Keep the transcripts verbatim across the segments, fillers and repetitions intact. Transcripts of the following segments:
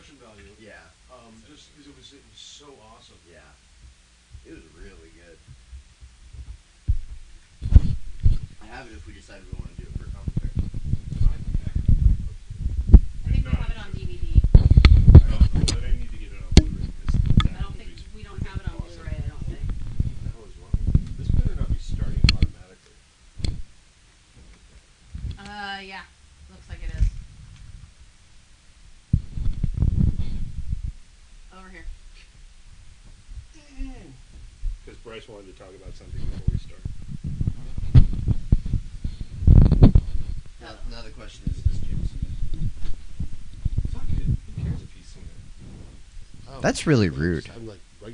production value. Yeah. Um, just because it was, it was so awesome. Yeah. It was really good. I have it if we decide we want to do it for a commentary. I think we have it on D V D. I don't know. I need to get it on Blu-ray. I don't think we don't have it on Blu-ray. I don't think. What the hell is wrong with this? This better not be starting automatically. Uh, yeah. Looks like it is. Over here. Because Bryce wanted to talk about something before we start. Now, now the question is, does Jim sing Fuck it. Who cares if he's singing? Oh, That's really rude. I'm like, right.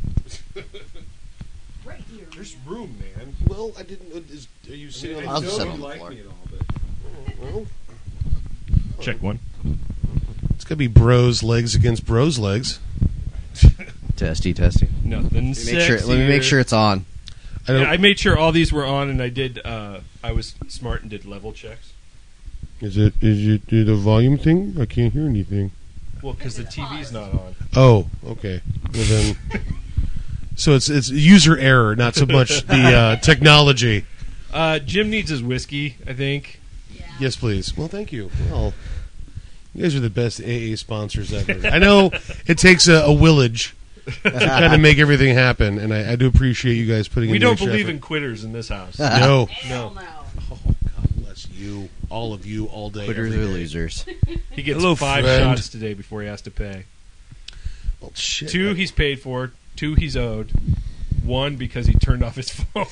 Right here. There's room, man. Well, I didn't. uh, Is, are you sitting on I'll the just sit you on the like floor. me at all, but. Well, Check one. it's gonna be bros legs against bros legs. Testy, testy. Nothing. Let me make sure. Let me make sure it's on. I don't. Yeah, I made sure all these were on, and I did. Uh, I was smart and did level checks. Is it is it the volume thing? I can't hear anything. Well, because the T V's not on. Oh, okay. Well then, so it's it's user error, not so much the uh, technology. Uh, Jim needs his whiskey, I think. Yeah. Yes, please. Well, thank you. Well, you guys are the best A A sponsors ever. I know it takes a, a village to kind of make everything happen, and I, I do appreciate you guys putting We in the don't extra believe effort. in quitters in this house. No. Hell no. Oh, God bless you. All of you, all day. Quitters every are day. losers. He gets Hello, five friend. shots today before he has to pay. Well, shit. Two he's paid for. Two he's owed. One because he turned off his phone.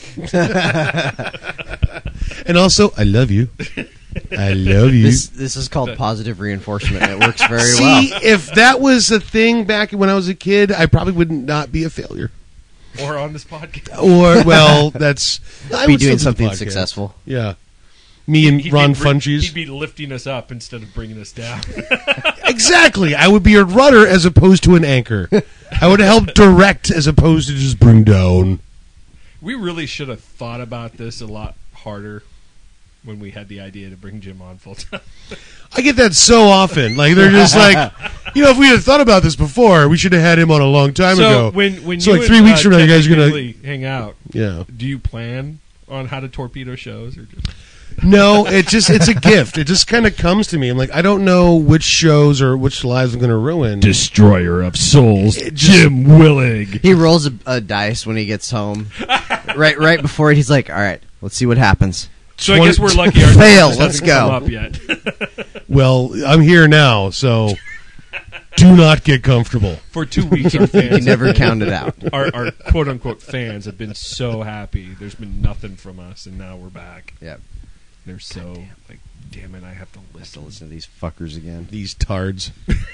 And also, I love you. I love you. This this is called positive reinforcement. It works very See, well. if that was a thing back when I was a kid, I probably would not be a failure. Or on this podcast. Or, well, that's... I Be would still doing do the something podcast. successful. Yeah. Me and He'd Ron be, ri- Funches. He'd be lifting us up instead of bringing us down. Exactly. I would be a rudder as opposed to an anchor. I would help direct as opposed to just bring down. We really should have thought about this a lot harder when we had the idea to bring Jim on full time. I get that so often. Like, they're just like, you know, if we had thought about this before, we should have had him on a long time so ago. when when So, you like, three and, weeks uh, from now, you guys are gonna- technically hang out, Yeah. do you plan on how to torpedo shows or just No, it just, it's a gift. It just kind of comes to me. I'm like, I don't know which shows or which lives I'm going to ruin. Destroyer of Souls, It just- Jim Willig? He rolls a, a dice when he gets home. right right before it, he's like, all right, let's see what happens. So I guess we're lucky. Our Fail, numbers let's haven't go. come up yet. Well, I'm here now, so do not get comfortable. For two weeks, our He fans, never counted out. our, our quote unquote fans, have been so happy. There's been nothing from us, and now we're back. Yeah, They're so like, damn it, I have to have to listen. listen to these fuckers again. These tards.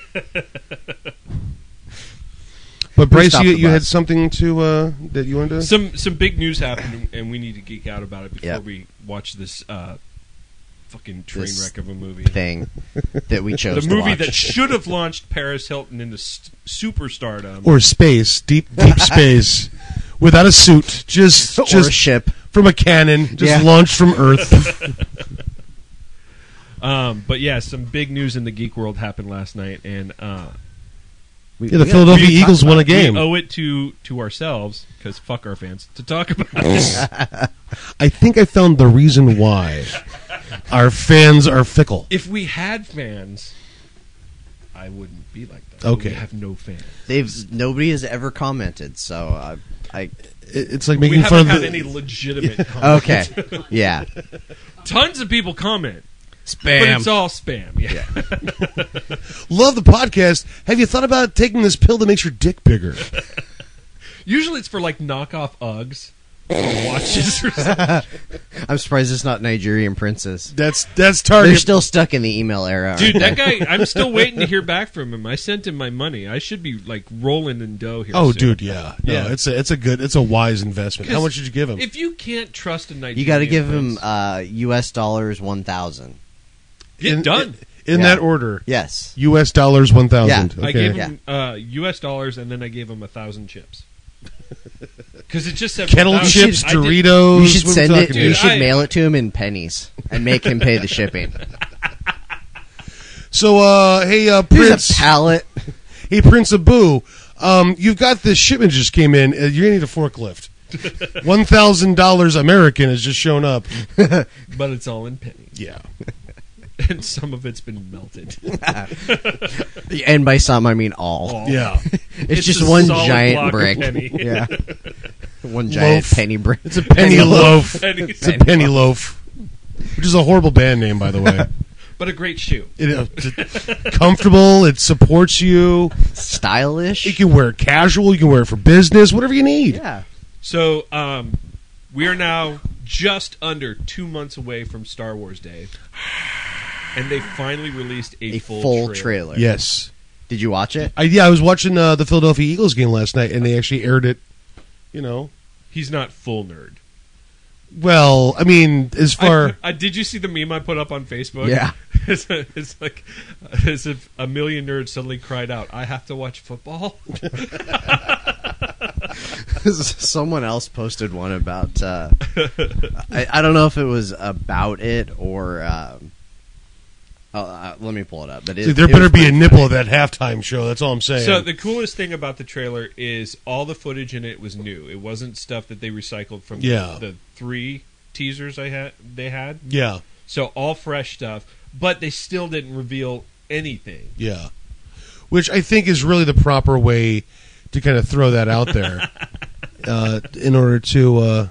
But Bryce, stopped you, the you had bus. something to uh, that you wanted to. Some some big news happened, and we need to geek out about it before Yep. we watch this uh, fucking train This wreck of a movie. Thing that we chose The to movie watch. that should have launched Paris Hilton into st- superstardom. Or space, deep deep space, without a suit, just or a just ship. from a cannon, just Yeah. launched from Earth. Um, but yeah, some big news in the geek world happened last night, and uh, We- Yeah, the we- Philadelphia we talked Eagles won a about game. we owe it to to ourselves because fuck our fans to talk about it. I think I found the reason why our fans are fickle. If we had fans, I wouldn't be like that. Okay. We have no fans. They've nobody has ever commented, so uh, I. It- It's like We making haven't fun had of the, any legitimate comments. Okay, yeah, Tons of people comment, but spam. it's all spam. Yeah. love the podcast. Have you thought about taking this pill that makes your dick bigger? Usually it's for like knockoff Uggs or watches or something. I'm surprised it's not Nigerian princes. That's that's They're target. still stuck in the email era, aren't Dude, they? that guy, I'm still waiting to hear back from him. I sent him my money. I should be like rolling in dough here. Oh, soon. dude, yeah, no, Yeah. it's a it's a good, it's a wise investment. How much did you give him? If you can't trust a Nigerian, You got to give him prince, uh, U S dollars one thousand. get in, done. in Yeah. that order. Yes. U S dollars one thousand. Yeah. I Okay. gave him uh, U S dollars, and then I gave him a thousand chips. Because it just said Kettle one thousand. chips, I did- Doritos. You should what are we send it. talking You Dude, about? should I- mail it to him in pennies and make him pay the shipping. So, uh, hey, uh, Here's Prince. a pallet. Hey, Prince Abu. Um, you've got this shipment just came in. Uh, you're gonna need a forklift. One thousand dollars American has just shown up. But it's all in pennies. Yeah. And some of it's been melted. And by some, I mean all. All. Yeah. It's, It's just a one solid block giant of brick. penny. Yeah. One giant Loaf. penny brick. It's a penny loaf. Pennies. It's a penny loaf, which is a horrible band name, by the way. But a great shoe. It, uh, it's comfortable. It supports you. Stylish. You can wear it casual. You can wear it for business. Whatever you need. Yeah. So, um, we are now just under two months away from Star Wars Day. And they finally released a, A full, full trailer. trailer. Yes. Did you watch it? I, yeah, I was watching uh, the Philadelphia Eagles game last night, and they actually aired it. You know. He's not full nerd. Well, I mean, as far I, I, did you see the meme I put up on Facebook? Yeah. It's, a, it's like as if a million nerds suddenly cried out, "I have to watch football." Someone else posted one about. Uh, I, I don't know if it was about it or. Um, oh, uh, let me pull it up. But it, See, there it better was be a pretty nipple funny. at that halftime show. That's all I'm saying. So the coolest thing about the trailer is all the footage in it was new. It wasn't stuff that they recycled from Yeah. the, the three teasers I had. They had yeah, so all fresh stuff, but they still didn't reveal anything. yeah. Which I think is really the proper way to kind of throw that out there, uh, in order to. Uh,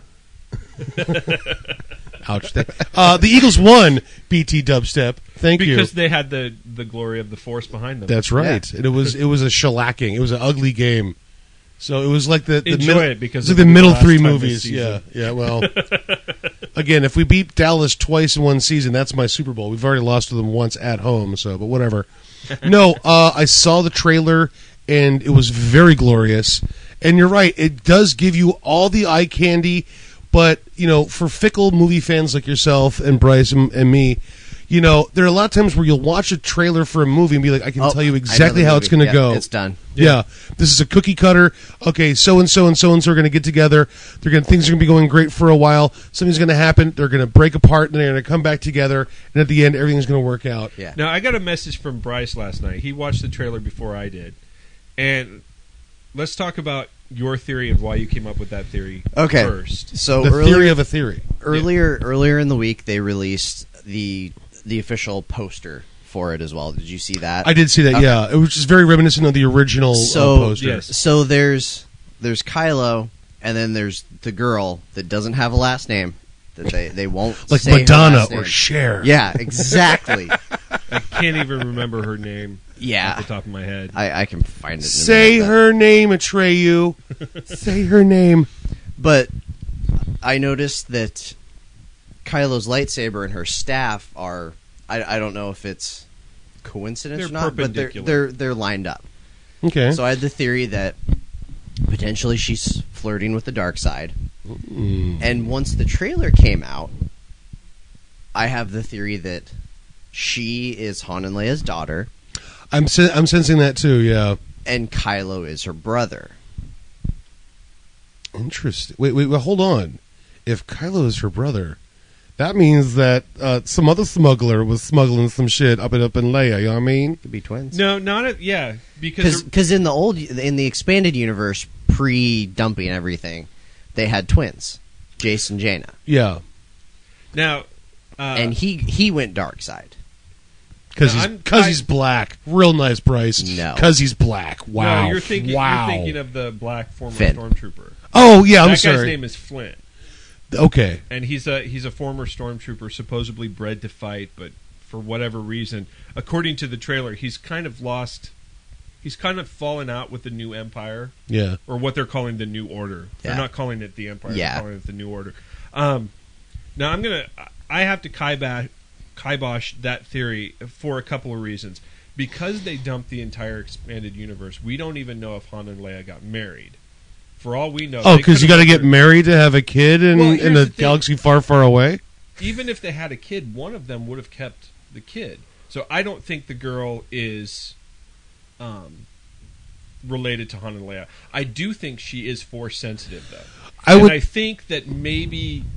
ouch! Uh, the Eagles won. B T Dubstep. Thank you. Because they had the, the glory of the Force behind them. That's right. And it was it was a shellacking. It was an ugly game. So it was like the, the Enjoy middle, it because it was it'll like the be middle the last three time movies. this Yeah, season. yeah. Well, again, if we beat Dallas twice in one season, that's my Super Bowl. We've already lost to them once at home. So, but whatever. No, uh, I saw the trailer and it was very glorious. And you're right. It does give you all the eye candy, but you know, for fickle movie fans like yourself and Bryce and, and me. You know, there are a lot of times where you'll watch a trailer for a movie and be like, I can Oh, tell you I know exactly the how it's movie. going to Yeah, go. It's done. Yeah. This is a cookie cutter. Okay, so and so and so and so are going to get together. They're going things are going to be going great for a while. Something's going to happen. They're going to break apart, and they're going to come back together. And at the end, everything's going to work out. Yeah. Now, I got a message from Bryce last night. He watched the trailer before I did. And let's talk about your theory of why you came up with that theory Okay. first. So The earlier, theory of a theory. earlier earlier in the week they released the the official poster for it as well. Did you see that? I did see that. Okay. Yeah, it was just very reminiscent of the original So- uh, poster. Yes. So there's there's Kylo, and then there's the girl that doesn't have a last name that they they won't Like say her Madonna last or name. Cher. Yeah, exactly. I can't even remember her name off Yeah, the top of my head. I, I can find it. In a Say minute, but- her name, Atreyu. Say her name. But I noticed that Kylo's lightsaber and her staff are. I, I don't know if it's coincidence They're or not, but they're perpendicular. they're they're lined up. Okay. So I had the theory that potentially she's flirting with the dark side. Mm. And once the trailer came out, I have the theory that she is Han and Leia's daughter, I'm sen- I'm sensing that too. Yeah. and Kylo is her brother. Interesting. Wait, wait, wait. Hold on. If Kylo is her brother, that means that uh, some other smuggler was smuggling some shit up and up in Leia. You know what I mean? Could be twins. No, not a, yeah, because Because in the old in the expanded universe, pre dumping everything, they had twins, Jace and Jaina, Yeah. now, uh, and he he went dark side. Because No, he's I'm- because I- he's black. Real nice, Bryce. No. Because he's black. Wow. no, you're thinking Wow. you're thinking of the black former Finn. stormtrooper. Oh yeah, I'm that sorry. guy's name is Flint, Okay. and he's a he's a former stormtrooper, supposedly bred to fight, but for whatever reason, according to the trailer, he's kind of lost. He's kind of fallen out with the new Empire, Yeah. or what they're calling the New Order. Yeah. They're not calling it the Empire. Yeah. They're calling it the New Order. Um, now I'm gonna. I have to kibosh, kibosh that theory for a couple of reasons. Because they dumped the entire expanded universe, we don't even know if Han and Leia got married. For all we know, Oh, they because you could've got to get offered- married to have a kid in Well, in here's a the thing. galaxy far, far away. Even if they had a kid, one of them would have kept the kid. So I don't think the girl is um, related to Han and Leia. I do think she is force sensitive, though. I and would. I think that maybe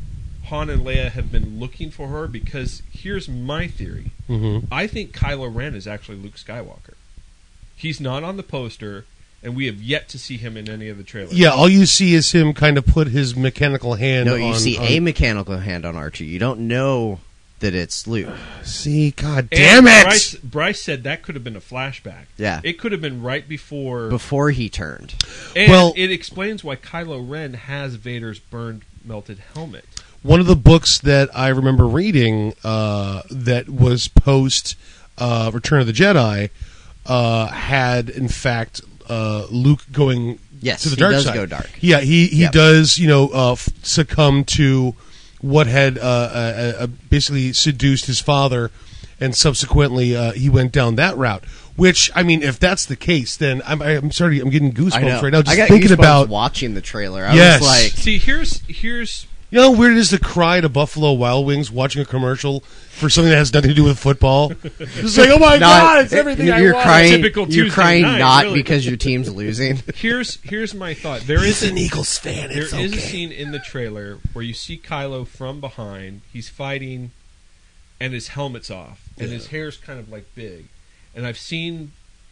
Han and Leia have been looking for her, because here's my theory. Mm-hmm. I think Kylo Ren is actually Luke Skywalker. He's not on the poster, and we have yet to see him in any of the trailers. Yeah, all you see is him kind of put his mechanical hand No, on... you see on- a mechanical hand on Archie. You don't know that it's Luke. See, god And damn it! Bryce, Bryce said that could have been a flashback. Yeah. It could have been right before... Before he turned. And Well- it explains why Kylo Ren has Vader's burned, melted helmet. One of the books that I remember reading uh, that was post uh, Return of the Jedi uh, had, in fact, uh, Luke going Yes, to the he dark does side. go dark. Yeah, he he Yep. does. You know, uh, f- succumb to what had uh, uh, uh, basically seduced his father, and subsequently uh, he went down that route. Which, I mean, if that's the case, then I'm I'm sorry, I'm getting goosebumps I know. right now just I got thinking goosebumps about. watching the trailer. I Yes. was like, See, here's here's You know how weird it is to cry to Buffalo Wild Wings watching a commercial for something that has nothing to do with football? It's like, oh my not- god, it's everything I you're want. crying. Typical You're Tuesday crying night, not really. because your team's losing. here's here's my thought. There is He's a, an Eagles fan. there It's is okay. a scene in the trailer where you see Kylo from behind. He's fighting, and his helmet's off, and Yeah. his hair's kind of like big. And I've seen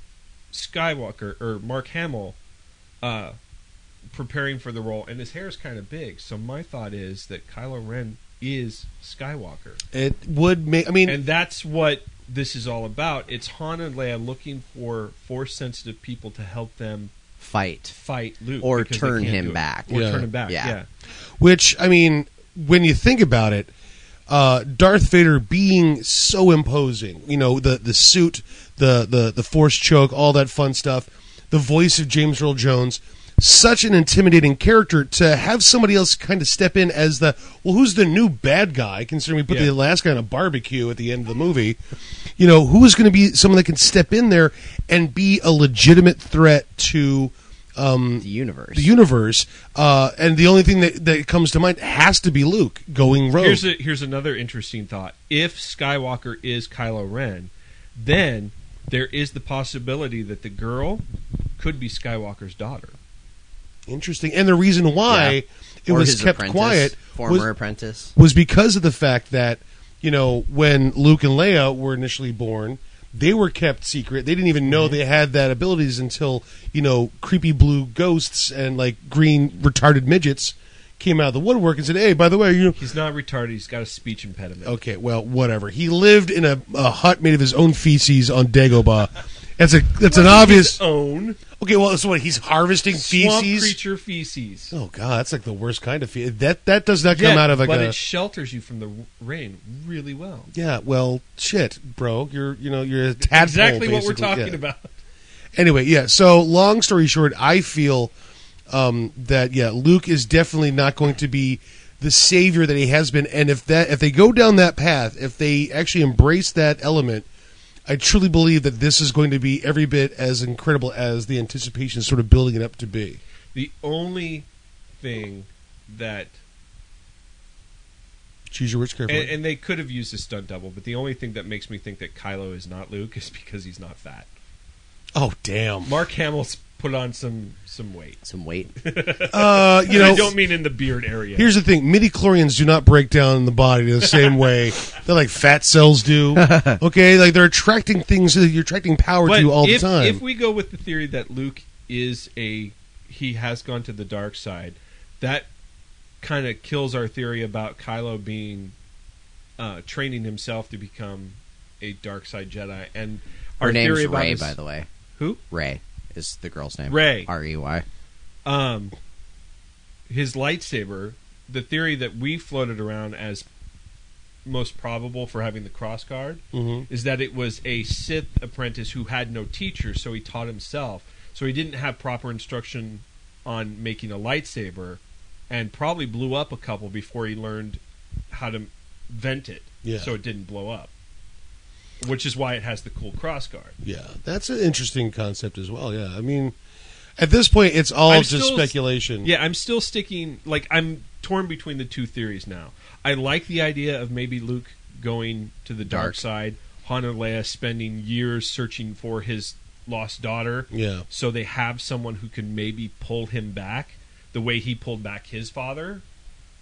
Skywalker or Mark Hamill uh, preparing for the role, and his hair's kind of big. So my thought is that Kylo Ren is Skywalker, It would make. I mean, and that's what this is all about. It's Han and Leia looking for Force-sensitive people to help them Fight. fight Luke, Or because they turn can't him do it. back. or Yeah. turn him back. Yeah. Yeah, which I mean, when you think about it, uh, Darth Vader being so imposing, you know, the the suit, the the the Force choke, all that fun stuff, the voice of James Earl Jones. Such an intimidating character to have somebody else kind of step in as the well, who's the new bad guy? Considering we put Yeah. the last guy on a barbecue at the end of the movie, you know, who's going to be someone that can step in there and be a legitimate threat to um, The universe. the universe? Uh, and the only thing that, that comes to mind has to be Luke going rogue. Here's a, here's another interesting thought. If Skywalker is Kylo Ren, then there is the possibility that the girl could be Skywalker's daughter. Interesting, and the reason why Yeah. it Or was his kept apprentice, quiet Former was, apprentice. was because of the fact that, you know, when Luke and Leia were initially born, they were kept secret. They didn't even know they had that abilities until, you know, creepy blue ghosts and like green retarded midgets came out of the woodwork and said, "Hey, by the way, you." He's not retarded. He's got a speech impediment. Okay, well, whatever. He lived in a, a hut made of his own feces on Dagobah. That's a that's an obvious. His own Okay, well, so what? He's harvesting swamp feces. creature feces. Oh god, that's like the worst kind of feces. That that does not come Yeah, out of like but a. it shelters you from the rain really well. Yeah, well, shit, bro. You're you know you're a tadpole. Exactly what we're basically. talking Yeah. about. Anyway, yeah. So long story short, I feel um, that yeah, Luke is definitely not going to be the savior that he has been, and if that if they go down that path, if they actually embrace that element, I truly believe that this is going to be every bit as incredible as the anticipation is sort of building it up to be. The only thing that Choose your words carefully. and, and they could have used a stunt double, but the only thing that makes me think that Kylo is not Luke is because he's not fat. oh damn! Mark Hamill's put on some some weight. Some weight. Uh, you And know, I don't mean in the beard area. here's the thing: midi-chlorians do not break down in the body the same way that like fat cells do. Okay, like they're attracting things that you're attracting power but to all if, the time. if we go with the theory that Luke is a he has gone to the dark side, that kind of kills our theory about Kylo being uh, training himself to become a dark side Jedi. And our Her name's theory about Ray, his- by the way. Who? Ray is the girl's name. Rey. R E Y. Um, his lightsaber, the theory that we floated around as most probable for having the cross guard Mhm. is that it was a Sith apprentice who had no teacher, so he taught himself. So he didn't have proper instruction on making a lightsaber, and probably blew up a couple before he learned how to vent it, Yeah. so it didn't blow up. Which is why it has the cool cross guard. Yeah, that's an interesting concept as well. Yeah, I mean, at this point, it's all I'm just still- speculation. Yeah, I'm still sticking. Like, I'm torn between the two theories now. I like the idea of maybe Luke going to the dark, Dark. side, Han and Leia spending years searching for his lost daughter. Yeah. So they have someone who can maybe pull him back the way he pulled back his father.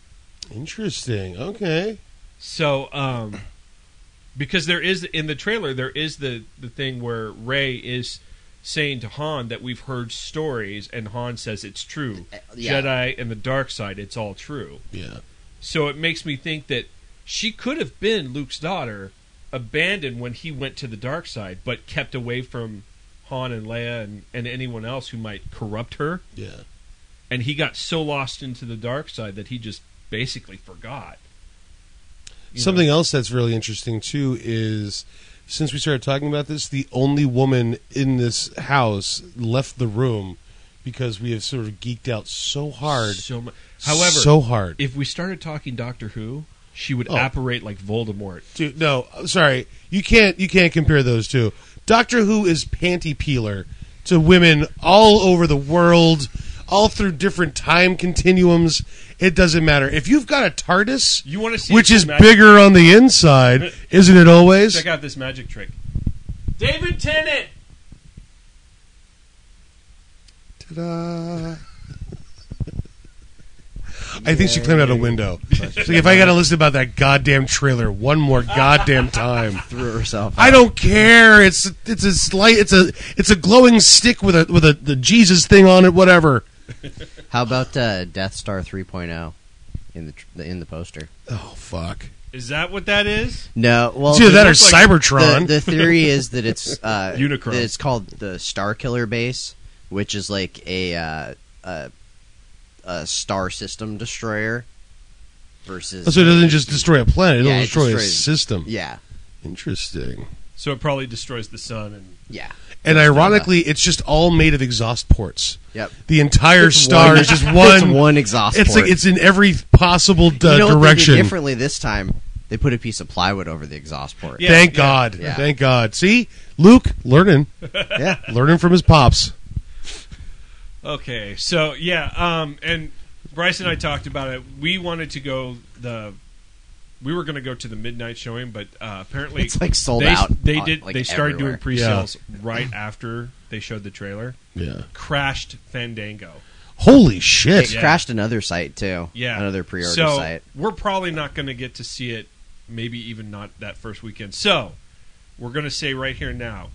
Interesting. Okay. So, um, because there is in the trailer, there is the the thing where Rey is saying to Han that we've heard stories, and Han says it's true. Yeah. Jedi and the dark side, it's all true. Yeah. So it makes me think that she could have been Luke's daughter, abandoned when he went to the dark side, but kept away from Han and Leia and, and anyone else who might corrupt her. Yeah. And he got so lost into the dark side that he just basically forgot. You Something know? else that's really interesting too is, since we started talking about this, the only woman in this house left the room because we have sort of geeked out so hard. So mu- However, so hard. if we started talking Doctor Who, she would Oh. apparate like Voldemort. Dude, no, I'm sorry, you can't you can't compare those two. Doctor Who is panty peeler to women all over the world, all through different time continuums. It doesn't matter if you've got a TARDIS, You want to see which some is magic- bigger on the inside, isn't it always? Check out this magic trick. David Tennant! Ta-da. I think she climbed out a window. So if I got to listen about that goddamn trailer one more goddamn time, Threw herself. I don't care. It's it's a slight. It's a it's a glowing stick with a with a the Jesus thing on it. Whatever. How about uh, Death Star three point oh in the tr- in the poster? Oh fuck. Is that what that is? No, well, It's either that or looks like Cybertron. The, the theory is that it's uh, Unicron. that it's called the Star Killer base, which is like a uh, a, a star system destroyer versus. Oh, so it doesn't just destroy a planet; it'll Yeah, it destroy a destroys- system. Yeah, Interesting. So it probably destroys the sun. And yeah. And ironically, it's just all made of exhaust ports. Yep. The entire It's star one- is just It's one. one exhaust. It's port. like it's in every possible uh, you know what they did direction. differently this time. They put a piece of plywood over the exhaust port. Yeah. Thank God. Yeah. Thank God. See, Luke learning, Yeah. learning from his pops. Okay, so yeah, um, and Bryce and I talked about it. We wanted to go the, we were going to go to the midnight showing, but uh, apparently It's like sold they, out. They on, did. like, they started everywhere. doing pre-sales right after they showed the trailer. Yeah. Crashed Fandango. Holy shit. It Yeah. crashed another site too. Yeah, Another pre-order so site. we're probably not going to get to see it. Maybe even not that first weekend. So we're going to say right here now.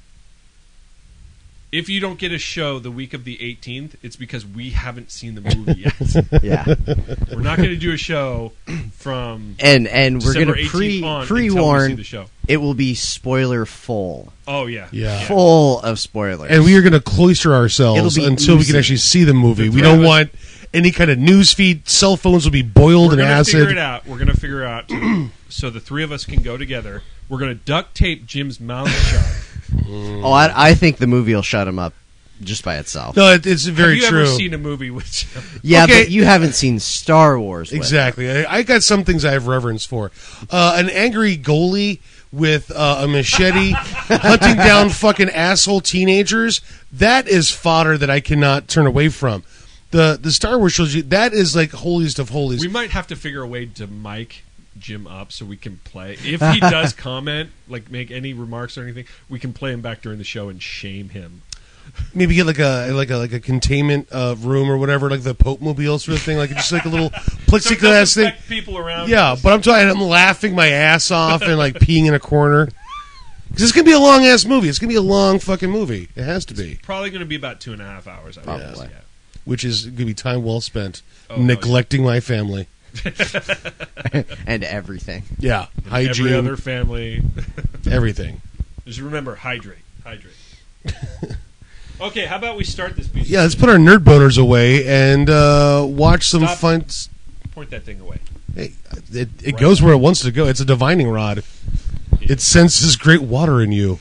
If you don't get a show the week of the eighteenth, it's because we haven't seen the movie yet. Yeah. We're not going to do a show from And and we're December gonna eighteenth pre on pre until we see warn. the show. It will be spoiler full, Oh yeah, Yeah. full of spoilers. And we are going to cloister ourselves It'll be until we oozing. can actually see the movie. The We three don't of us- want any kind of news feed. Cell phones will be boiled We're in going to figure it acid. out. We're going to figure out so the three of us can go together. We're going to duct tape Jim's mouth shut. oh, I, I think the movie will shut him up just by itself. No, it, it's very Have you true. ever seen a movie with Jim? Yeah, Okay. but you haven't seen Star Wars. with Exactly. I, I got some things I have reverence for. Uh, an angry goalie with uh, a machete hunting down fucking asshole teenagers. That is fodder that I cannot turn away from. The the Star Wars trilogy, that is like holiest of holies. We might have to figure a way to mic Jim up so we can play. If he does comment, like make any remarks or anything, we can play him back during the show and shame him. Maybe get like a like a like a containment uh, room or whatever, like the Pope Mobile sort of thing, like just like a little So it plexiglass doesn't thing. affect people around. Yeah, us. but I'm talking. I'm laughing my ass off and like peeing in a corner. Because it's gonna be a long ass movie. It's gonna be a long fucking movie. It has to be, probably going to be about two and a half hours. I would Probably. guess, yeah. which is gonna be time well spent Oh, hell neglecting my family. and everything. Yeah, hygiene, Every other family. everything. Just remember, hydrate, hydrate. Okay, how about we start this piece? Yeah, let's put our nerd boners away and uh, watch some Stop. fun. Point that thing away. Hey, it it goes where it wants to go. It's a divining rod. It senses great water in you.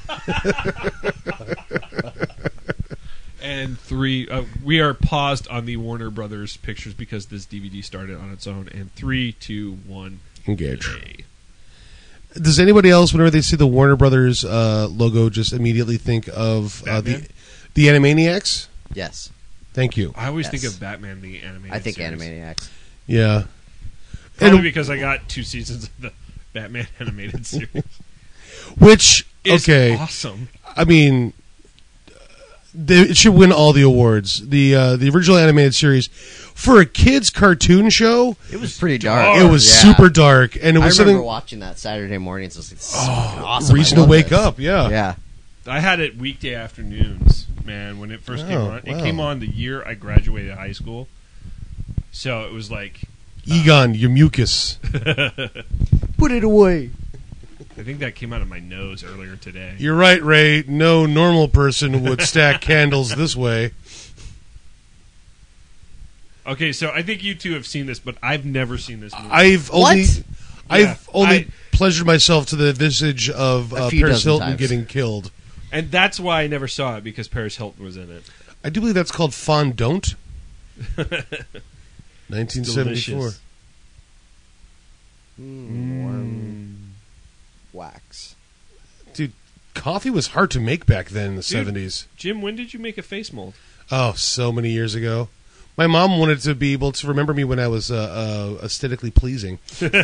And three, uh, we are paused on the Warner Brothers pictures because this D V D started on its own. And three, two, one, Engage. play. Does anybody else, whenever they see the Warner Brothers uh, logo, just immediately think of uh, the Batman? the Animaniacs? Yes, Thank you. I always Yes. think of Batman the animated. I think series. Animaniacs. Yeah. Probably And- because I got two seasons of the Batman animated series. Which It's okay, awesome. I mean, They, it should win all the awards. The uh, the original animated series for a kids cartoon show. It was pretty dark. It was Yeah. super dark, and it I was remember something watching that Saturday mornings. It was like, this is fucking awesome. reason I to love wake this. up. Yeah. Yeah. I had it weekday afternoons, man, when it first came Oh, on. It wow. came on the year I graduated high school. So it was like, Egon, your mucus. Put it away. I think that came out of my nose earlier today. You're right, Ray. No normal person would stack candles this way. Okay, so I think you two have seen this, but I've never seen this movie. I've only, What? I've Yeah, only I- pleasured myself to the visage of A uh, few Paris dozen Hilton times. getting killed. and that's why I never saw it, because Paris Hilton was in it. I do believe that's called Fondant. nineteen seventy-four. Delicious. Mm, warm wax. Coffee was hard to make back then in the Dude. seventies. Jim, when did you make a face mold? Oh, so many years ago. My mom wanted to be able to remember me when I was uh, uh, aesthetically pleasing.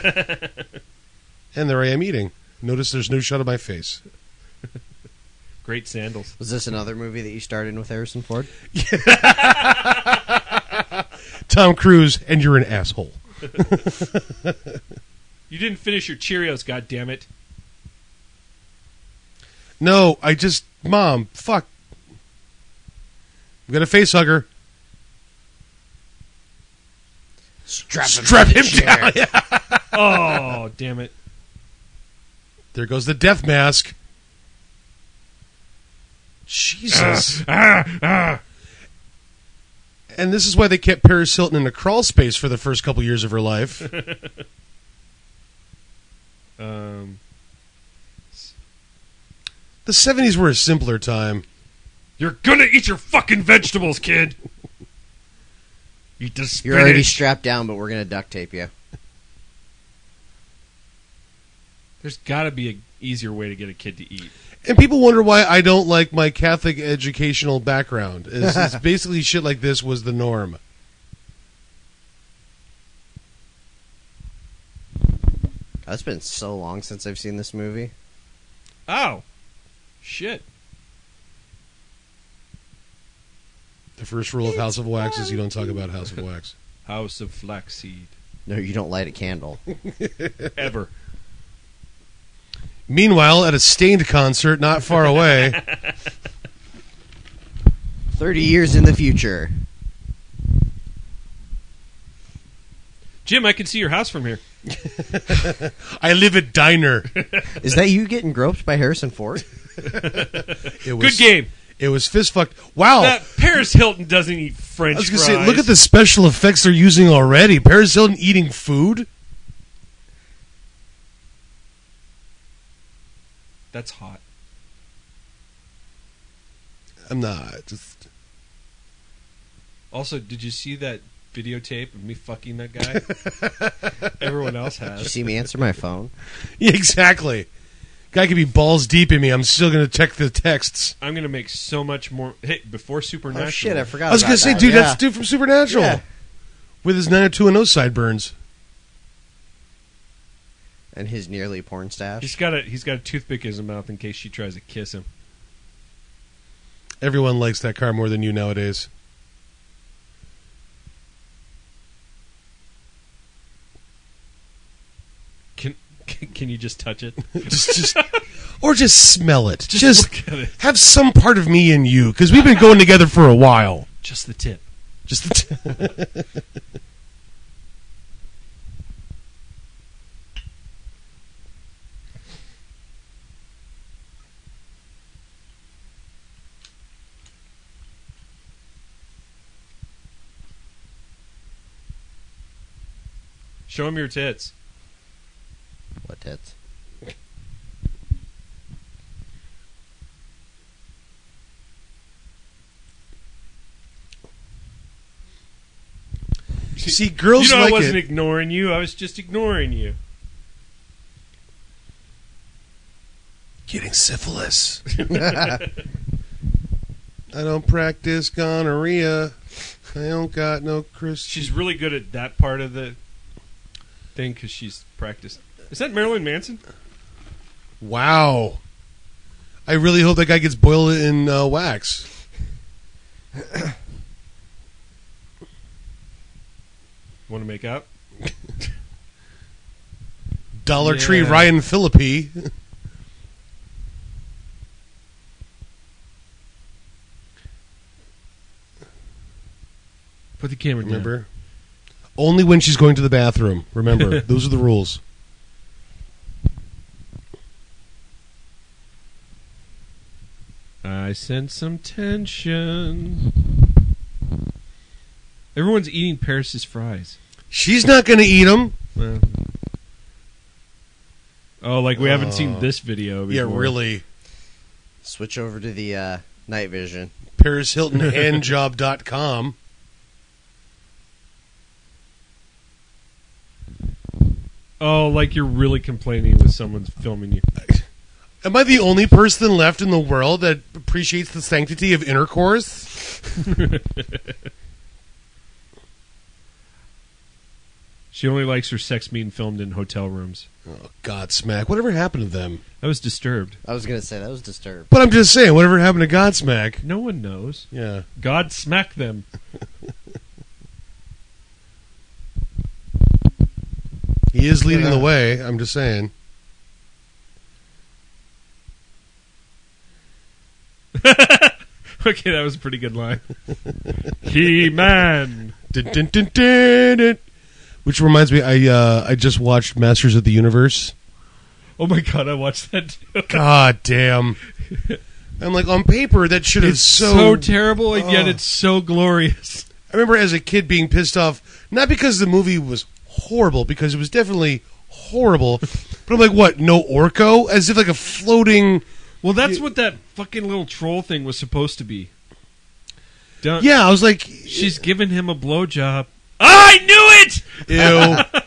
And there I am eating. Notice there's no shot of my face. Great sandals. Was this another movie that you starred in with Harrison Ford? Tom Cruise, and you're an asshole. You didn't finish your Cheerios, goddammit. No, I just... Mom, fuck. I'm going to face hugger. Strap him, Strap to the him chair. down. Oh, damn it. There goes the death mask. Jesus. Ah, ah. And this is why they kept Paris Hilton in a crawl space for the first couple years of her life. Um, The seventies were a simpler time. you're gonna eat your fucking vegetables, kid. Eat the spinach. You're already strapped down, but we're going to duct tape you. There's got to be an easier way to get a kid to eat. And people wonder why I don't like my Catholic educational background. It's, it's basically shit like this was the norm. God, it's been so long since I've seen this movie. Oh, shit. The first rule of House of Wax is you don't talk about House of Wax. House of Flaxseed. No, you don't light a candle. Ever. Meanwhile, at a Stained concert not far away, Thirty years in the future. Jim, I can see your house from here. I live at Diner. Is that you getting groped by Harrison Ford? It was, Good game. It was fist fucked. Wow. That Paris Hilton doesn't eat French I was going to fries. say, look at the special effects they're using already. Paris Hilton eating food? That's hot. I'm not. Just... Also, did you see that videotape of me fucking that guy? Everyone else Did you has. see me answer my phone? Yeah, exactly. Guy could be balls deep in me. I'm still going to check the texts. I'm gonna make so much more. Hey, before Supernatural. Oh shit, I forgot. I was going going to to say, dude, that's dude from Supernatural. Yeah. With his nine oh two one oh sideburns. And his nearly porn stash. He's got a he's got a toothpick in his mouth in case she tries to kiss him. Everyone likes that car more than you nowadays. Can can you just touch it? just, just, or just smell it. Just, look at it. have some part of me in you, because we've been going together for a while. Just the tip. Just the t- Show him your tits. What tits? See, girls You know, like I wasn't it. ignoring you. I was just ignoring you. Getting syphilis. I don't practice gonorrhea. I don't got no Chris. She's really good at that part of the thing because she's practiced. Is that Marilyn Manson? Wow. I really hope that guy gets boiled in uh, wax. Want to make out? Dollar Tree Yeah. Ryan Philippi. Put the camera down. Remember? Only when she's going to the bathroom. Remember, those are the rules. I sense some tension. Everyone's eating Paris's fries. She's not going to eat them. Well. Oh, like we haven't Oh. seen this video before. Yeah, really. Switch over to the uh, night vision. Paris Hilton handjob dot com. Oh, like you're really complaining with someone's filming you. Am I the only person left in the world that appreciates the sanctity of intercourse? She only likes her sex being filmed in hotel rooms. Oh, Godsmack. Whatever happened to them? I was disturbed. I was gonna say that was disturbed. But I'm just saying, whatever happened to Godsmack? No one knows. Yeah. God smack them. He is leading the way, I'm just saying. Okay, that was a pretty good line. He-Man. Dun, dun, dun, dun, dun. Which reminds me, I uh, I just watched Masters of the Universe. Oh my god, I watched that too. God damn. I'm like, on paper, that should have It's so... so, terrible, and yet Oh. it's so glorious. I remember as a kid being pissed off, not because the movie was horrible, because it was definitely horrible, but I'm like, what, no Orko? As if like a floating... Well, that's what that fucking little troll thing was supposed to be. Don't, Yeah, I was like, She's giving him a blowjob. I knew it! ew.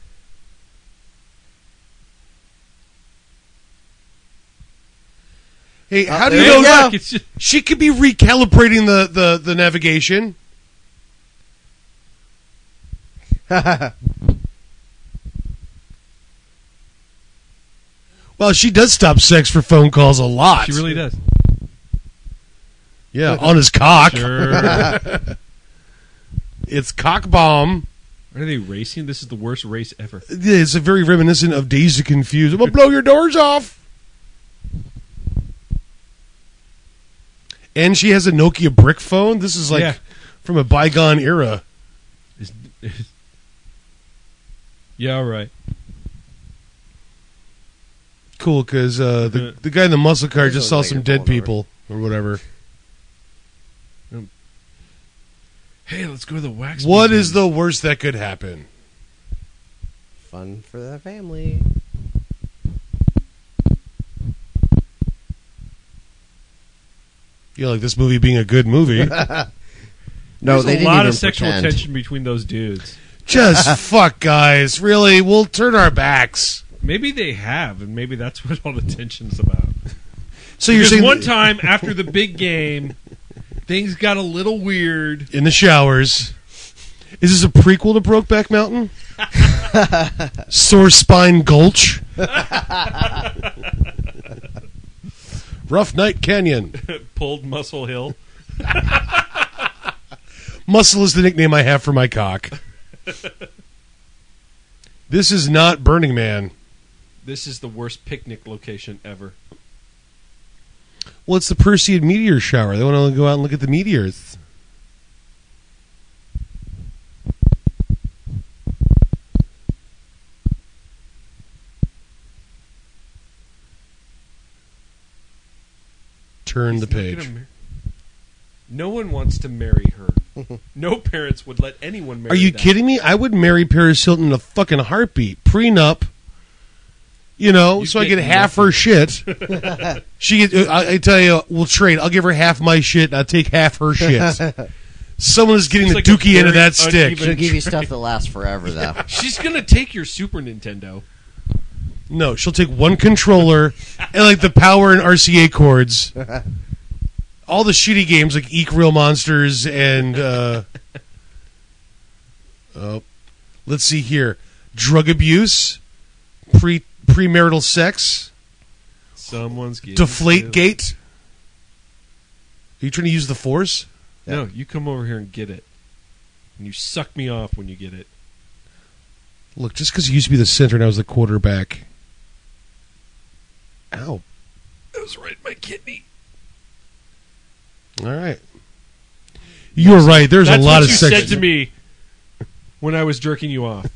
Hey, how do you there know you that? go. It's just, She could be recalibrating the, the, the navigation. Well, she does stop sex for phone calls a lot. she really does. Yeah, on his cock. Sure. It's cock bomb. Are they racing? This is the worst race ever. It's a very reminiscent of Dazed and Confused. I'm gonna blow your doors off. And she has a Nokia brick phone. This is like Yeah. from a bygone era. Is- is- yeah, all right. Cool, because uh, the the guy in the muscle car This just looks saw like some you're dead pulling people or whatever. Hey, let's go to the wax. What museum. is the worst that could happen? Fun for the family. You know, like this movie being a good movie. No, There's they a didn't lot even of sexual pretend. tension between those dudes. Just fuck, guys. Really, we'll turn our backs. Maybe they have, and maybe that's what all the tension's about. So you're Because saying one time after the big game, things got a little weird. in the showers. Is this a prequel to Brokeback Mountain? Sore Spine Gulch? Rough Night Canyon. Pulled Muscle Hill. Muscle is the nickname I have for my cock. This is not Burning Man. This is the worst picnic location ever. Well, it's the Perseid meteor shower. They want to go out and look at the meteors. Turn He's the not page. gonna mar- no one wants to marry her. No parents would let anyone marry Are you that. kidding me? I would marry Paris Hilton in a fucking heartbeat. Prenup. You know, You so I get get half her shit. she, get, I, I tell you, we'll trade. I'll give her half my shit, and I'll take half her shit. Someone is getting Seems the like a dookie end of very that stick. uneven- She'll give you stuff that lasts forever, though. She's gonna take your Super Nintendo. No, she'll take one controller and like the power and R C A cords. All the shitty games like Eek Real Monsters and uh, oh, let's see here, drug abuse, pre premarital sex, Someone's getting Deflate killed. Gate. Are you trying to use the force? No, you come over here and get it. And you suck me off when you get it. Look, just because you used to be the center and I was the quarterback. Ow. That was right in my kidney. All right. You were right. There's That's a lot what of you sex. said to me when I was jerking you off.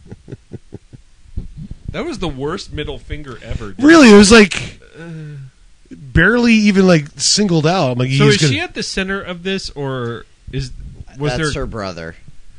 That was the worst middle finger ever. dude. Really, it was like barely even like singled out. I'm like, So he's is gonna, she at the center of this, or is was That's there? her brother.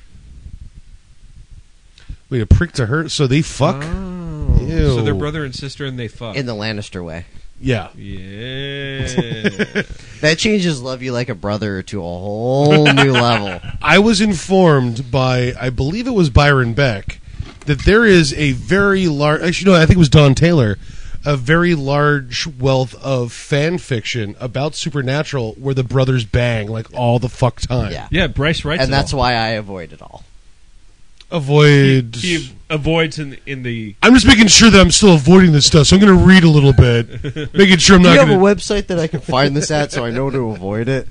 wait, a prick to her. So they fuck. Oh. Ew. So they're brother and sister, and they fuck. In the Lannister way. Yeah. Yeah. That changes Love You Like a Brother to a whole new level. I was informed by, I believe it was Byron Beck, that there is a very large. Actually, no, I think it was Don Taylor. A very large wealth of fan fiction about Supernatural where the brothers bang like all the fuck time. Yeah. yeah, Bryce writes And it that's all. why I avoid it all. Avoid. He, he avoids in in the. I'm just making sure that I'm still avoiding this stuff, so I'm going to read a little bit, making sure I'm Do not you have going a to. website that I can find this at so I know to avoid it?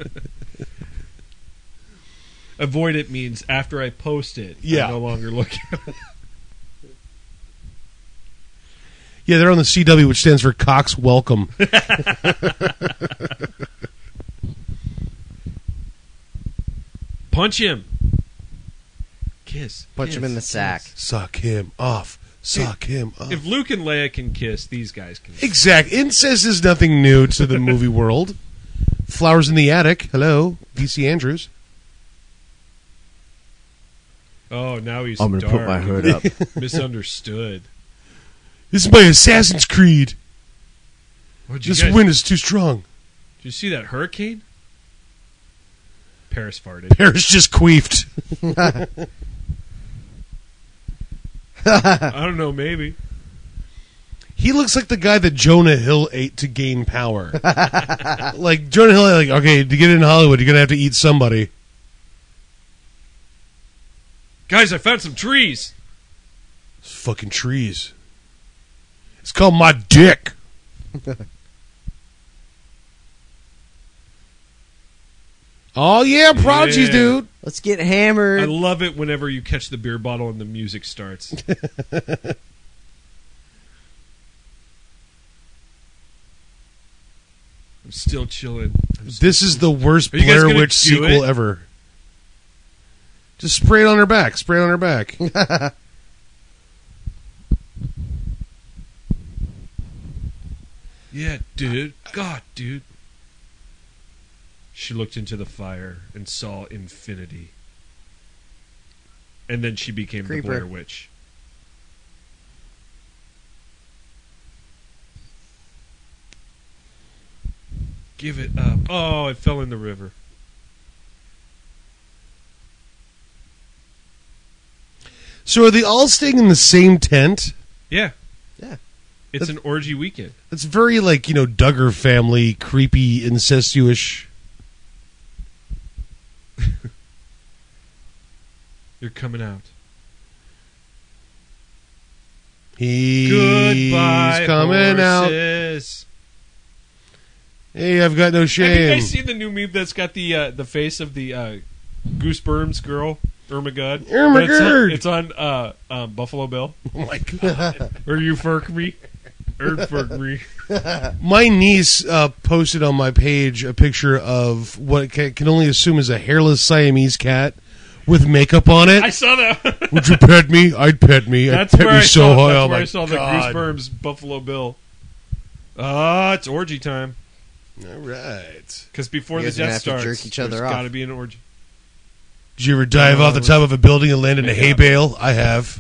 Avoid it means after I post it, Yeah. I no longer look at it. Yeah, they're on the C W, which stands for Cox Welcome. Punch him. Kiss. Punch kiss, him in the kiss. sack. Suck him off. Suck him off. If Luke and Leia can kiss, these guys can. Exact. Incest is nothing new to the movie world. Flowers in the Attic. Hello, D C Andrews. Oh, now he's I'm gonna dark. put my hood up. Misunderstood. This is my Assassin's Creed. What'd you This guys- wind is too strong. Did you see that hurricane? Paris farted. Paris just queefed. I don't know, maybe. He looks like the guy that Jonah Hill ate to gain power. Like Jonah Hill, like okay, to get in Hollywood, you're gonna have to eat somebody. Guys, I found some trees. It's fucking trees. It's called my dick. Oh yeah, prodigies, Yeah. dude. Let's get hammered. I love it whenever you catch the beer bottle and the music starts. I'm still chilling. I'm s- This is the worst Are you guys Blair gonna Witch do sequel it? ever. Just spray it on her back. Spray it on her back. Yeah, dude. God, dude. She looked into the fire and saw infinity. And then she became Creeper. the Blair Witch. Give it up. Oh, it fell in the river. So are they all staying in the same tent? Yeah. Yeah. It's an orgy weekend. It's very like, you know, Duggar family, creepy, incestuous. You're coming out. He's Goodbye, coming out. horses. Hey, I've got no Have you shame. guys seen the new meme that's got the uh, the face of the uh, Gooseberms girl, Irma Gerd? Irma But it's on- Gerd. It's on uh, um, Buffalo Bill. Oh my god. Or you furk me. Or furk me. My niece uh, posted on my page a picture of what ca- can only assume is a hairless Siamese cat with makeup on it. I saw that. Would you pet me? I'd pet me. I'd That's pet where me I so saw, high. that's Oh where my I saw God. the Gooseberms Buffalo Bill. Ah, it's orgy time. All right. Because before You the guys are gonna death have to starts, jerk each other there's off. got to be an orgy. Did you ever dive Uh, off the top of a building and land in a Yeah. hay bale? I have.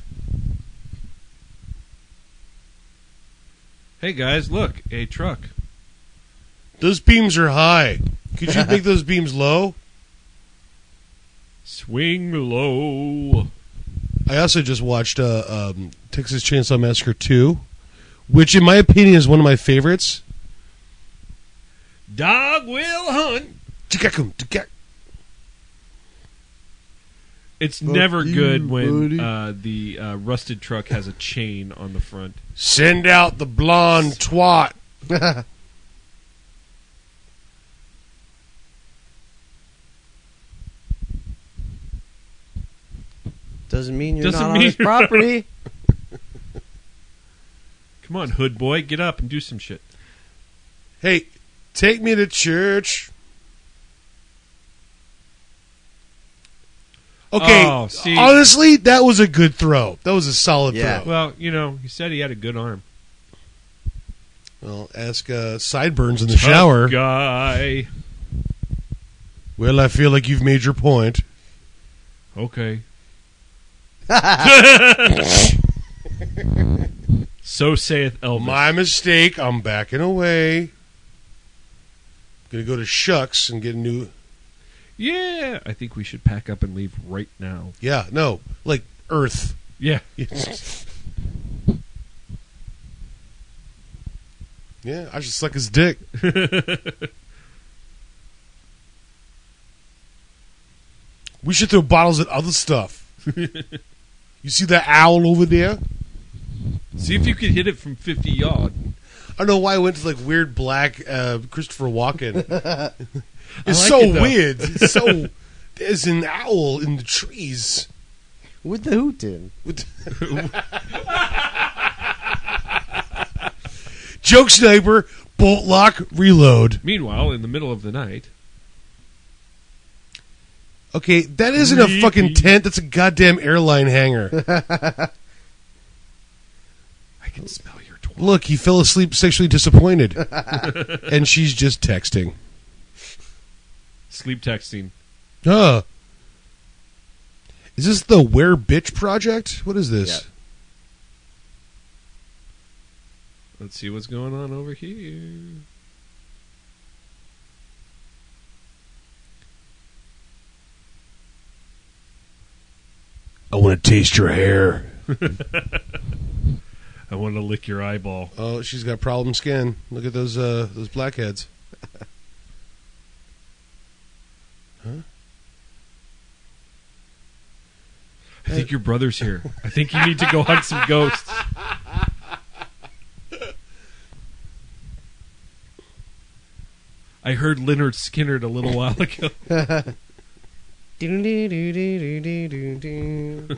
Hey guys, look, a truck. Those beams are high. Could you make those beams low? Swing low. I also just watched uh, um, Texas Chainsaw Massacre two, which, in my opinion, is one of my favorites. Dog will hunt. Tikakum, tikak. It's Fuck never you, good when buddy. uh, the uh, rusted truck has a chain on the front. Send out the blonde twat. Doesn't mean you're Doesn't not on mean his you're not- property. Come on, hood boy, get up and do some shit. Hey, take me to church. Okay, Oh, see. honestly, that was a good throw. That was a solid Yeah. throw. Well, you know, he said he had a good arm. Well, ask uh, Sideburns in the shower. Tough guy. Well, I feel like you've made your point. Okay. So saith Elvis. My mistake. I'm backing away. Gonna go to Shucks and get a new. Yeah, I think we should pack up and leave right now. Yeah, no, like Earth. Yeah. Yeah, I should suck his dick. We should throw bottles at other stuff. You see that owl over there? See if you could hit it from fifty yard. I don't know why I went to like weird black uh, Christopher Walken. It's like so it, though. weird. It's so there's an owl in the trees. With the hootin'. With Joke sniper, bolt lock, reload. Meanwhile, in the middle of the night, Okay, that isn't a fucking Creepy. tent. That's a goddamn airline hangar. I can smell your twat. Look, he fell asleep sexually disappointed. And she's just texting. Sleep texting. Huh. Is this the Where Bitch Project? What is this? Yeah. Let's see what's going on over here. I want to taste your hair. I want to lick your eyeball. Oh, she's got problem skin. Look at those uh, those blackheads. I think your brother's here. I think you need to go hunt some ghosts. I heard Leonard Skinner a little while ago. Do-do-do-do-do-do-do.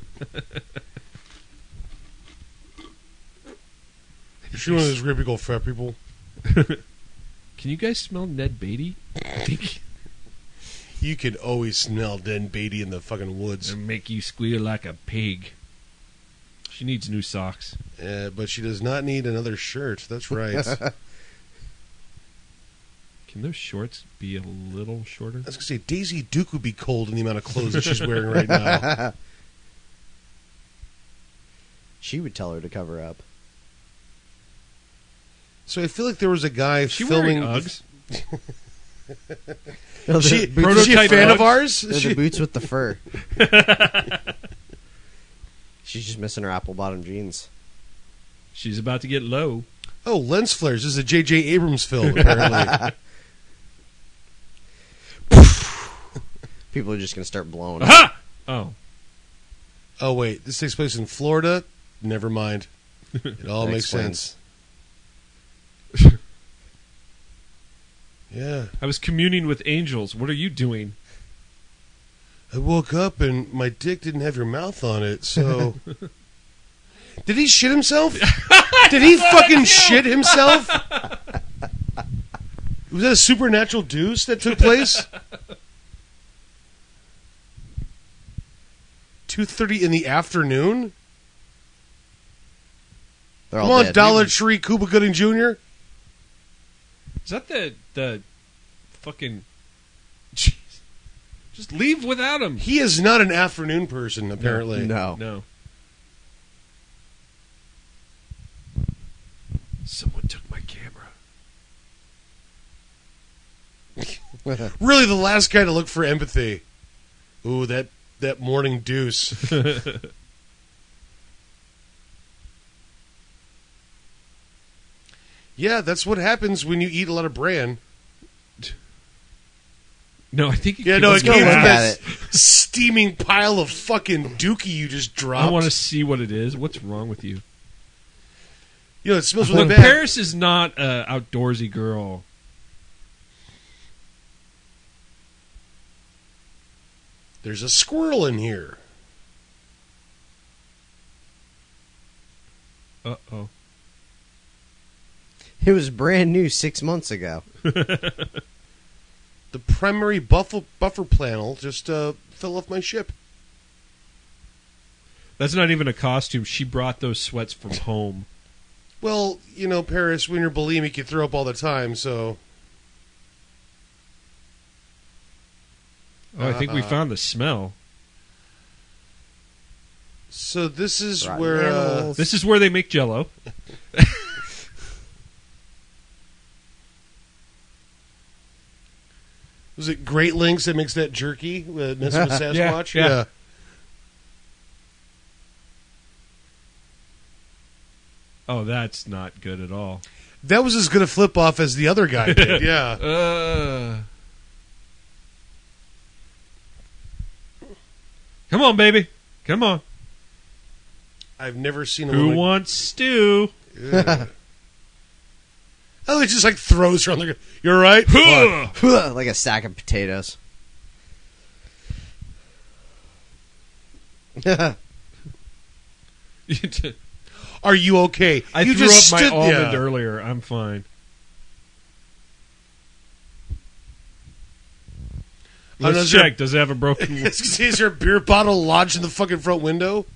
She one of those great big old fat people. Can you guys smell Ned Beatty? I think You could always smell Den Beatty in the fucking woods. and make you squeal like a pig. She needs new socks. Uh, but she does not need another shirt. That's right. I Can those shorts be a little shorter? was going to say, Daisy Duke would be cold in the amount of clothes that she's wearing right now. She would tell her to cover up. So I feel like there was a guy Is she filming. wearing Uggs? No, She, the boots- is she a Prototype fan of Uggs? ours? they're She- the boots with the fur. She's just missing her apple bottom jeans. She's about to get low. oh, lens flares. This is a J J Abrams film, apparently. People are just going to start blowing. Aha! Oh, Oh, wait. This takes place in Florida? Never mind. It all That makes explains. sense. Yeah. I was communing with angels. What are you doing? I woke up and my dick didn't have your mouth on it, so. Did he shit himself? Did he fucking shit himself? Was that a supernatural deuce that took place? two thirty in the afternoon? They're Come all on, dead. Dollar Tree Cuba Gooding Junior Is that the the fucking? Jeez. Just leave without him. He is not an afternoon person, apparently. No. No. Someone took my camera. Really, the last guy to look for empathy. Ooh, that, that morning deuce. Yeah, that's what happens when you eat a lot of bran. No, I think. It Yeah, no, kills it me. came look from at that steaming pile of fucking dookie you just dropped. I want to see what it is. What's wrong with you? You know, it smells really Look, bad. Paris is not a outdoorsy girl. There's a squirrel in here. Uh oh. It was brand new six months ago. The primary buffer buffer panel just uh, fell off my ship. That's not even a costume. She brought those sweats from home. Well, you know, Paris, when you're bulimic, you throw up all the time, so... Oh, I think we Uh-uh. found the smell. So this is Rotten where... Uh, animals. This is where they make Jell-O. was it Great Links that makes that jerky with messing with Sasquatch? Yeah, yeah. Oh, that's not good at all. That was as good a flip-off as the other guy did, yeah. Uh, come on, baby. Come on. I've never seen a Who woman... wants stew? Ugh. Oh, it just like throws her on the... You're right? Fuck. Like a sack of potatoes. Are you okay? I you threw just up my stood almond there. earlier. I'm fine. Oh, Let's is there- check. Does it have a broken? Is, is there a beer bottle lodged in the fucking front window?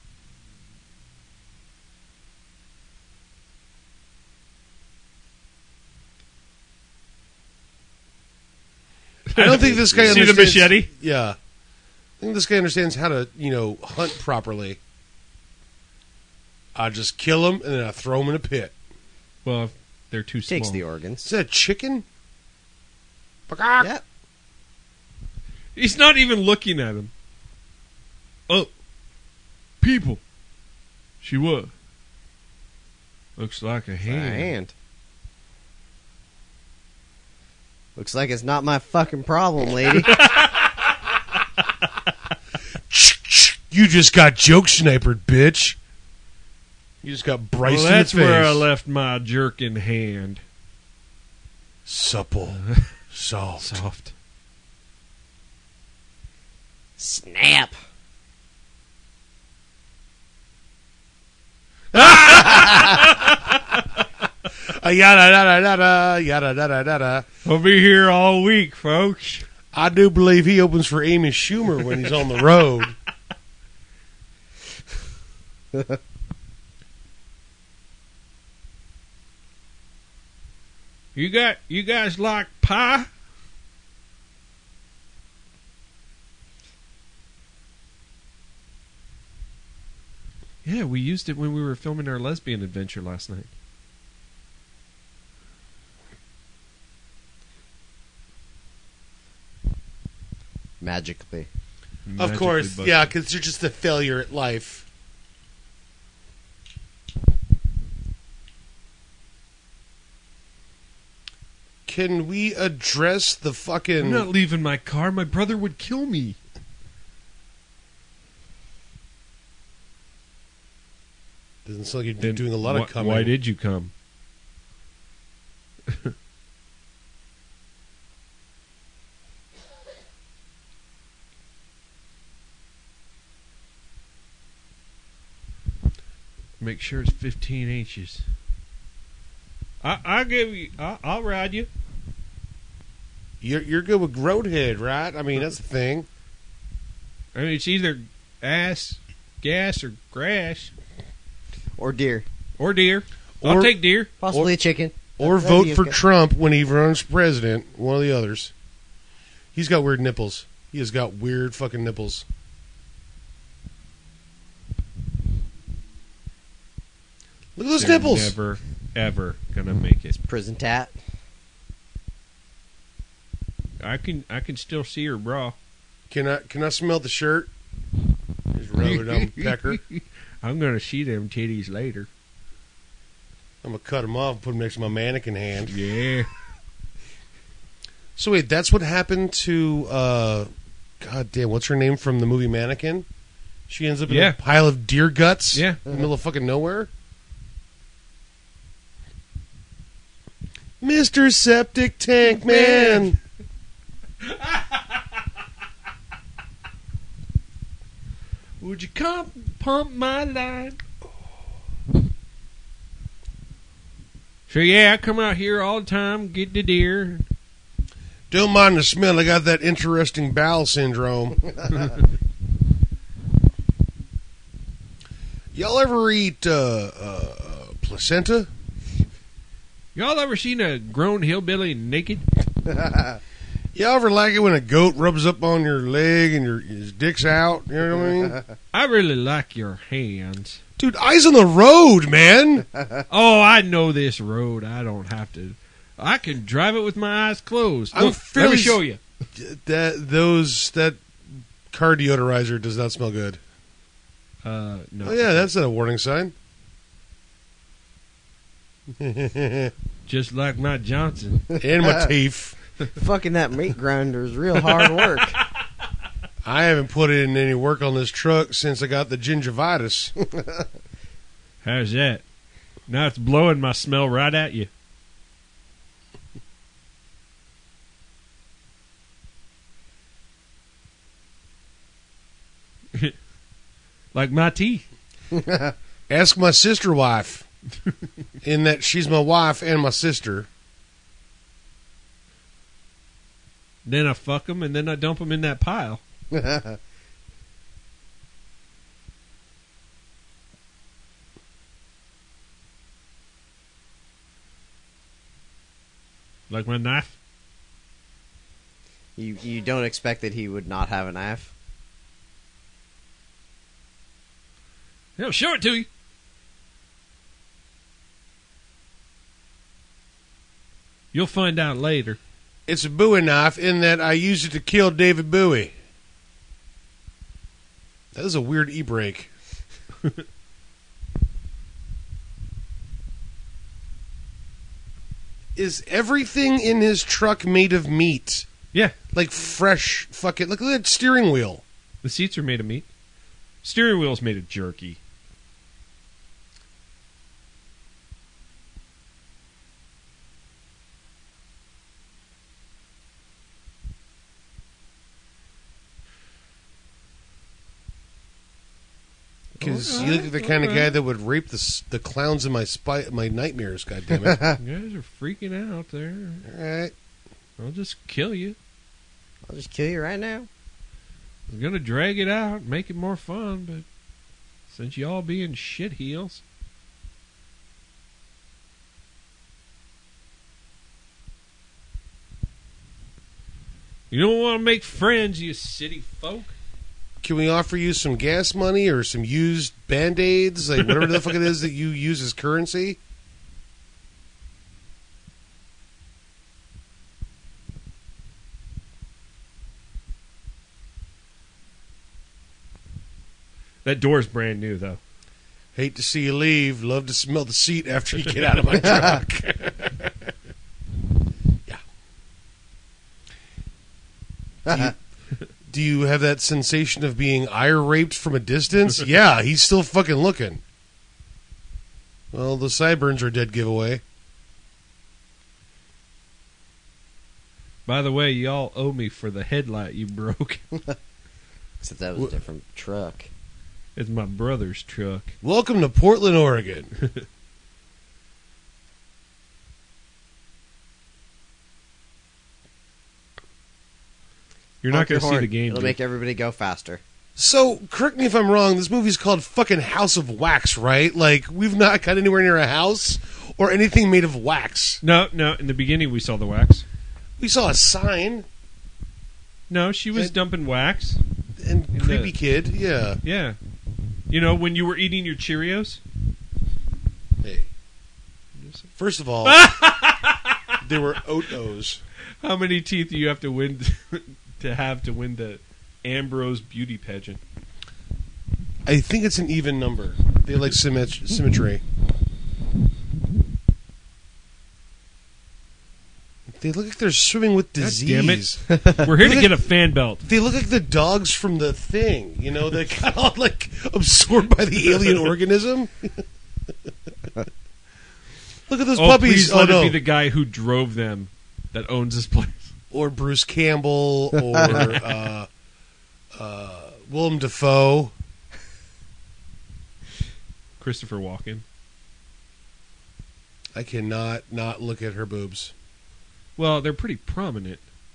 I don't think this guy See the understands. machete? Yeah, I think this guy understands how to, you know, hunt properly. I just kill him and then I throw him in a pit. Well, if they're too small. Takes the Is organs. that a chicken? Bakak. Yeah. He's not even looking at him. Oh, people. She was. Looks like a A hand. hand. Looks like it's not my fucking problem, lady. You just got joke snipered, bitch. You just got Bryce Well, in the that's face. where I left my jerking hand. Supple, soft. Soft. Snap. Uh, yada yada yada yada yada yada. I'll be here all week, folks. I do believe he opens for Amy Schumer when he's on the road. You got you guys like pie? Yeah, we used it when we were filming our lesbian adventure last night. Magically. Of Magically course, busted. yeah, because you're just a failure at life. Can we address the I'm fucking... not leaving my car. My brother would kill me. Doesn't sound like you're Then doing a lot wh- of coming. Why did you come? Make sure it's fifteen inches. I, I'll give you. I, I'll ride you. You're, you're good with Roadhead, right? I mean, that's the thing. I mean, it's either ass, gas, or grass, Or deer. or deer. Or- I'll take deer. Possibly a chicken. Or That'd vote be for okay. Trump when he runs for president. One of the others. He's got weird nipples. He has got weird fucking nipples. Look at those They're nipples. Never, ever gonna make it. Prison tat. I can, I can still see her bra. Can I can I smell the shirt? Just rub it down the pecker. I'm gonna see them titties later. I'm gonna cut them off and put them next to my mannequin hand. Yeah. So wait, that's what happened to uh God damn, what's her name from the movie Mannequin? She ends up in Yeah. a pile of deer guts Yeah. in the middle of fucking nowhere. Mister Septic Tank Man. Would you come pump my line? So yeah, I come out here all the time, get the deer. Don't mind the smell. I got that interesting bowel syndrome. Y'all ever eat uh, uh, placenta? Y'all ever seen a grown hillbilly naked? Y'all ever like it when a goat rubs up on your leg and your his dick's out? You know what I mean? I really like your hands. Dude, eyes on the road, man. Oh, I know this road. I don't have to. I can drive it with my eyes closed. I'm Look, let fairly me show you. That those that car deodorizer does not smell good. Uh, no. Oh yeah, that's not a warning sign. Just like my Johnson. And my teeth. Fucking that meat grinder is real hard work. I haven't put in any work on this truck since I got the gingivitis. How's that? Now it's blowing my smell right at you. Like my teeth. Ask my sister wife. In that she's my wife and my sister. Then I fuck them and then I dump them in that pile. Like my knife. You you don't expect that he would not have a knife? He'll show it to you. You'll find out later. It's a Bowie knife in that I used it to kill David Bowie. That was a weird e-brake. Is everything in his truck made of meat? Yeah, Like fresh fucking... Look at that steering wheel. the seats are made of meat. Steering wheel's made of jerky. Because you look like the kind of guy that would rape the s- the clowns in my spy, my nightmares, goddammit. You guys are freaking out there. All right. I'll just kill you. I'll just kill you right now. I was gonna drag it out, make it more fun, but since y'all being shit heels. You don't want to make friends, you city folk. Can we offer you some gas money or some used Band-Aids? Like, whatever the fuck it is that you use as currency? That door's brand new, though. Hate to see you leave. Love to smell the seat after you get out of my truck. Yeah. Do you, do you have that sensation of being ire raped from a distance? Yeah, he's still fucking looking. Well, the sideburns are a dead giveaway. By the way, y'all owe me for the headlight you broke. Except that was a different truck. It's my brother's truck. Welcome to Portland, Oregon. You're not Honk your going to see horn. the game. It'll dude. make everybody go faster. So, correct me if I'm wrong, this movie's called fucking House of Wax, right? Like, we've not got anywhere near a house or anything made of wax. No, no. In the beginning, we saw the wax. We saw a sign No, she was It- dumping wax. and In creepy the- kid, yeah. Yeah. You know, when you were eating your Cheerios? Hey. First of all, they were oat-os. How many teeth do you have to win to have to win the Ambrose beauty pageant? I think it's an even number. They like symmet- symmetry. They look like they're swimming with God damn it. disease. We're here to Look get a fan belt. They look like the dogs from the Thing, you know, that got all like absorbed by the alien organism. Look at those Oh, puppies. please Oh let no. it be the guy who drove them that owns this place. Or Bruce Campbell or uh, uh, Willem Dafoe. Christopher Walken. I I cannot not look at her boobs. Well, they're pretty prominent.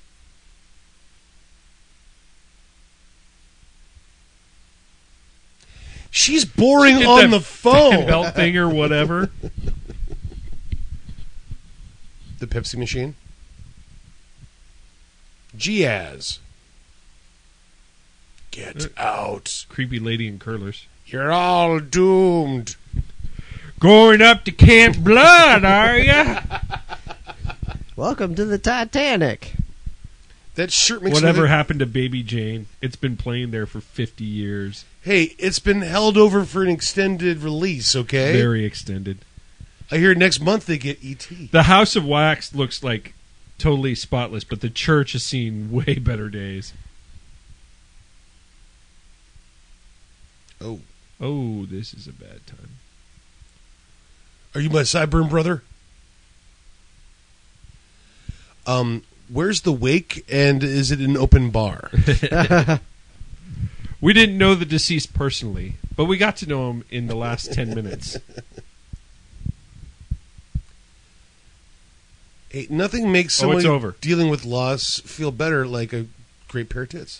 She's boring Get on that the phone. belt thing or whatever. The Pepsi machine. Giaz. Get out. Creepy lady in curlers. You're all doomed. Going up to Camp Blood, are ya? Welcome to the Titanic. That shirt makes Whatever me... happened to Baby Jane? It's been playing there for fifty years. Hey, it's been held over for an extended release, okay? Very extended. I hear next month they get E T. The House of Wax looks like totally spotless, but the church has seen way better days. Oh. Oh, this is a bad time. Are you my sideburn brother? Um, where's the wake, and is it an open bar? We didn't know the deceased personally, but we got to know him in the last ten minutes. Hey, nothing makes Oh, it's someone over. dealing with loss feel better like a great pair of tits.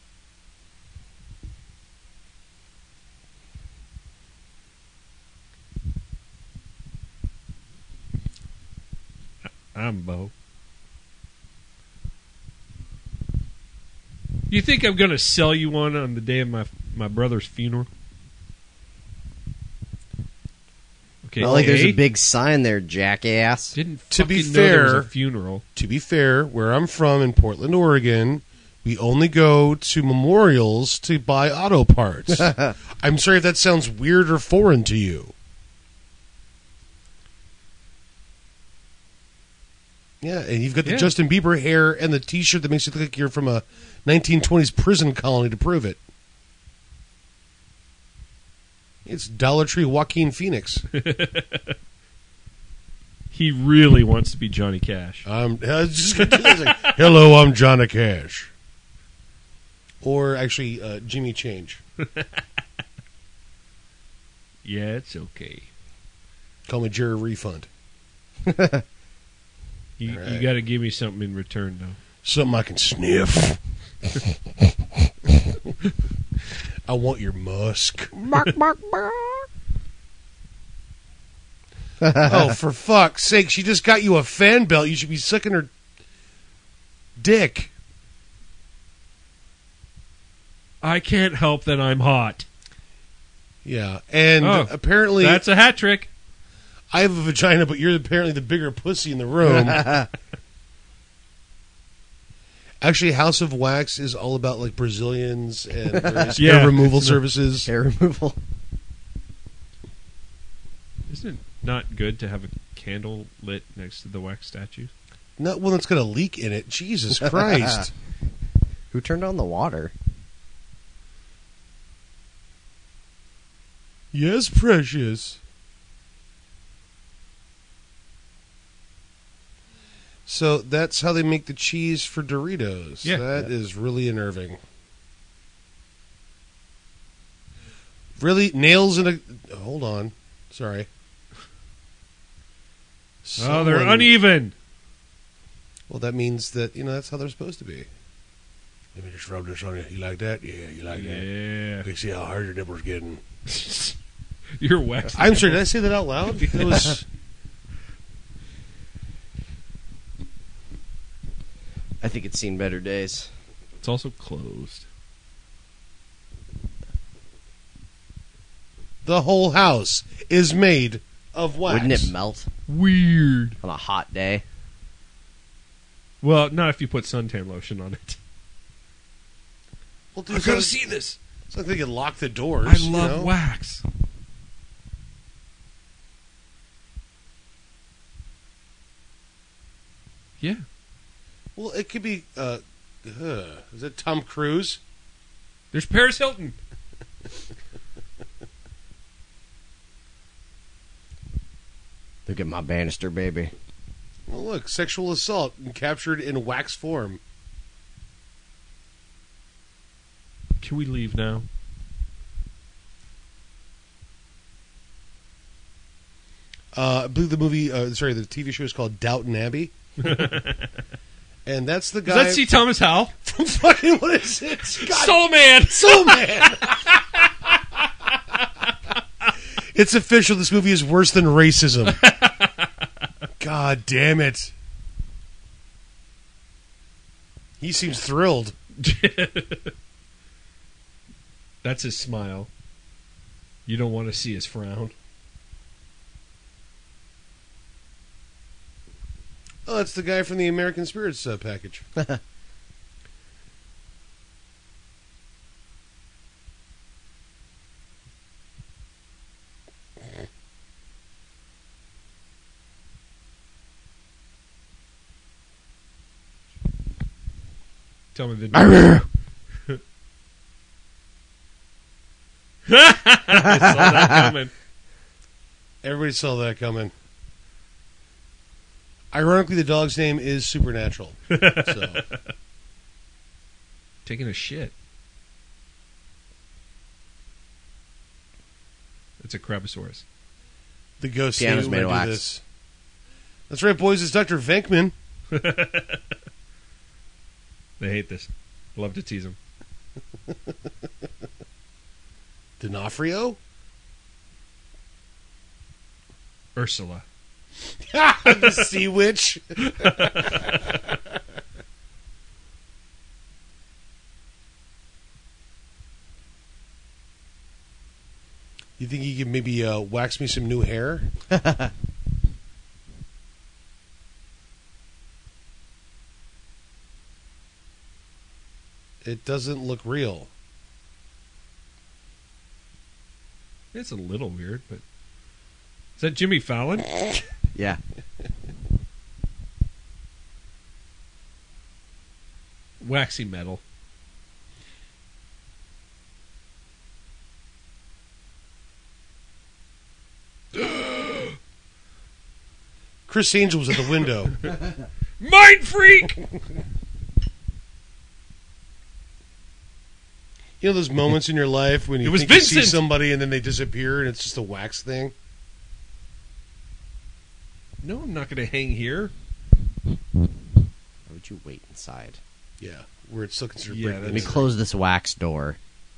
I'm Bo. You think I'm going to sell you one on the day of my my brother's funeral? Okay, Not like there's A, a big sign there, jackass. didn't To be fucking know there was fair- a funeral. To be fair, where I'm from in Portland, Oregon, we only go to memorials to buy auto parts. I'm sorry if that sounds weird or foreign to you. Yeah, and you've got the Yeah. Justin Bieber hair and the T-shirt that makes you look like you're from a nineteen twenties prison colony to prove it. It's Dollar Tree Joaquin Phoenix. He really wants to be Johnny Cash. I'm I was just gonna do this, like, hello, I'm Johnny Cash. Or actually, uh, Jimmy Change. Yeah, it's okay. Call me Jerry Refund. You, All you right. got to give me something in return, though. Something I can sniff. I want your musk. Oh, for fuck's sake. She just got you a fan belt. You should be sucking her dick. I can't help that I'm hot. Yeah. And Oh, apparently, That's a hat trick. I have a vagina, but you're apparently the bigger pussy in the room. Actually, House of Wax is all about like Brazilians and various Yeah. hair removal services. Hair removal. Isn't it not good to have a candle lit next to the wax statue? Not one that's got a leak in it. Jesus Christ. Who turned on the water? Yes, precious. So that's how they make the cheese for Doritos. Yeah. That is really unnerving. Really? Nails in a... Hold on. Sorry. Oh, they're Someone- uneven. Well, that means that, you know, that's how they're supposed to be. Let me just rub this on you. You like that? Yeah, you like that. Yeah. You can see how hard your nipple's getting. You're wax. I'm sorry, did I say that out loud? That was... I think it's seen better days. It's also closed. The whole house is made of wax. Wouldn't it melt Weird. on a hot day? Well, not if you put suntan lotion on it. Well, dude, I've it's got not- to see this. It's like they can lock the doors. I you love know? wax. Yeah. Well, it could be. Uh, uh, is it Tom Cruise? There's Paris Hilton. Look at my banister, baby. Well, look, sexual assault captured in wax form. Can we leave now? Uh, I believe the movie, uh, sorry, the T V show is called Downton Abbey. And that's the Does guy that C. Thomas Howell? from fucking, what is it? God, Soul Man. Soul Man. It's official. This movie is worse than racism. God damn it. He seems thrilled. That's his smile. You don't want to see his frown. Oh, that's the guy from the American Spirits uh, package. Tell me the. I saw that coming. Everybody saw that coming. Ironically, the dog's name is Supernatural. So. Taking a shit. It's a Crabosaurus. The ghost Piano's who made of might do wax. this. That's right, boys. It's Doctor Venkman. They hate this. Love to tease them. D'Onofrio? Ursula. The Sea Witch. You think you could maybe uh, wax me some new hair? It doesn't look real. It's a little weird, but is that Jimmy Fallon? Yeah. Waxy metal. Chris Angel was at the window. Mind freak. You know those moments in your life when you It was think you see Vincent. somebody and then they disappear and it's just a wax thing? No, I'm not going to hang here. Why would you wait inside? Yeah, where it's still considered Yeah, breaking Let me in. close this wax door.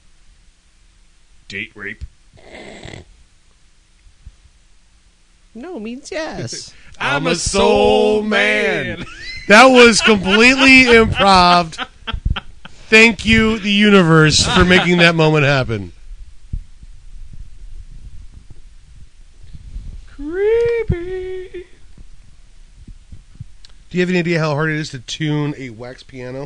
Date rape. No means yes. I'm a soul man. That was completely improv. Thank you, the universe, for making that moment happen. Creepy. Do you have any idea how hard it is to tune a wax piano?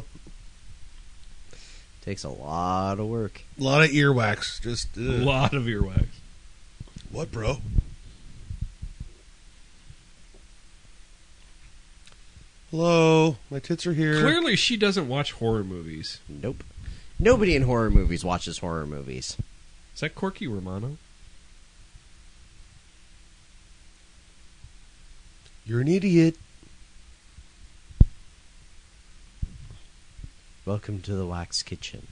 Takes a lot of work. A lot of earwax. Just A ugh. lot of earwax. What, bro? Hello, my tits are here. Clearly, she doesn't watch horror movies. Nope. Nobody in horror movies watches horror movies. Is that Corky Romano? You're an idiot. Welcome to the Wax Kitchen.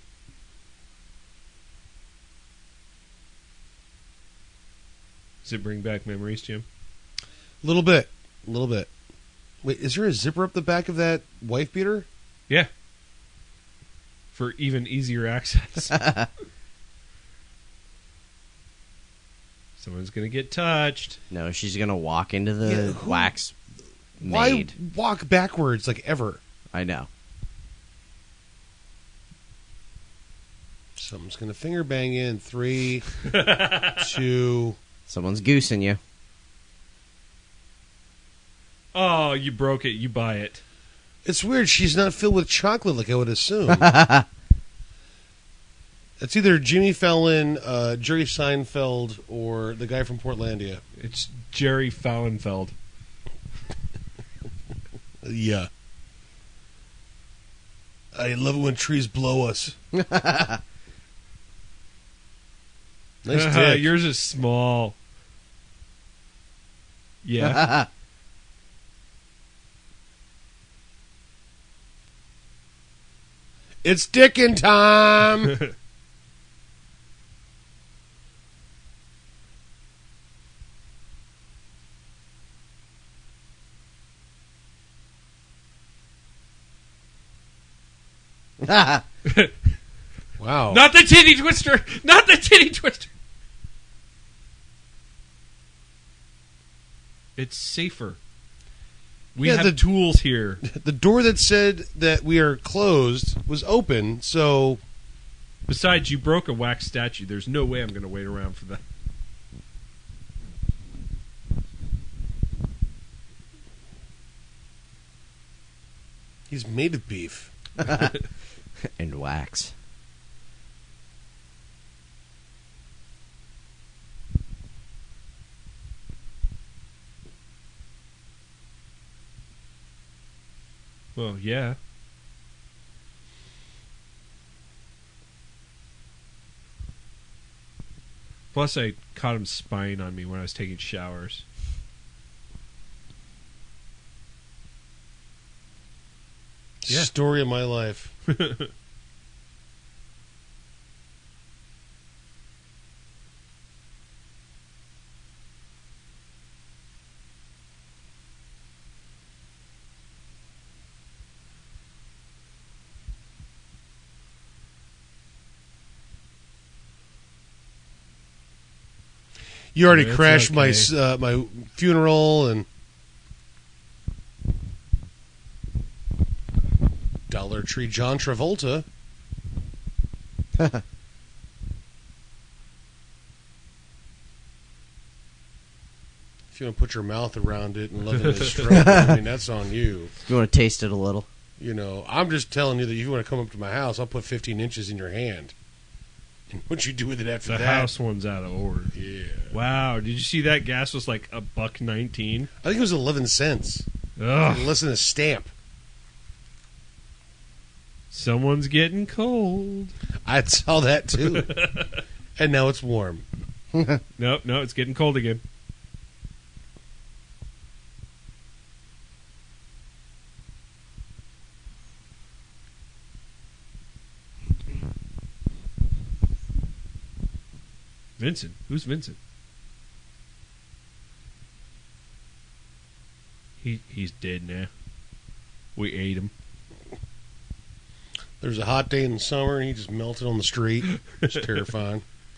Does it bring back memories, Jim? A little bit. A little bit. Wait, is there a zipper up the back of that wife beater? Yeah. For even easier access. Someone's going to get touched. No, she's gonna walk into the Yeah, who- wax Why maid. walk backwards like ever? I know. Someone's going to finger bang in. Three, two. Someone's goosing you. Oh, you broke it. You buy it. It's weird. She's not filled with chocolate like I would assume. It's either Jimmy Fallon, uh, Jerry Seinfeld, or the guy from Portlandia. It's Jerry Fallenfeld. Yeah. I love it when trees blow us. Nice dick. Yours is small. Yeah. It's dickin' time. Wow. Not the titty twister! Not the titty twister! It's safer. We Yeah, have the- tools here. The door that said that we are closed was open, so Besides, you broke a wax statue. There's no way I'm going to wait around for that. he's made of beef. And wax. Well, yeah. Plus, I caught him spying on me when I was taking showers. Yeah. Story of my life. You already That's crashed my okay. uh, my funeral and Dollar Tree John Travolta. If you want to put your mouth around it and love it as stroke, I mean that's on you. You want to taste it a little? You know, I'm just telling you that if you want to come up to my house, I'll put fifteen inches in your hand. And what you do with it after The that? house one's out of order. Yeah, Wow, did you see that gas was like a buck nineteen? I think it was eleven cents, Ugh, less than a stamp. someone's getting cold. I saw that too, and now it's warm. Nope, no, it's getting cold again. Vincent? Who's Vincent? He he's dead now. We ate him. There's a hot day in the summer, and he just melted on the street. It's terrifying.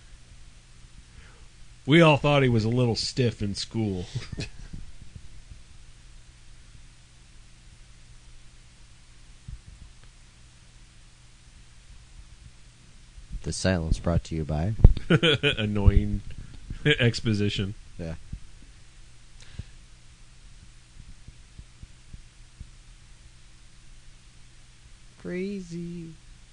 We all thought he was a little stiff in school. The silence brought to you by. Annoying exposition. Yeah. Crazy.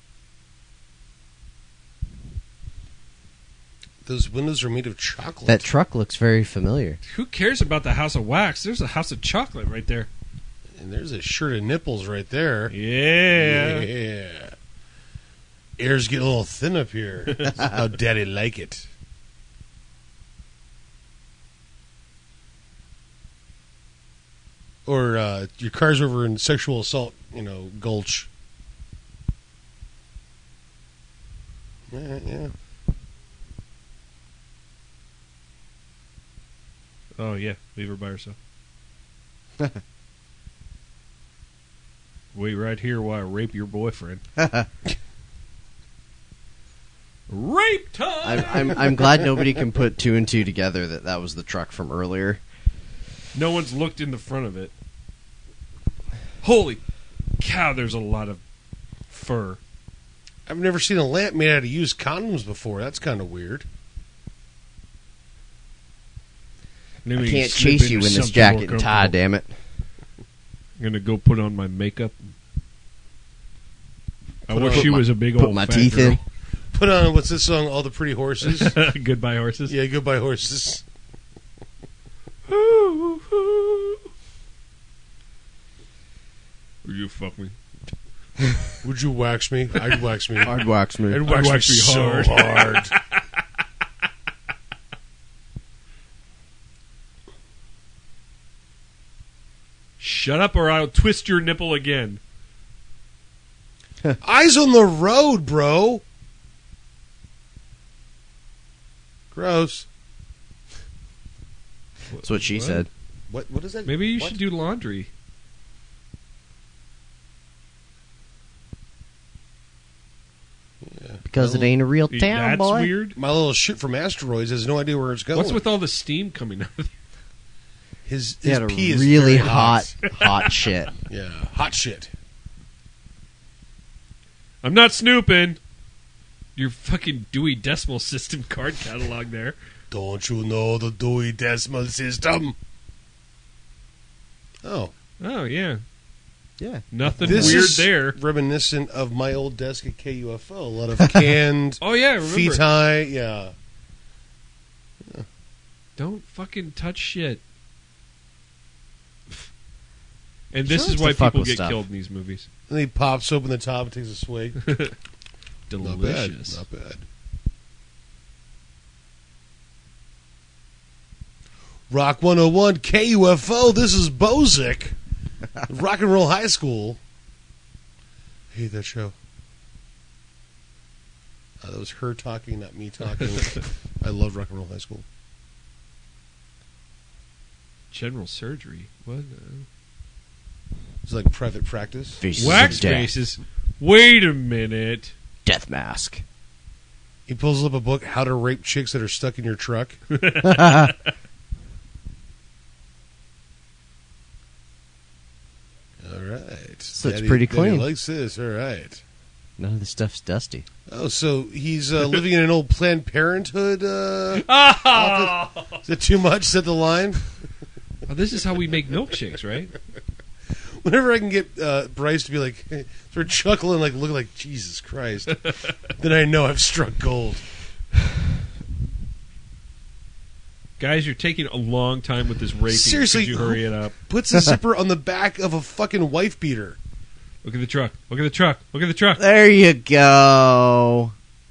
Those windows are made of chocolate. That truck looks very familiar. Who cares about the house of wax? There's a house of chocolate right there. and there's a shirt of nipples right there. Yeah. Yeah. Ears get a little thin up here. How daddy like it. Or uh, your car's over in sexual assault, you know, Gulch. Yeah, yeah. Oh, yeah. Leave her by herself. Wait right here while I rape your boyfriend. Rape time! I'm, I'm I'm glad nobody can put two and two together that that was the truck from earlier. No one's looked in the front of it. Holy cow, there's a lot of fur. I've never seen a lamp made out of used condoms before. That's kind of weird. Maybe I you can't slip chase into you in this something jacket more and tie, comfortable. damn it. I'm gonna go put on my makeup. I Put wish on- she was a big Put old my fat teeth girl. in. Put on, what's this song? All the Pretty Horses? Goodbye horses. Yeah, Goodbye Horses. Ooh, ooh. Will you fuck me? Would you wax me? I'd wax me. Hard wax me. I'd wax, wax me me so hard. hard. Shut up or I'll twist your nipple again. Eyes on the road, bro. Gross. That's what she What? said. What? What is that? Maybe you What? should do laundry. because it ain't a real town, That's boy. weird. My little shit from asteroids has no idea where it's going. What's with all the steam coming out of his? He His had a pee is really very hot, hot shit. Yeah, hot shit. I'm not snooping. Your fucking Dewey Decimal System card catalog there. Don't you know the Dewey Decimal System? Oh, Oh, yeah. Yeah. Nothing this weird is there. reminiscent of my old desk at K U F O. A lot of canned, Oh, yeah, remember. feet high. Yeah, Don't fucking touch shit. And this Sure is likes why to fuck people with get stuff. killed in these movies. and he pops open the top and takes a swig. Delicious. Not bad. Not bad. Rock one oh one K U F O. This is Bozic. Rock and Roll High School. I hate that show. Uh, that was her talking, not me talking. I love Rock and Roll High School. General surgery. What? Uh, It's like private practice. Faces wax of death. faces. Wait a minute. Death mask. He pulls up a book, How to Rape Chicks That Are Stuck in Your Truck. All right. So it's Daddy- pretty Daddy clean. likes this. All right. None of the stuff's dusty. Oh, so he's uh, living in an old Planned Parenthood. Uh, Oh! is it too much? Is that the line? Oh, this is how we make milkshakes, right? Whenever I can get uh, Bryce to be like, sort of chuckling, like looking like Jesus Christ, then I know I've struck gold. Guys, you're taking a long time with this raping. Seriously, Could you hurry it up? Puts a zipper on the back of a fucking wife beater. Look at the truck. Look at the truck. Look at the truck. There you go.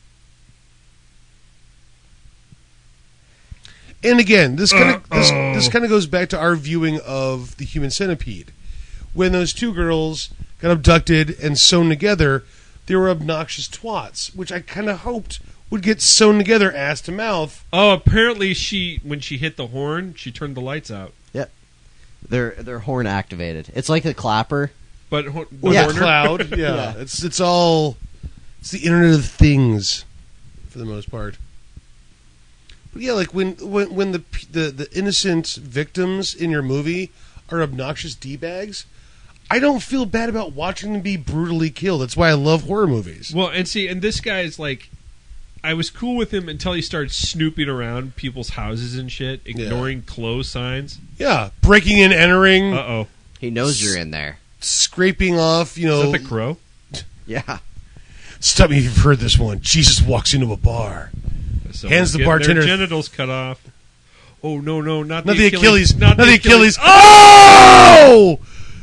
And again, this kind of this, Uh-oh. this kind of goes back to our viewing of the Human Centipede. When those two girls got abducted and sewn together, they were obnoxious twats, which I kind of hoped would get sewn together ass to mouth. Oh, apparently she, when she hit the horn, she turned the lights out. Yep. They're they're horn activated. It's like a clapper. But ho- the Or Yeah. the horner- cloud. Yeah. Yeah. It's it's all it's the Internet of Things for the most part. But yeah, like when when when the p- the, the innocent victims in your movie are obnoxious D-bags, I don't feel bad about watching them be brutally killed. That's why I love horror movies. Well, and see, and this guy's like, I was cool with him until he started snooping around people's houses and shit, ignoring close signs. Yeah, breaking and entering, Uh oh. He knows you're in there. scraping off, you Is know. that the crow? Yeah. Stop me if you've heard this one. Jesus walks into a bar. Someone's Hands the getting bartender- their genitals cut off. Oh no, no, not, Not the Achilles. Not, Not the Achilles. Oh! Oh!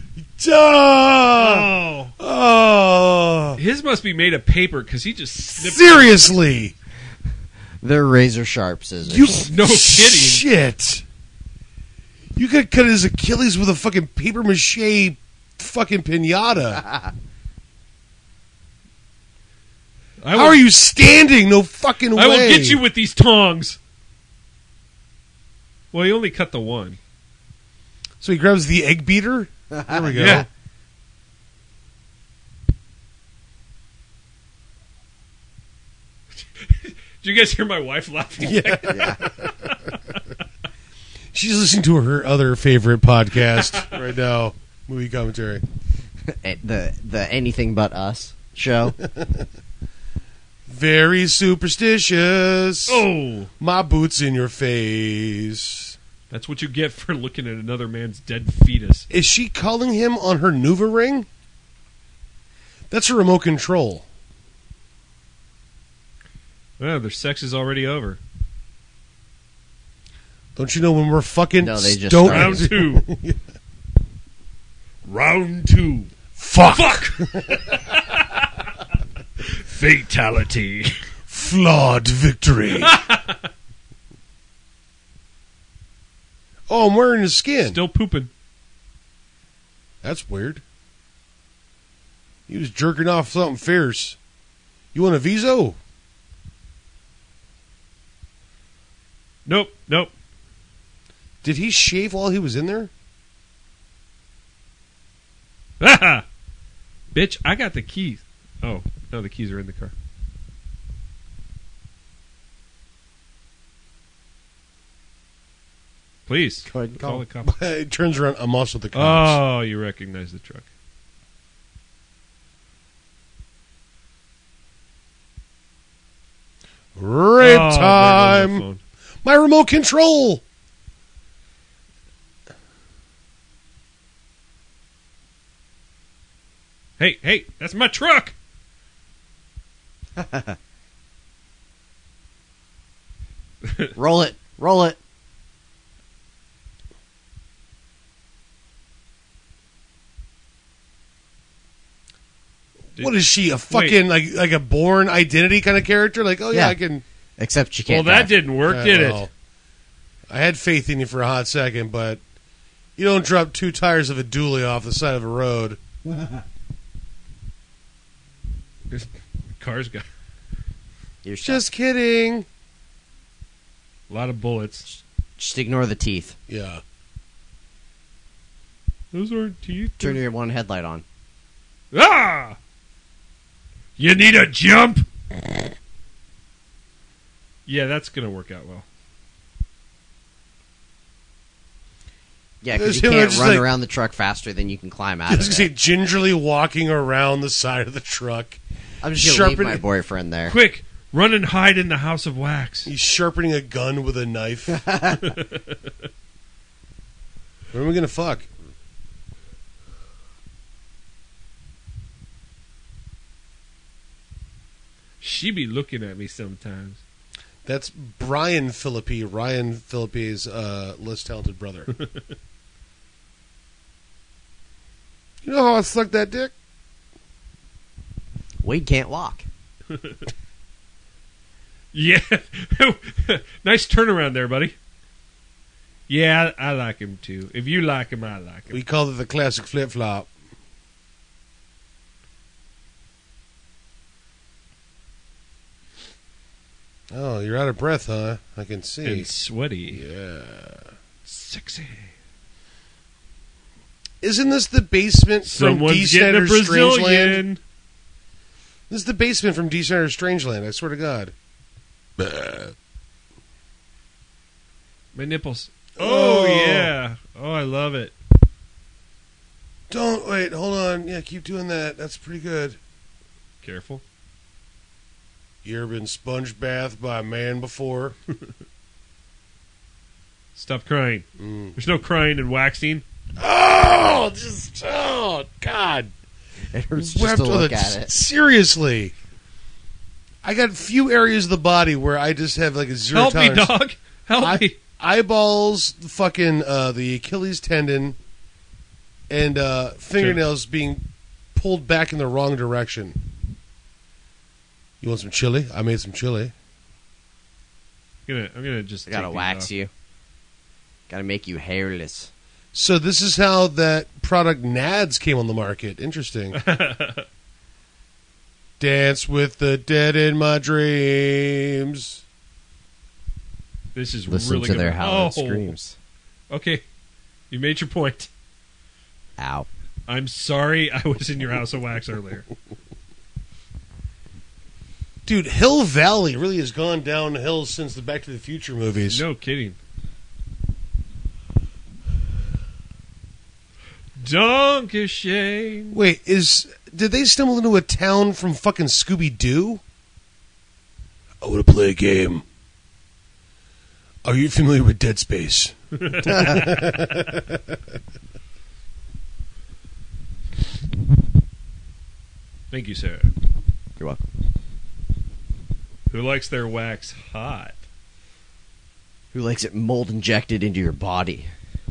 Duh! Oh! Oh! His must be made of paper because he just snipped. Seriously! They're razor sharp scissors. You No kidding. Shit! You could cut his Achilles with a fucking paper mache fucking pinata. I How will, are you standing? No fucking way. I will get you with these tongs. Well, he only cut the one. So he grabs the egg beater. There we go. Yeah. Did you guys hear my wife laughing? Yeah. She's listening to her other favorite podcast right now. Movie commentary. Eh, the the anything but us show. Very superstitious. Oh, My boots in your face. that's what you get for looking at another man's dead fetus. Is she calling him on her Nuva ring? That's a remote control. Well, their sex is already over. Don't you know when we're fucking No, they just stoned- Round two. Round two. Fuck. Fatality. Flawed victory. Oh, I'm wearing his skin. Still pooping. That's weird. He was jerking off something fierce. You want a Viso? Nope, nope. Did he shave while he was in there? Bitch, I got the keys. Oh, no, the keys are in the car. Please. Go ahead and call. Call the cops. It turns around. I'm also the cops. Oh, you recognize the truck. Rape Oh, there goes the time. phone. My remote control. Hey, hey, that's my truck. Roll it. Roll it. What is she? A fucking like like a born identity kind of character? Like, oh yeah, Yeah. I can. Except you Well, can't. that drive. didn't work, Uh, did well, it? I had faith in you for a hot second, but you don't drop two tires of a dually off the side of a road. This car's got You're just, Just kidding. a lot of bullets. just ignore the teeth. Yeah. Those aren't teeth. Turn your one headlight on. Ah! You need a jump? Yeah, that's going to work out well. Yeah, because you There's him can't just run like- around the truck faster than you can climb out I of was gonna say it. gingerly walking around the side of the truck. I'm just gonna leave sharpen- my boyfriend there. Quick, run and hide in the house of wax. He's sharpening a gun with a knife. When are we gonna fuck? She be looking at me sometimes. That's Brian Philippi, Ryan Philippi's uh, less talented brother. You know how I suck that dick? Wade can't walk. Yeah. Nice turnaround there, buddy. Yeah, I, I like him too. If you like him, I like him. We call it the classic flip flop. Oh, you're out of breath, huh? I can see. And sweaty. Yeah. Sexy. Isn't this the basement from D. Someone's getting a Snyder's Strangeland? Brazilian. This is the basement from D. Snyder's Strangeland, I swear to God. My nipples. Oh, Oh. yeah. Oh, I love it. Don't, wait, hold on. Yeah, keep doing that. That's pretty good. Careful. You ever been sponge bath by a man before? Stop crying. Mm. There's no crying and waxing. Oh, just, oh, God. It hurts just Wept to with look it. at it. Seriously. I got few areas of the body where I just have like a zero Help me, tolerance. dog. Help I- me. Eyeballs, fucking uh, the Achilles tendon, and uh, fingernails being pulled back in the wrong direction. You want some chili? I made some chili. I'm gonna, I'm gonna just. I gotta take these wax off. you. Gotta make you hairless. So this is how that product Nads came on the market. Interesting. Dance with the dead in my dreams. This is Listen really to good. their howling oh, screams. Okay, you made your point. Ow. I'm sorry I was in your house of wax earlier. Dude, Hill Valley really has gone downhill since the Back to the Future movies. No kidding. Donkey Shane. Wait, is did they stumble into a town from fucking Scooby Doo? I want to play a game. Are you familiar with Dead Space? Thank you, Sarah. You're welcome. Who likes their wax hot? Who likes it mold injected into your body?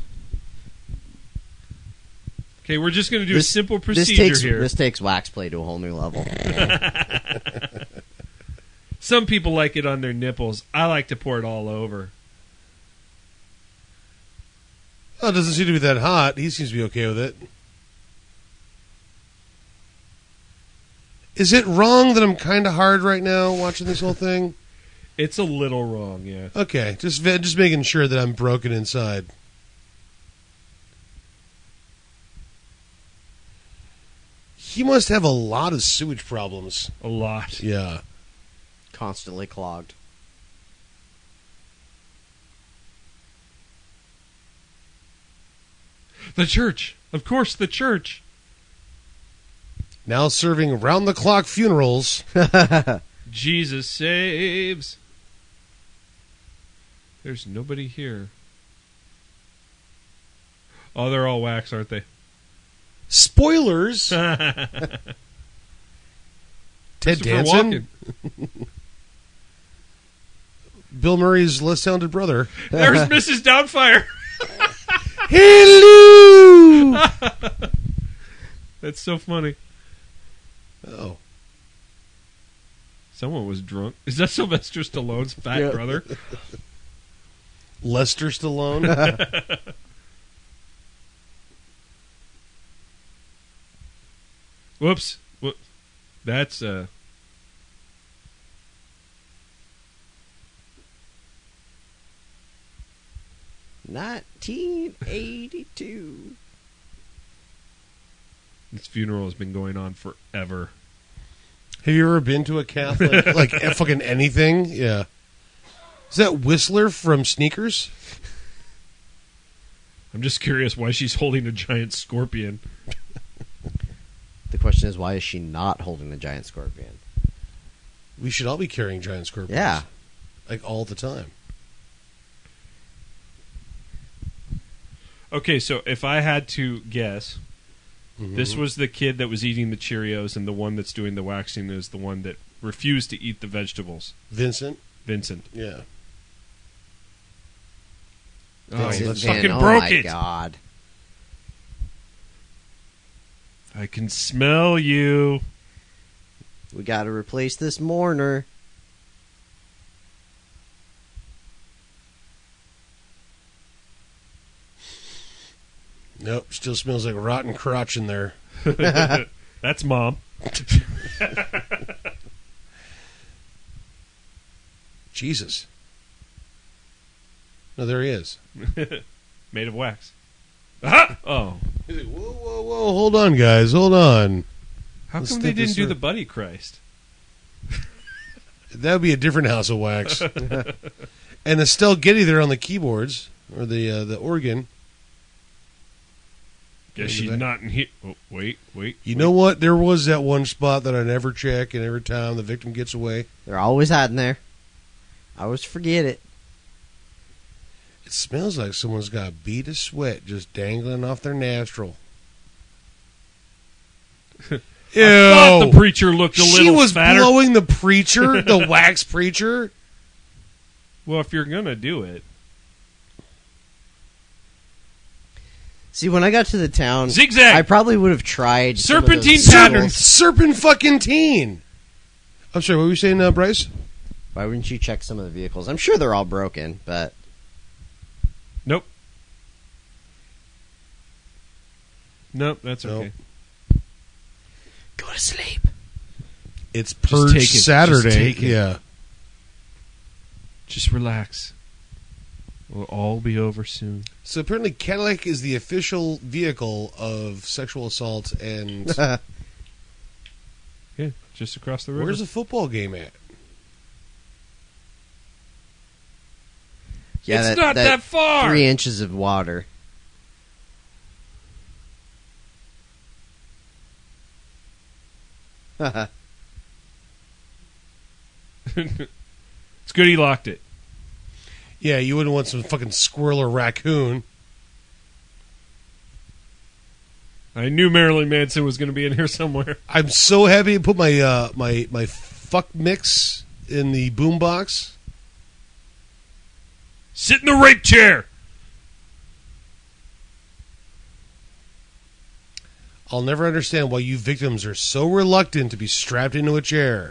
Okay, we're just going to do This- a simple This procedure takes here. this takes wax play to a whole new level. Some people like it on their nipples. I like to pour it all over. Oh, it doesn't seem to be that hot. He seems to be okay with it. Is it wrong that I'm kind of hard right now watching this whole thing? It's a little wrong, yeah. Okay, just just making sure that I'm broken inside. He must have a lot of sewage problems. A lot. Yeah. Constantly clogged. The church. Of course, the church. Now serving round-the-clock funerals. Jesus saves. There's nobody here. Oh, they're all wax, aren't they? Spoilers. Ted Danson. Walken. Bill Murray's less talented brother. There's Missus Doubtfire. Hello. That's so funny. Oh. Someone was drunk. Is that Sylvester Stallone's fat Yeah. brother? Lester Stallone. Whoops. Whoop. That's uh nineteen eighty-two. this funeral has been going on forever. Have you ever been to a Catholic, like eh, fucking anything? Yeah. Is that Whistler from Sneakers? I'm just curious why she's holding a giant scorpion. The question is, why is she not holding the giant scorpion? We should all be carrying giant scorpions. Yeah. Like all the time. Okay, so if I had to guess, Mhm. this was the kid that was eating the Cheerios, and the one that's doing the waxing is the one that refused to eat the vegetables. Vincent. Vincent. Yeah. Oh, Vincent you Van- fucking oh broke my it! God. I can smell you. We got to replace this mourner. Nope. Still smells like rotten crotch in there. That's Mom. Jesus. No, there he is. Made of wax. Ah! Oh. He's like, whoa, whoa, whoa. Hold on, guys. Hold on. How Let's come they take this didn't do through. the Buddy Christ? That would be a different house of wax. And Estelle Getty there on the keyboards, or the uh, the organ. Guess Maybe she's that- not in here. Oh, wait, wait. You wait. know what? There was that one spot that I never check, and every time the victim gets away, They're always hiding there. I always forget it. it smells like someone's got a bead of sweat just dangling off their nostril. Ew. I thought the preacher looked a little She was fatter. blowing the preacher, the wax preacher. Well, if you're gonna do it, See, when I got to the town, Zigzag! I probably would have tried some of those Serpentine vehicles. pattern. Serpent fucking teen. I'm sorry, what were you saying, uh, Bryce? Why wouldn't you check some of the vehicles? I'm sure they're all broken, but nope, nope. That's Nope. okay. go to sleep. It's Just Purge take it. Just Saturday. take it. Yeah. Just relax. We'll all be over soon. So apparently Cadillac is the official vehicle of sexual assault and... Yeah, just across the river. Where's the football game at? Yeah, it's that- not that, that far. Three inches of water. It's good he locked it. Yeah, you wouldn't want some fucking squirrel or raccoon. I knew Marilyn Manson was going to be in here somewhere. I'm so happy to put my uh, my my fuck mix in the boombox. Sit in the rape chair. I'll never understand why you victims are so reluctant to be strapped into a chair.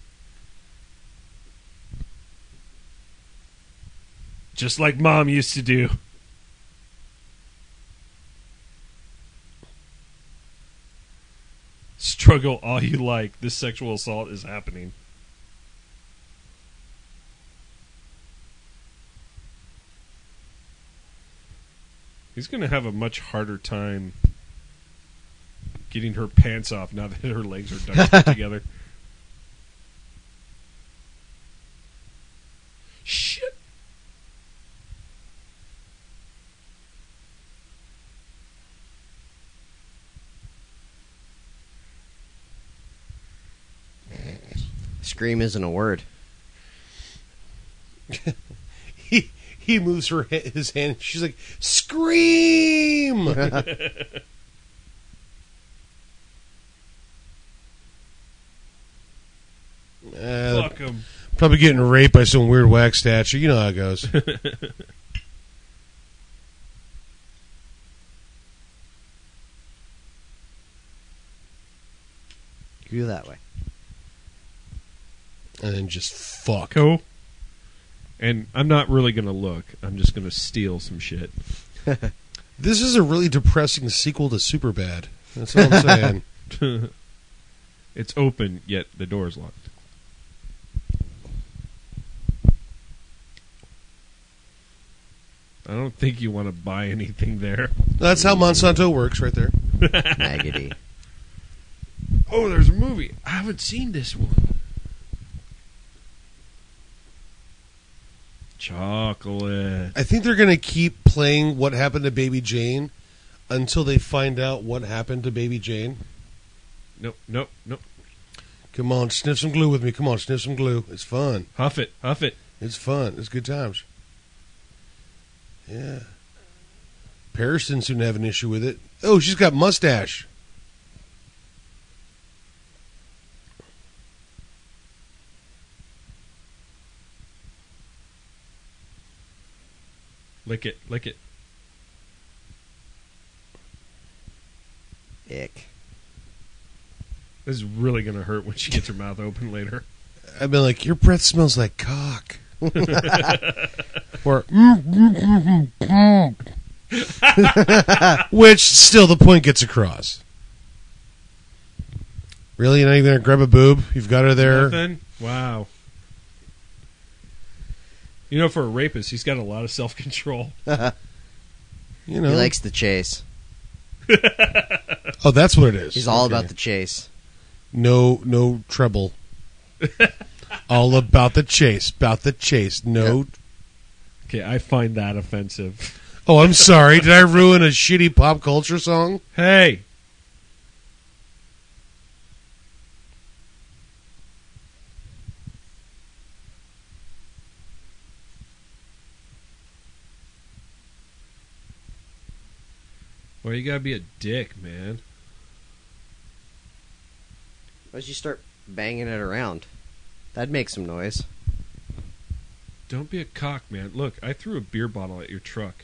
Just like Mom used to do. Struggle all you like. This sexual assault is happening. He's going to have a much harder time getting her pants off now that her legs are duct together. Shit. Scream isn't a word. he he moves her ha- his hand. She's like, scream. Uh, Fuck him. probably getting raped by some weird wax statue. You know how it goes. You go that way. And then just fuck. Cool. And I'm not really going to look. I'm just going to steal some shit. This is a really depressing sequel to Superbad. That's all I'm saying. It's open, yet the door's locked. I don't think you want to buy anything there. That's how Monsanto works right there. Maggoty. Oh, there's a movie. I haven't seen this one. Chocolate. I think they're going to keep playing What Happened to Baby Jane until they find out what happened to Baby Jane. Nope, nope, nope. Come on, sniff some glue with me. Come on, sniff some glue. It's fun. Huff it, huff it. It's fun. It's good times. Yeah. Paris didn't seem to have an issue with it. Oh, she's got mustache. Lick it, lick it. Ick. This is really going to hurt when she gets her mouth open later. I've been like, your breath smells like cock. Or, mm, mm, mm, mm. Which, still, the point gets across. Really? You're not even going to grab a boob? You've got her there? Nothing? Wow. You know, for a rapist, he's got a lot of self-control. You know. He likes the chase. Oh, that's what it is. He's all Okay. about the chase. No, no treble. All about the chase. About the chase. No. Okay, I find that offensive. Oh, I'm sorry. Did I ruin a shitty pop culture song? Hey! Well, you gotta be a dick, man. Why don't you start banging it around? That'd make some noise. Don't be a cock, man. Look, I threw a beer bottle at your truck.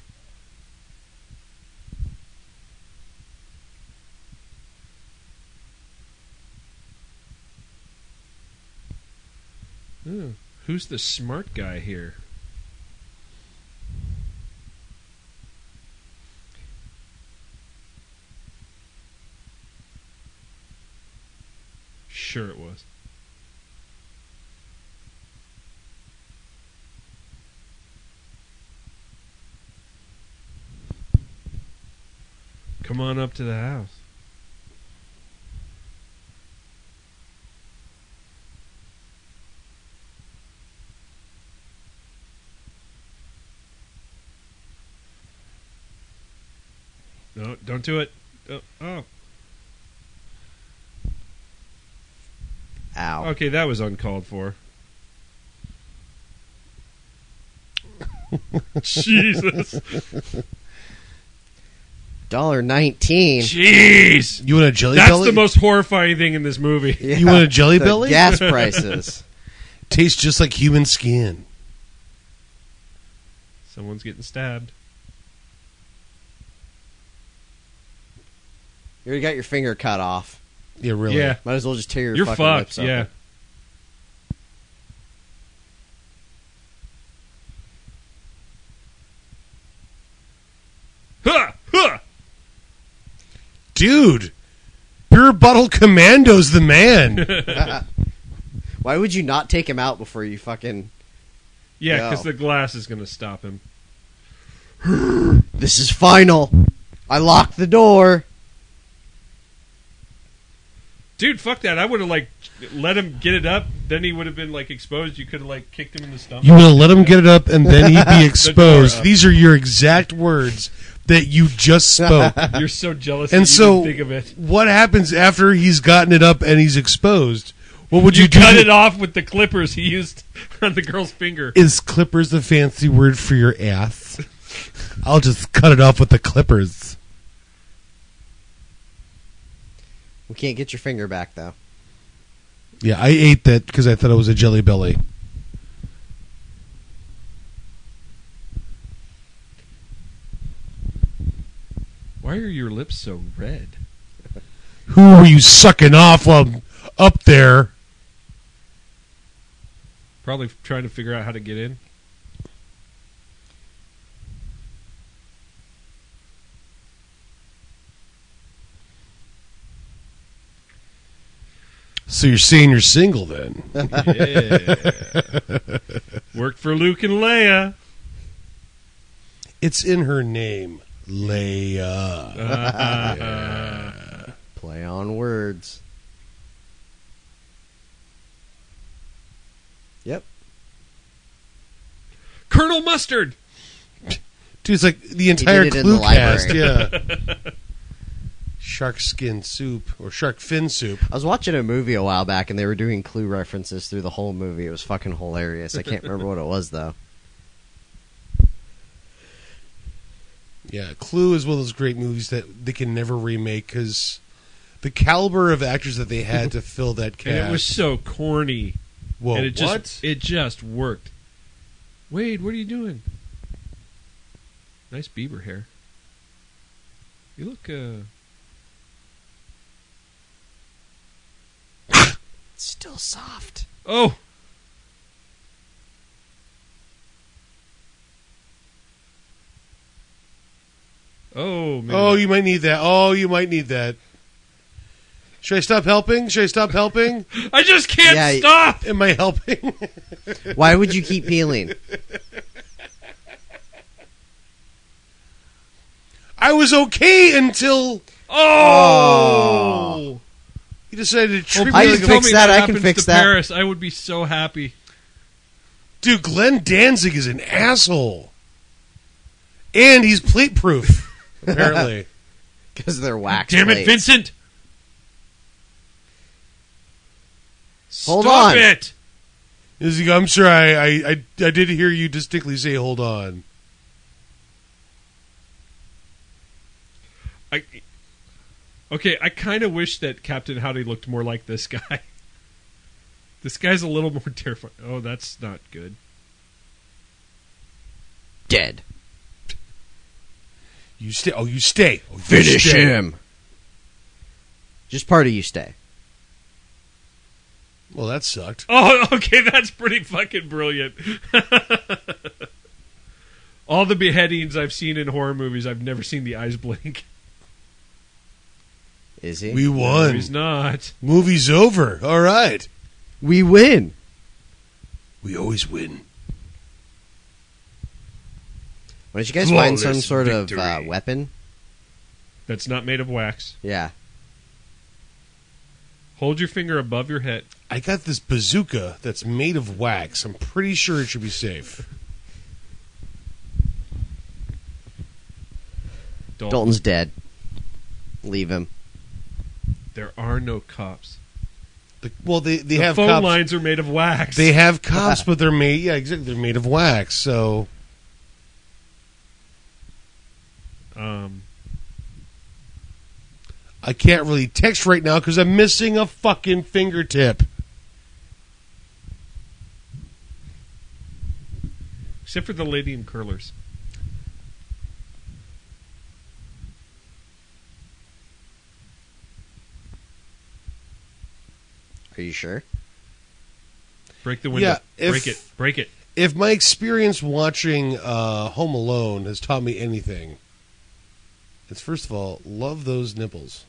Ooh, who's the smart guy here? Sure it was. Come on up to the house. No, don't do it. Oh, oh. Ow. Okay, that was uncalled for. Jesus. Dollar nineteen. Jeez. You want a jelly That's belly? the most horrifying thing in this movie. Yeah, You want a jelly the belly? Gas prices. Tastes just like human skin. Someone's getting stabbed. You already got your finger cut off. Yeah, really. Yeah. Might as well just tear your You're fucking fucked, lips open. yeah. Huh! Huh! Dude, Pure Bottle Commando's the man. Why would you not take him out before you fucking... Yeah, Yo. because the glass is going to stop him. This is final. I locked the door. Dude, fuck that. I would have, like, let him get it up. Then he would have been, like, exposed. You could have, like, kicked him in the stomach. You would have let him get it up and then he'd be exposed. up. These are your exact words that you just spoke. You're so jealous And that you so, didn't think of it. what happens after he's gotten it up and he's exposed? What would you, You do? cut to- it off with the clippers he used on the girl's finger. Is clippers a fancy word for your ass? I'll just cut it off with the clippers. We can't get your finger back though. Yeah, I ate that because I thought it was a Jelly Belly. Why are your lips so red? Who were you sucking off while I'm up there? Probably trying to figure out how to get in. So you're saying you're single then? Yeah. Worked for Luke and Leia. It's in her name, Leia. Uh, Play on words. Yep. Colonel Mustard. Dude, it's like the entire did it in Clue the cast. library. Yeah. Shark skin soup or shark fin soup. I was watching a movie a while back, and they were doing Clue references through the whole movie. It was fucking hilarious. I can't remember what it was though. Yeah, Clue is one of those great movies that they can never remake because the caliber of actors that they had to fill that cast. And it was so corny. Whoa, and it what? just it just worked. Wade, what are you doing? Nice Bieber hair. You look uh It's still soft. Oh. Oh man. Oh, you might need that. Oh, you might need that. Should I stop helping? Should I stop helping? I just can't Yeah, stop. Am I helping? Why would you keep peeling? I was okay until Oh. he decided to treat Well, me I like can a... fix me that, I can happens fix to that. Paris, I would be so happy. Dude, Glenn Danzig is an asshole. And he's plate proof, apparently. Because they're wax Damn it, plates. Vincent! Hold Stop on. it! He's like, I'm sure I, I, I, I did hear you distinctly say, hold on. I, okay, I kind of wish that Captain Howdy looked more like this guy. This guy's a little more terrifying. Oh, that's not good. Dead. You stay. Oh, you stay. Oh, you Finish stay. him. Just part of you stay. Well, that sucked. Oh, okay, that's pretty fucking brilliant. All the beheadings I've seen in horror movies, I've never seen the eyes blink. Is he? We No, won. he's not. Movie's over. All right. We win. We always win. Why don't you guys find some Flawless sort victory. of uh, weapon? That's not made of wax. Yeah. Hold your finger above your head. I got this bazooka that's made of wax. I'm pretty sure it should be safe. Dalton. Dalton's dead. Leave him. There are no cops. The, well, they, they the have phone cops. lines are made of wax. They have cops, but they're made. Yeah, exactly. They're made of wax. So Um, I can't really text right now because I'm missing a fucking fingertip. except for the lady in curlers. Are you sure? Break the window. Yeah, if- break it. Break it. If my experience watching uh, Home Alone has taught me anything, it's first of all, love those nipples.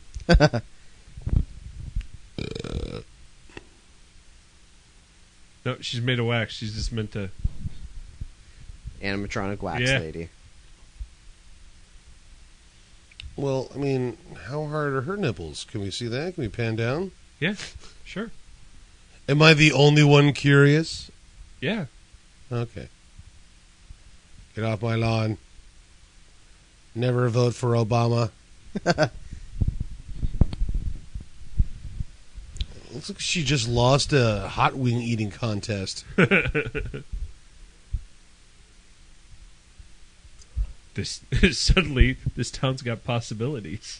No, she's made of wax. She's just meant to. Animatronic wax Yeah. lady. Well, I mean, how hard are her nipples? Can we see that? Can we pan down? Yeah, sure. Am I the only one curious? Yeah. Okay. Get off my lawn. Never vote for Obama. Looks like she just lost a hot wing eating contest. This suddenly, this town's got possibilities.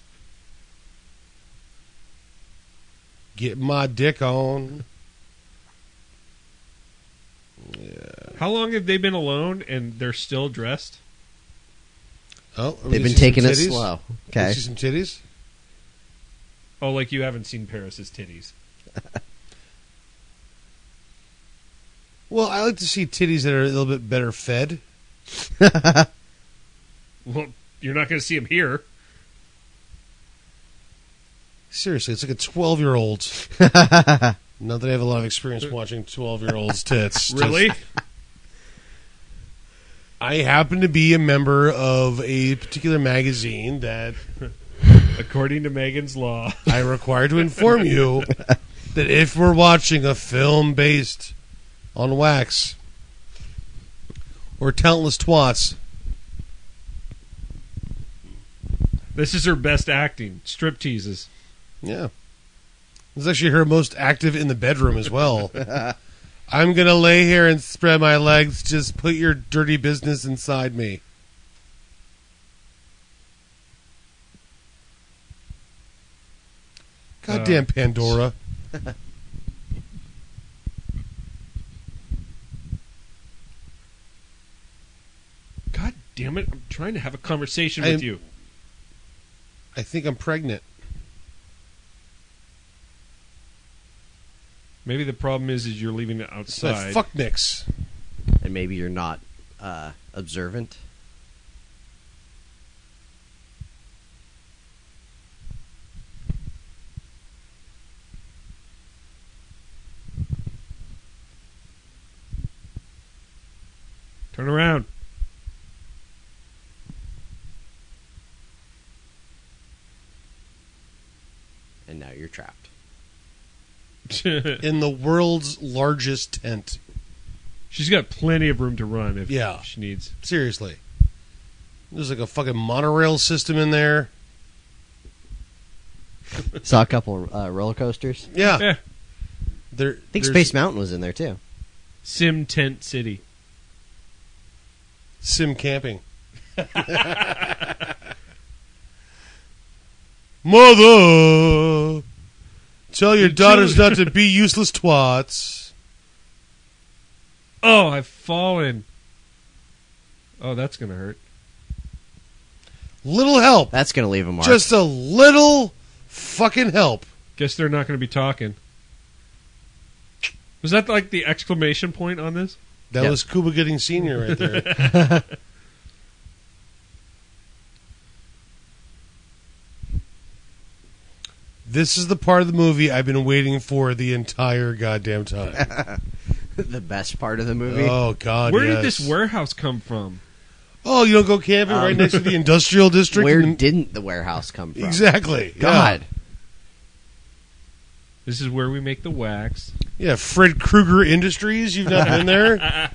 Get my dick on. How long have they been alone and they're still dressed? Oh, are we They've gonna been see some taking it titties? slow. Can we Okay. see some titties? Oh, like you haven't seen Paris's titties. Well, I like to see titties that are a little bit better fed. Well, you're not going to see them here. Seriously, it's like a twelve-year-old. Not that I have a lot of experience watching twelve-year-olds' tits. Really? I happen to be a member of a particular magazine that According to Megan's Law. I'm required to inform you that if we're watching a film based on wax or talentless twats, This is her best acting. Strip teases. yeah. This is actually her most active in the bedroom as well. I'm going to lay here and spread my legs. Just put your dirty business inside me. Goddamn Uh, Pandora. God damn it. I'm trying to have a conversation I- with you. I think I'm pregnant. Maybe the problem is is you're leaving it It's that outside. fuck mix. And maybe you're not uh, observant. Turn around. And now you're trapped. In the world's largest tent. She's got plenty of room to run if Yeah. she needs. Seriously. There's like a fucking monorail system in there. Saw a couple uh, roller coasters. Yeah. Eh, There, I think there's Space Mountain was in there too. Sim Tent City. sim camping. Mother, tell your daughters not to be useless twats. Oh, I've fallen. Oh, that's going to hurt. Little help. That's gonna leave a mark. Just a little fucking help. Guess they're not going to be talking. Was that like the exclamation point on this? That Yep. was Cuba Gooding Senior right there. This is the part of the movie I've been waiting for the entire goddamn time. the best part of the movie. Oh, God, Where yes. did this warehouse come from? Oh, you don't go camping Um, right next to the industrial district? Where And- didn't the warehouse come from? Exactly. yeah. God. This is where we make the wax. Yeah, Fred Krueger Industries. You've not been there?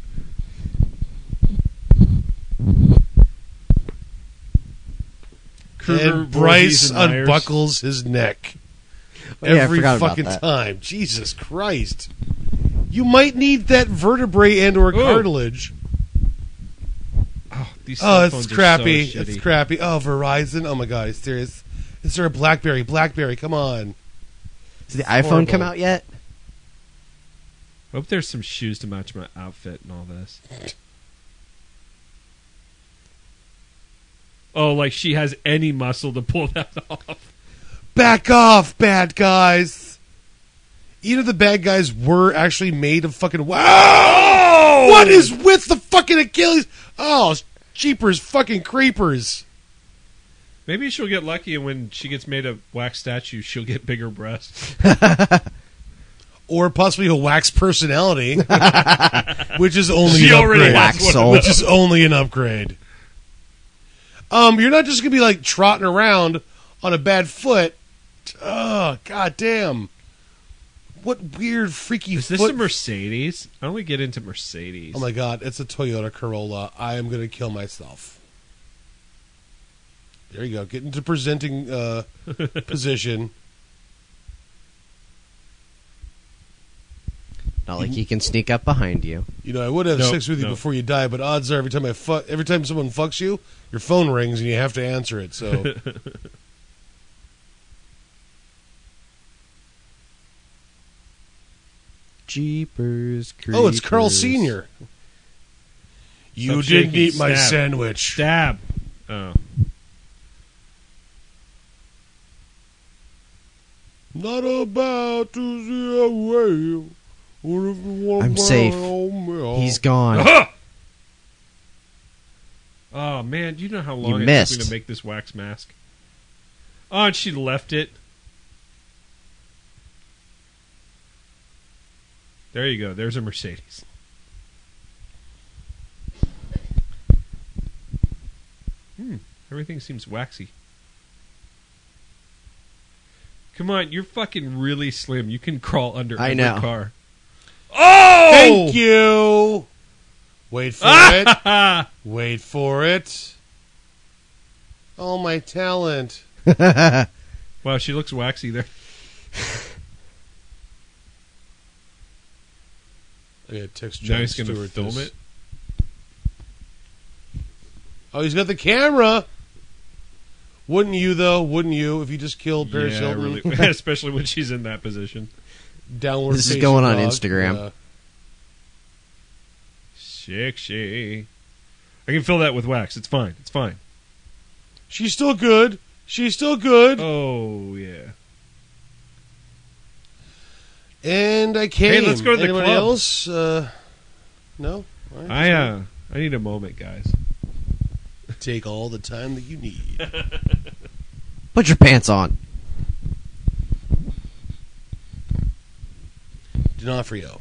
Kruger, And Bryce Voorhees, and Myers. unbuckles his neck Oh, yeah, I every forgot about fucking that. time. Jesus Christ! You might need that vertebrae and or Ooh. cartilage. Oh, these Oh, cell it's phones are crappy. so it's shitty. crappy. Oh, Verizon. Oh my God, it's serious. Is there a BlackBerry? BlackBerry, come on. Did the iPhone horrible. come out yet? Hope there's some shoes to match my outfit and all this. Oh, like she has any muscle to pull that off. Back off, bad guys. Even if the bad guys were actually made of fucking wow. What is with the fucking Achilles? Oh, jeepers, fucking creepers. Maybe she'll get lucky, and when she gets made a wax statue, she'll get bigger breasts. Or possibly a wax personality, which is only She an already upgrade. has Wax one of soul. those. Which is only an upgrade. Um, you're not just gonna be like trotting around on a bad foot. Oh, goddamn! What weird, freaky Is this foot? a Mercedes? I only get into Mercedes. Oh my God! It's a Toyota Corolla. I am gonna kill myself. There you go. Get into presenting uh, position. Not like he can sneak up behind you. You know, I would have No, sex with you no. before you die, but odds are every time I fuck, every time someone fucks you, your phone rings and you have to answer it. So Jeepers Creepers. oh, it's Carl Senior You Stop didn't shaking. eat my Stab. sandwich. Stab. Oh. Not about to see a whale. What if you want I'm my safe. old milk? He's gone. Ah! Oh man, do you know how long You it took missed. me to make this wax mask? Oh, and she left it. There you go. There's a Mercedes. Hmm. Everything seems waxy. Come on, you're fucking really slim. You can crawl under I every know. car. Oh! Thank you. Wait for it. Ah! Wait for it. Oh, my talent. Wow, she looks waxy there. I gotta text Now John he's going to Stewart film this. it. Oh, he's got the camera. Wouldn't you, though? Wouldn't you if you just killed Paris Yeah, Hilton? really. Especially when she's in that position. Downward This is facing going on dog. Instagram. Yeah. Sexy. I can fill that with wax. It's fine. It's fine. She's still good. She's still good. Oh, yeah. And I came. Hey, let's go to the Anybody club. else? Uh, no? All right. I uh, I need a moment, guys. Take all the time that you need. Put your pants on. D'Onofrio.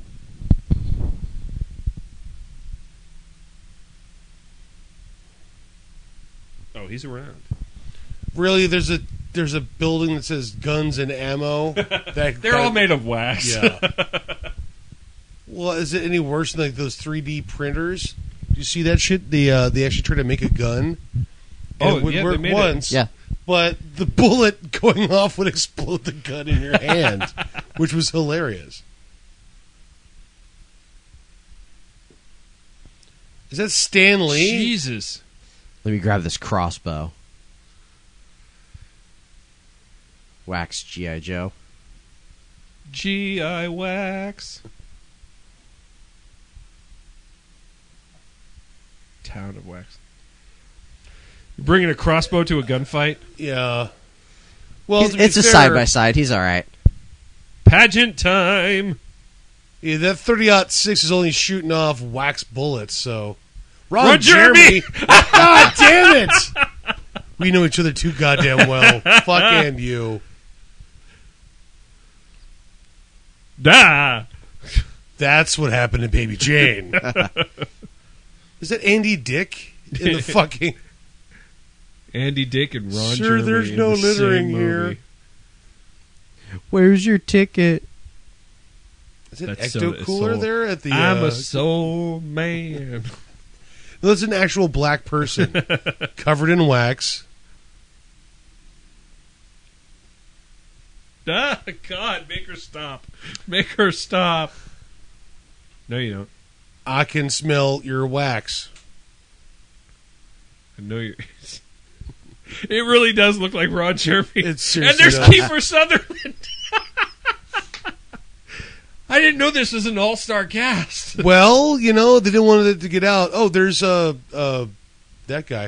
Oh, he's around. Really? There's a there's a building that says guns and ammo. That They're all made of wax. Yeah. Well, is it any worse than like those three D printers? Do you see that shit? They uh, they actually tried to make a gun. And Oh, it would yeah, they work made it. once. Yeah. But the bullet going off would explode the gun in your hand, which was hilarious. Is that Stan Lee? Jesus. Let me grab this crossbow. Wax G I. Joe. G I wax. Town of wax. You're bringing a crossbow to a gunfight? Yeah. Well, He's- to be it's a fair, side by side. He's all right. Pageant time. Yeah, that thirty aught six is only shooting off wax bullets, so. Ron, Ron Jeremy! God damn it! We know each other too goddamn well. Fuck and you. Da. That's what happened to Baby Jane. Is that Andy Dick in the fucking. Andy Dick and Ron Sure, Jeremy there's in no the littering same here. movie. Where's your ticket? Is it That's so- Ecto it's Cooler so- there at the. I'm uh, a soul man. No, that's an actual black person covered in wax. Ah, God, make her stop. Make her stop. No, you don't. I can smell your wax. I know you're. It really does look like Ron Jeremy. It And seriously there's does. Kiefer Sutherland. I didn't know this was an all-star cast. Well, you know, they didn't want it to get out. Oh, there's uh, uh, that guy.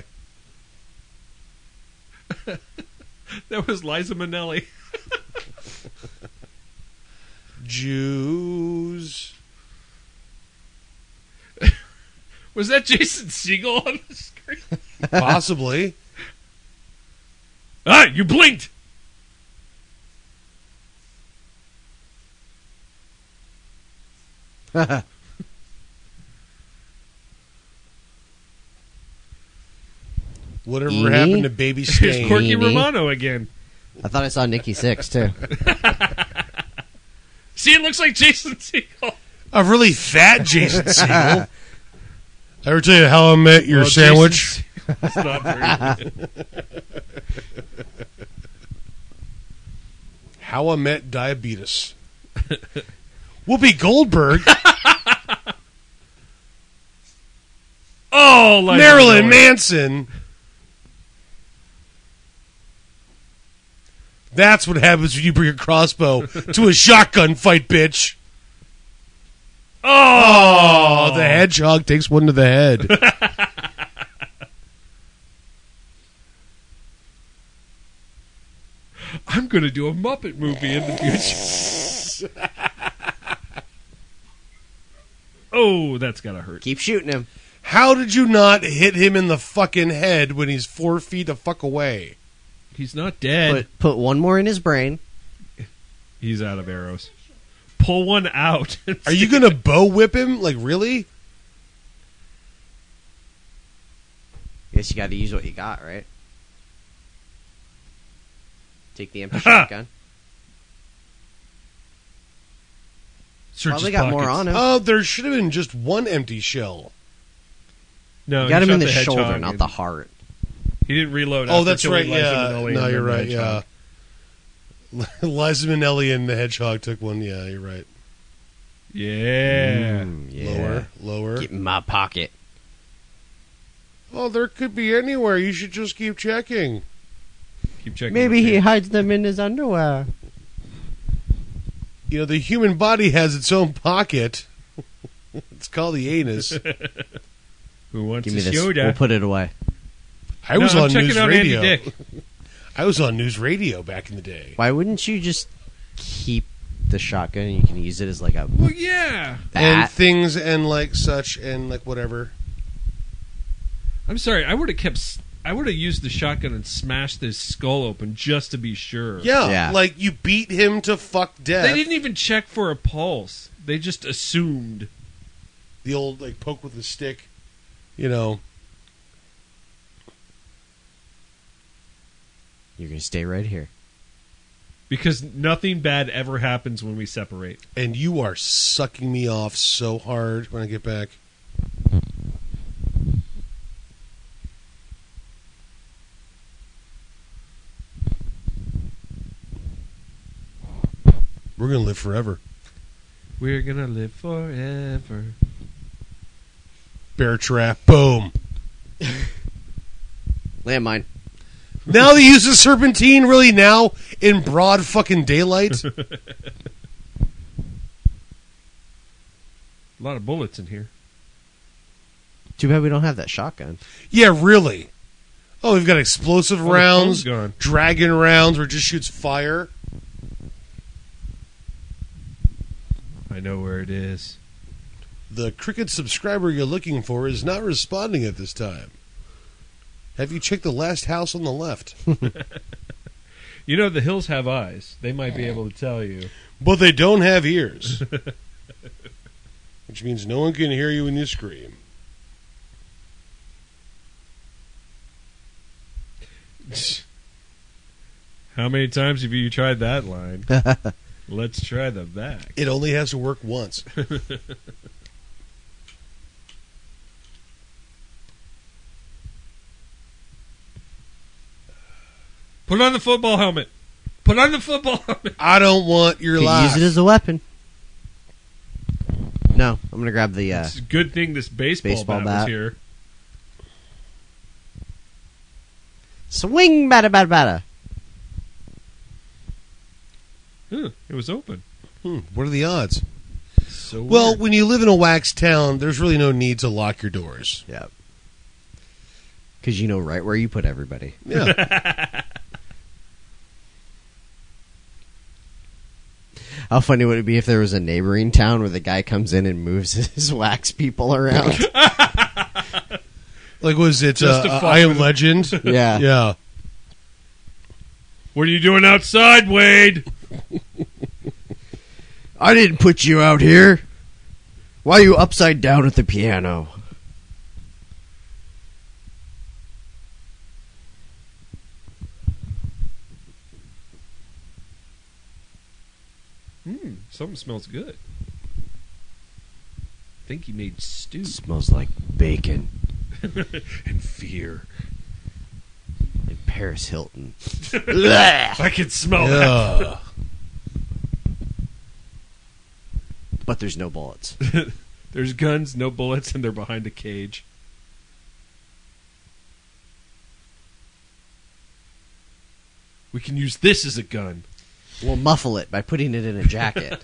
That was Liza Minnelli. Jews. Was that Jason Segel on the screen? Possibly. Ah, you blinked. Whatever Eenie? happened to Baby Here's Stain? Corky Amy. Romano again. I thought I saw Nikki Six too. See, it looks like Jason Segel. A really fat Jason Segel. Ever tell you how I met your Well, sandwich? Jason Segel's not very good. How I met diabetes. Whoopi Goldberg. Oh, Liza Marilyn Minnelli. Manson. That's what happens when you bring a crossbow to a shotgun fight, bitch. Oh, Oh, the hedgehog takes one to the head. I'm going to do a Muppet movie in the future. Oh, that's got to hurt. Keep shooting him. How did you not hit him in the fucking head when he's four feet the fuck away? He's not dead. Put put one more in his brain. He's out of arrows. Pull one out. Are you going to bow whip him? Like, really? Guess you got to use what you got, right? Take the empty shotgun. Search Probably his got more pockets. on him. Oh, there should have been just one empty shell. No, You got he him in shot the, hedgehog shoulder, not and the heart. He didn't reload. Oh, after that's killing right. Liza Yeah. Minnelli No, and you're then the right. Yeah. hedgehog. Liza Minnelli and the hedgehog took one. Yeah, you're right. Yeah. Mm, yeah. Lower, lower. Get in my pocket. Oh, there could be anywhere. You should just keep checking. Keep checking. Maybe the he tape. hides them in his underwear. You know, the human body has its own pocket. It's called the anus. Who wants Give me a this. soda? We'll put it away. I was no, I'm on checking news out radio. Andy Dick. I was on news radio back in the day. Why wouldn't you just keep the shotgun and you can use it as like a Well, yeah. And bat? things and like such and like whatever. I'm sorry. I would have kept. s- I would have used the shotgun and smashed his skull open just to be sure. Yeah, Yeah. like you beat him to fuck death. They didn't even check for a pulse. They just assumed. The old like poke with the stick, you know. You're gonna stay right here. Because nothing bad ever happens when we separate. And you are sucking me off so hard when I get back. We're gonna live forever. We're gonna live forever. Bear trap. Boom. Landmine. Now they use the serpentine really now in broad fucking daylight. A lot of bullets in here. Too bad we don't have that shotgun. Yeah, really. Oh, we've got explosive Oh, the rounds, phone's gone. dragon rounds where it just shoots fire. I know where it is. The Cricket subscriber you're looking for is not responding at this time. Have you checked the last house on the left? You know the hills have eyes. They might be able to tell you. But they don't have ears. Which means no one can hear you when you scream. How many times have you tried that line? Let's try the back. It only has to work once. Put on the football helmet. Put on the football helmet. I don't want your Could life. use it as a weapon. No, I'm gonna grab the. Uh, It's a good thing this baseball, Baseball bat, bat. was here. swing, bada, bada, bada. Huh, it was open. Hmm, what are the odds? So Well, weird. when you live in a wax town, there's really no need to lock your doors. Yep. Because you know right where you put everybody. Yeah. How funny would it be if there was a neighboring town where the guy comes in and moves his wax people around? Like, was it Just uh, to uh, fuck I Am with- Legend? Yeah. Yeah. What are you doing outside, Wade? I didn't put you out here. Why are you upside down at the piano? Hmm, something smells good. I think he made stew. Smells like bacon And fear. and Paris Hilton. I can smell that. Yeah. but there's no bullets. There's guns, no bullets, and they're behind a cage. We can use this as a gun. We'll muffle it by putting it in a jacket.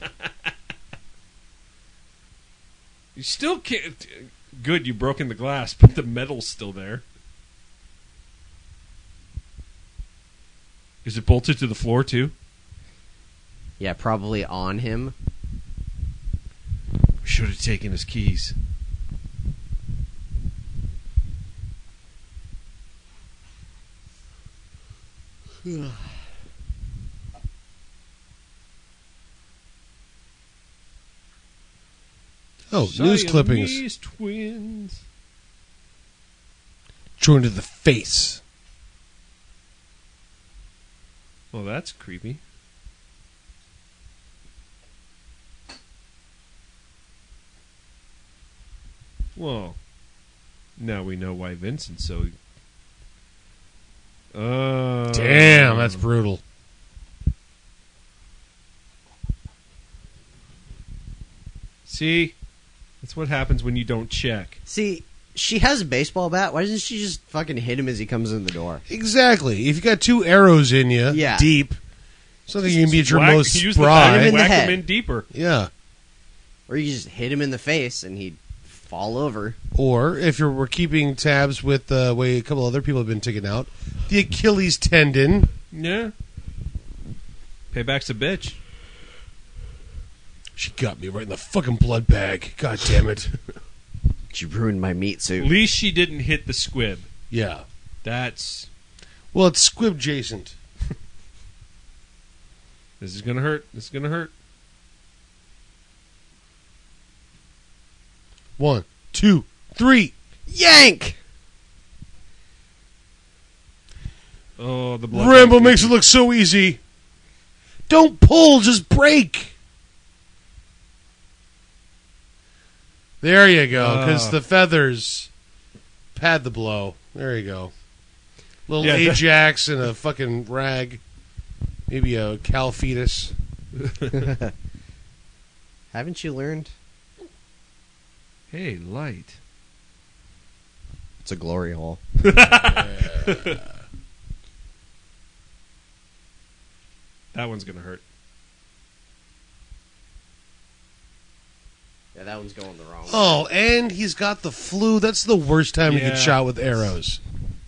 You still can't... Good, you broken the glass, but the metal's still there. Is it bolted to the floor, too? Yeah, probably on him. We should have taken his keys. Oh, news clippings. Siamese twins. Joined to the face. Well, that's creepy. Well, now we know why Vincent's so... Uh, Damn, that's brutal. See? That's what happens when you don't check. See, she has a baseball bat. Why doesn't she just fucking hit him as he comes in the door? Exactly. If you got two arrows in you, Yeah. deep, something you can be at your Whack- most use the spry. bat in and the whack head. him in deeper. Yeah. Or you just hit him in the face and he'd fall over. Or if you're we're keeping tabs with the way a couple other people have been taken out, the Achilles tendon. Yeah. Payback's a bitch. She got me right in the fucking blood bag. God damn it. She ruined my meat At suit. least she didn't hit the squib. Yeah. That's... Well, it's squib adjacent. This is gonna hurt. This is gonna hurt. One, two, three. Yank! Oh, the blood. Rambo makes it look so easy. Don't pull, just break. There you go, because Ah. the feathers pad the blow. There you go. Little Yeah, that- Ajax and a fucking rag. Maybe a cow fetus. Haven't you learned? Hey, light. It's a glory hole. That one's gonna hurt. Yeah, that one's going the wrong way. Oh, and he's got the flu. That's the worst time to Yeah. get shot with arrows.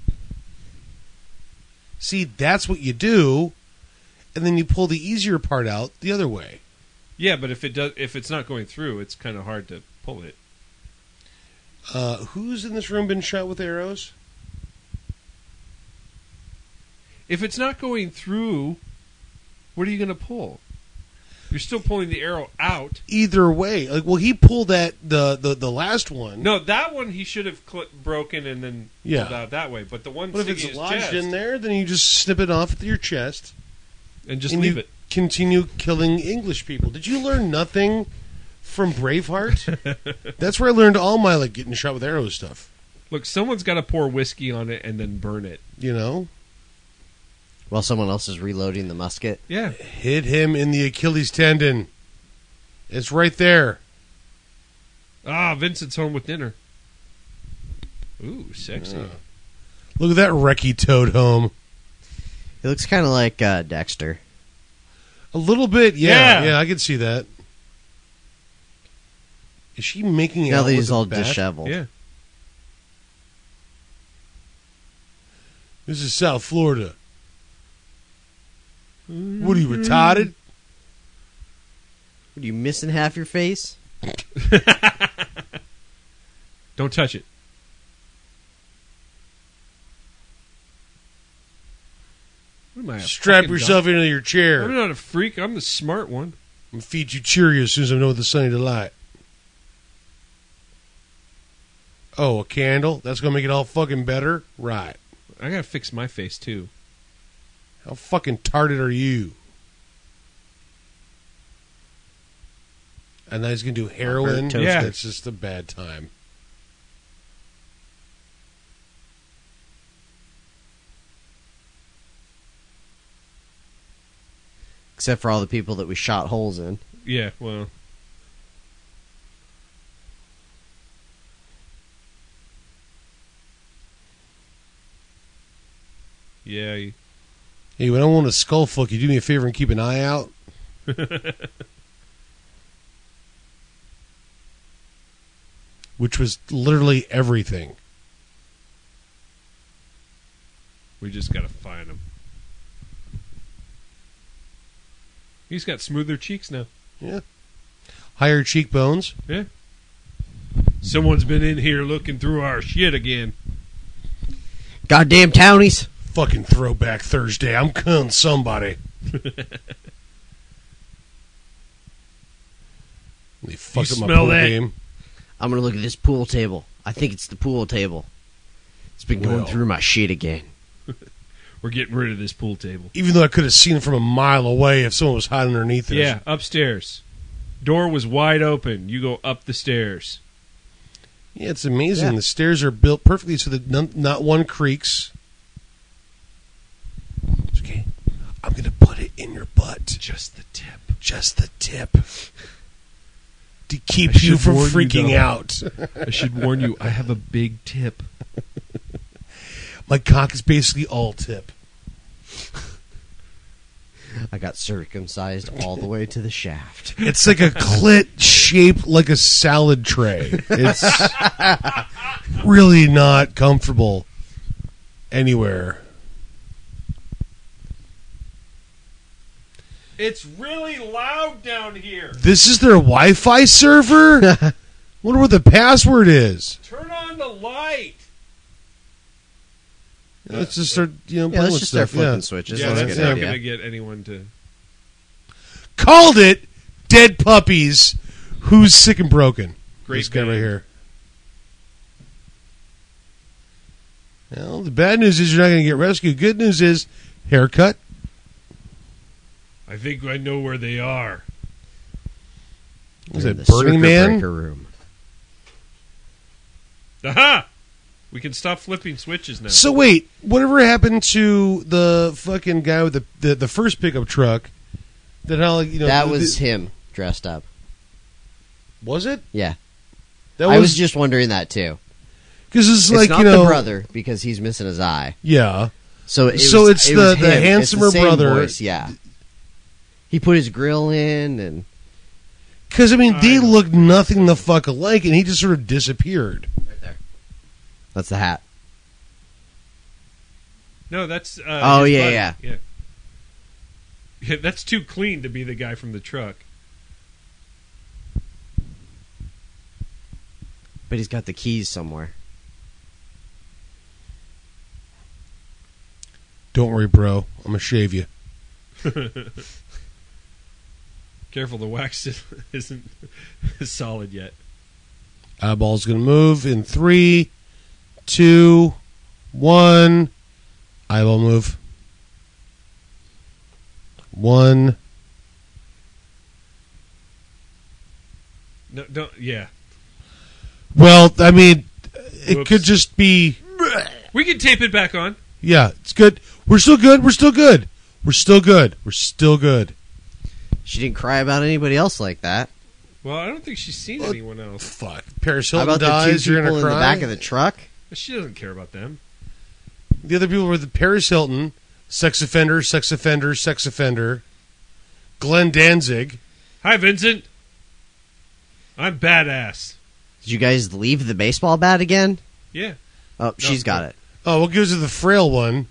See, that's what you do, and then you pull the easier part out the other way. Yeah, but if it does, if it's not going through, it's kind of hard to pull it. Uh, who's in this room been shot with arrows? If it's not going through, what are you gonna pull? You're still pulling the arrow out. Either way, like, well, he pulled that the the, the last one. No, that one he should have cl- broken and then Yeah. pulled out that way. But the one But if sticking it's his lodged chest in there, then you just snip it off at your chest and just and leave you it. continue killing English people. Did you learn nothing from Braveheart? That's where I learned all my like getting shot with arrows stuff. Look, someone's got to pour whiskey on it and then burn it. You know, While someone else is reloading the musket. Yeah. hit him in the Achilles tendon. It's right there. Ah, Vincent's home with dinner. Ooh, sexy. Yeah. Look at that wrecky toad home. He looks kind of like uh, Dexter. A little bit, yeah, Yeah. yeah, I can see that. Is she making Now out that with he's a all bat? disheveled. Yeah. This is South Florida. What are you, retarded? What, are you missing half your face? Don't touch it. What am I, a Strap fucking yourself dumb- into your chair. I'm not a freak. I'm the smart one. I'm gonna feed you Cheerios as soon as I'm done with the sunny delight. Oh, a candle? That's gonna make it all fucking better? Right. I gotta fix my face too. How fucking tarded are you? And now he's gonna do heroin? toaster. Yeah. It's just a bad time. Except for all the people that we shot holes in. Yeah, well, Yeah. You, Hey, when I want a skull fuck, you do me a favor and keep an eye out. Which was literally everything. we just gotta find him. He's got smoother cheeks now. Yeah. Higher cheekbones. Yeah. Someone's been in here looking through our shit again. Goddamn townies. Fucking throwback Thursday. I'm killing somebody. They fucked You up my smell pool that? game. I'm gonna look at this pool table. I think it's the pool table. It's been going Well. through my shit again. We're getting rid of this pool table. Even though I could have seen it from a mile away if someone was hiding underneath it. Yeah, upstairs. Door was wide open. You go up the stairs. Yeah, it's amazing. Yeah. The stairs are built perfectly so that none, not one creaks. It's okay. I'm going to put it in your butt. Just the tip. Just the tip. To keep I you should from warn you, freaking though. out. I should warn you, I have a big tip. My cock is basically all tip. I got circumcised all the way to the shaft. It's like a clit shaped like a salad tray. It's really not comfortable anywhere. It's really loud down here. This is their Wi-Fi server? Wonder what the password is. Turn on the light. Let's just start, you know, Yeah, playing let's with just start stuff. flipping Yeah. switches. Yeah, That's a that's good not idea. going to get anyone to... Called it dead puppies. Who's sick and broken? Great This guy right band. here. Well, the bad news is you're not going to get rescued. Good news is haircut. I think I know where they are. Was They're it in the Burning circuit Man? breaker room. Aha! We can stop flipping switches now. So wait, whatever happened to the fucking guy with the the, the first pickup truck? That how like, you know That the- was the- him dressed up. was it? Yeah. That I was just wondering that too. because it's, It's like not you know the brother because he's missing his eye. Yeah, So, it So was- it's it the- was the him. It's handsomer same brother. voice, yeah. He put his grill in, and because I mean they I know. look nothing the fuck alike, and he just sort of disappeared. right there. That's the hat. No, that's... Uh, Oh, his yeah, buddy. yeah. yeah. Yeah, that's too clean to be the guy from the truck. But he's got the keys somewhere. Don't worry, bro. I'm gonna shave you. Careful, the wax isn't solid yet. Eyeball's gonna move in three, two, one. Eyeball move. One. No, don't... Yeah. Well, I mean, it Whoops. could just be. We can tape it back on. Yeah, it's good. We're still good. We're still good. We're still good. We're still good. She didn't cry about anybody else like that. Well, I don't think she's seen Well, anyone else. Fuck. Paris How Hilton about the dies. two You're people gonna in the cry. back of the truck? She doesn't care about them. The other people were the Paris Hilton, sex offender, sex offender, sex offender, Glenn Danzig. Hi, Vincent. I'm badass. Did you guys leave the baseball bat again? Yeah. Oh, she's got it. Oh, what gives her the frail one?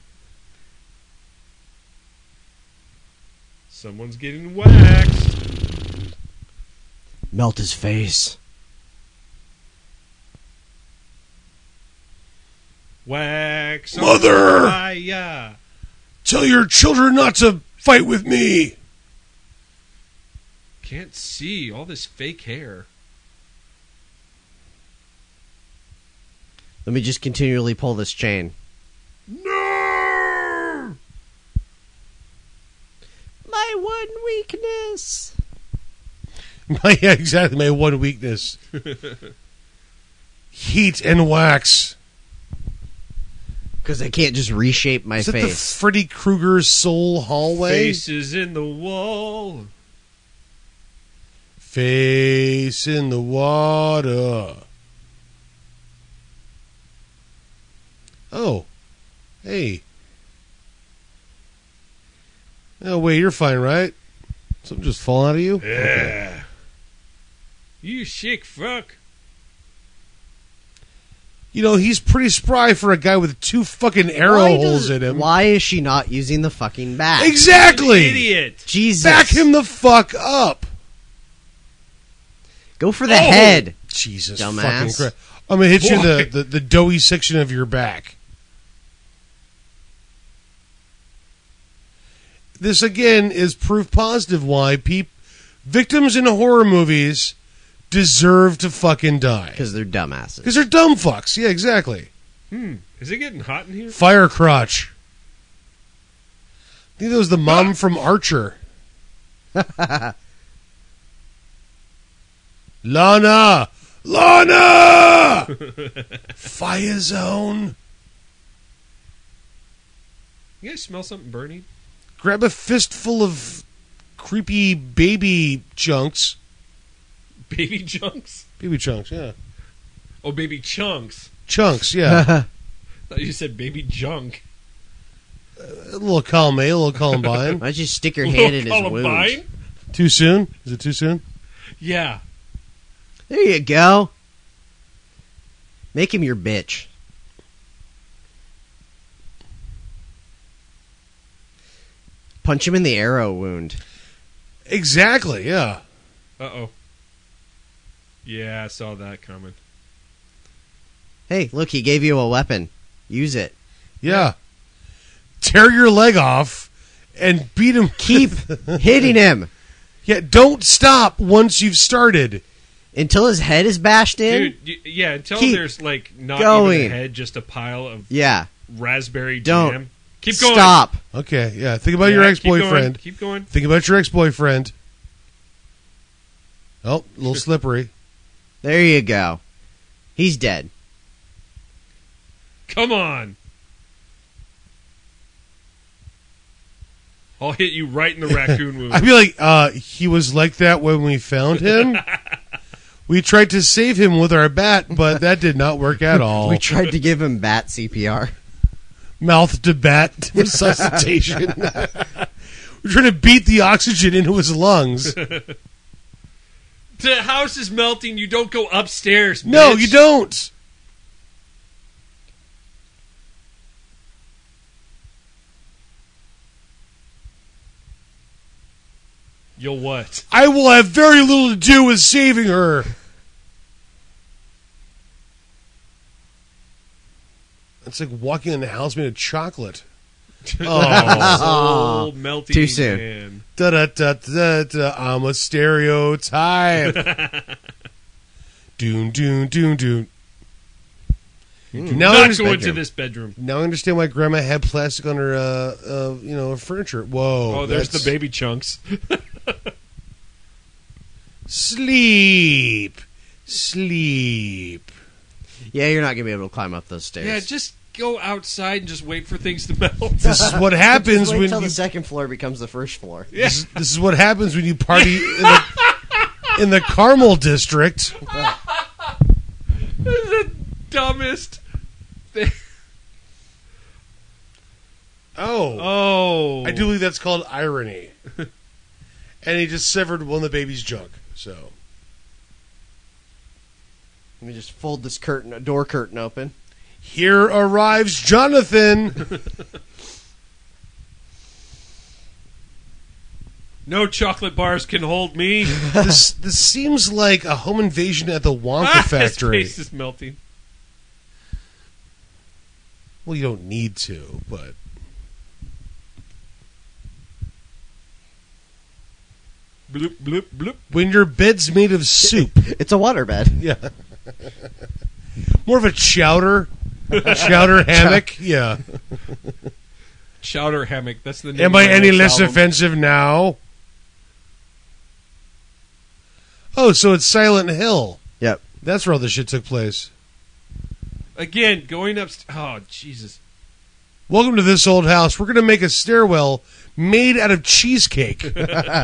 Someone's getting waxed. Melt his face. Wax. on Mother! fire. Tell your children not to fight with me. Can't see all this fake hair. Let me just continually pull this chain. No! My one weakness. My, yeah, exactly. My one weakness: heat and wax. Because I can't just reshape my Is that the face. Freddy Krueger soul hallway? Faces in the wall. Face in the water. Oh, hey, Oh, wait, you're fine, right? Something just fall out of you? Yeah. You sick fuck. You know, he's pretty spry for a guy with two fucking arrow Why holes does- in him. Why is she not using the fucking bat? Exactly! Idiot. Jesus. Back him the fuck up! Go for the Oh! head. Jesus Dumbass. fucking Christ. I'm gonna hit you in the, Boy. the, the doughy section of your back. This, again, is proof positive why peop- victims in horror movies deserve to fucking die. Because they're dumbasses. Because they're dumb fucks. Yeah, exactly. Hmm. Is it getting hot in here? Fire crotch. I think that was the mom from Archer. Lana! Lana! Fire zone. You guys smell something burning? Grab a fistful of creepy baby chunks. Baby chunks? Baby chunks, yeah. Oh, baby chunks. Chunks, yeah. I thought you said baby junk. A little column A, a little Columbine. Why don't you stick your hand in his Columbine? wound? Too soon? Is it too soon? Yeah. There you go. Make him your bitch. Punch him in the arrow wound. Exactly, yeah. Uh-oh. Yeah, I saw that coming. Hey, look, he gave you a weapon. Use it. Yeah. Tear your leg off and beat him. Keep hitting him Yeah, don't stop once you've started. until his head is bashed in. Dude, y- yeah, until Keep there's, like, not going. even a head, just a pile of Yeah. raspberry Don't. jam. Keep going. Stop. Okay, yeah. Think about Yeah, your keep going, ex-boyfriend. Keep going. Think about your ex-boyfriend. Oh, a little slippery. There you go. He's dead. Come on. I'll hit you right in the raccoon wound. I'd be like, uh, he was like that when we found him. We tried to save him with our bat, but that did not work at all. We tried to give him bat C P R. Mouth to bat resuscitation. We're trying to beat the oxygen into his lungs. The house is melting. You don't go upstairs. No, bitch. you don't. You'll what? I will have very little to do with saving her. It's like walking in a house made of chocolate. Oh, Old melting Too soon. man. da da da da da. I'm a stereotype. Doon doon doon doon. Now I Not go understand. into this bedroom. Now I understand why Grandma had plastic on her, uh, uh, you know, furniture. Whoa! Oh, there's that's- the baby chunks. Sleep, sleep. Yeah, you're not going to be able to climb up those stairs. Yeah, just go outside and just wait for things to melt. This is what happens Just wait when until you, the second floor becomes the first floor. Yeah. this, is, this is what happens when you party in the, in the Carmel district. This is the dumbest thing. Oh, Oh. I do believe that's called irony. And he just severed one of the baby's junk. So Let me just fold this curtain, door curtain open. here arrives Jonathan. No chocolate bars can hold me. this this seems like a home invasion at the Wonka Ah, factory. His face is melting. Well, you don't need to, but Bloop, bloop, bloop. when your bed's made of soup, It's a waterbed. yeah, more of a chowder, chowder hammock. Yeah. Chowder hammock. That's the name. Am of I my any next less album. offensive now? Oh, so it's Silent Hill. Yep. That's where all this shit took place. Again, going up. Oh, Jesus. Welcome to this old house. We're going to make a stairwell made out of cheesecake.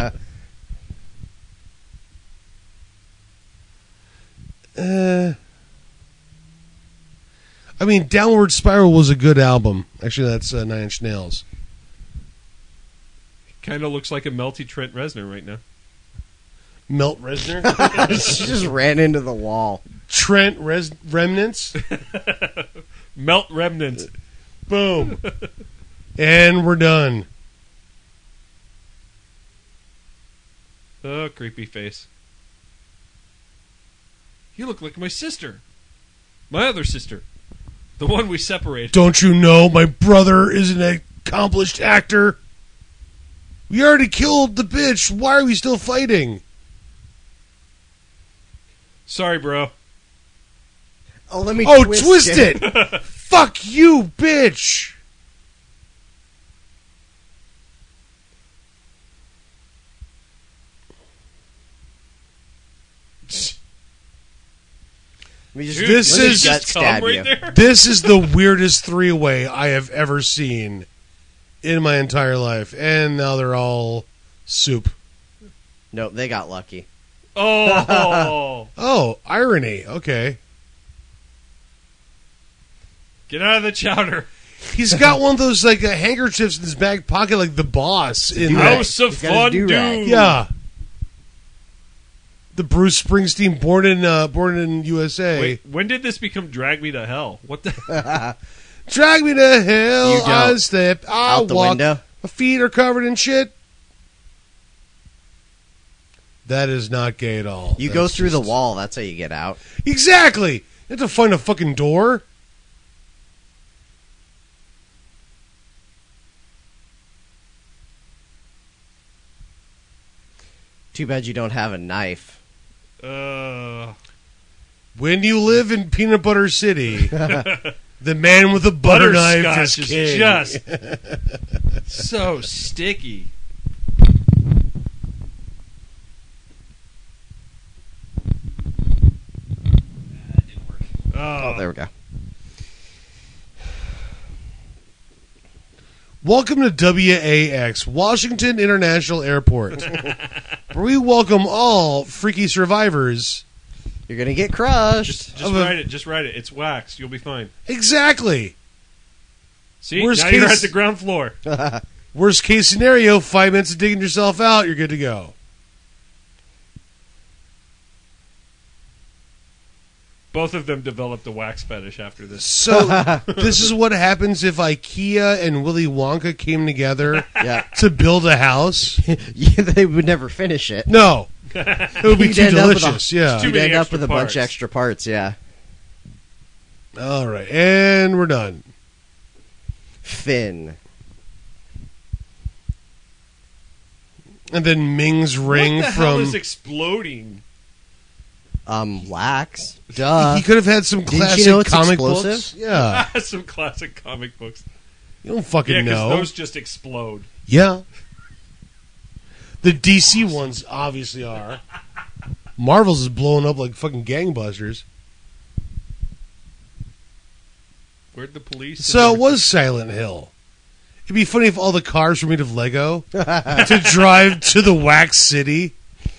uh, I mean, Downward Spiral was a good album. Actually, that's uh, Nine Inch Nails. Kind of looks like a melty Trent Reznor right now. Melt Reznor. She just ran into the wall. Trent Res- Remnants. Melt remnant. Boom. And we're done. Oh, creepy face. You look like my sister. My other sister. The one we separated. Don't you know my brother is an accomplished actor? We already killed the bitch. Why are we still fighting? Sorry, bro. Oh, let me Oh, twist, twist it! Fuck you, bitch! Let me just, This let me is- gut Just come stab right you. there. This is the weirdest three-way I have ever seen in my entire life. And now they're all soup. Nope, they got lucky. Oh. Oh, irony. Okay. Get out of the chowder. He's got one of those like uh, handkerchiefs in his back pocket, like the boss in do-rag. that. House of He's got his Fondue. do-rag. Yeah. The Bruce Springsteen, born in uh, born in U S A. Wait, when did this become Drag Me to Hell? What the? Drag me to hell. You don't. I step. I Out the walk. window. My feet are covered in shit. That is not gay at all. You go That's through the just- wall. That's how you get out. Exactly. You have to find a fucking door. Too bad you don't have a knife. Uh, When you live in Peanut Butter City, the man with the butter knife is butterscotch is king. just so sticky. Oh, Oh, there we go. Welcome to W A X, Washington International Airport, where we welcome all freaky survivors. You're gonna get crushed. just, just Of a- write it. Just write it. It's waxed. You'll be fine. Exactly. See, Worst now you're case- at the ground floor. Worst case scenario, five minutes of digging yourself out, you're good to go. Both of them developed a wax fetish after this. So this is what happens if IKEA and Willy Wonka came together Yeah. to build a house. Yeah, they would never finish it. No, it would be You'd too end up with a- delicious. Yeah. Too You'd many end up extra with a bunch parts. of extra parts. Yeah. All right, and we're done. Finn. And then Ming's ring what the hell from. is exploding? Um, wax. Duh. he could have had some Didn't you classic know it's comic explosive? books. Yeah, Some classic comic books. you don't fucking Yeah, because know. those just explode. Yeah. The D C ones obviously are. Marvel's is blowing up like fucking gangbusters. Where'd the police? So it was Silent Hill. It'd be funny if all the cars were made of Lego to drive to the Wax City.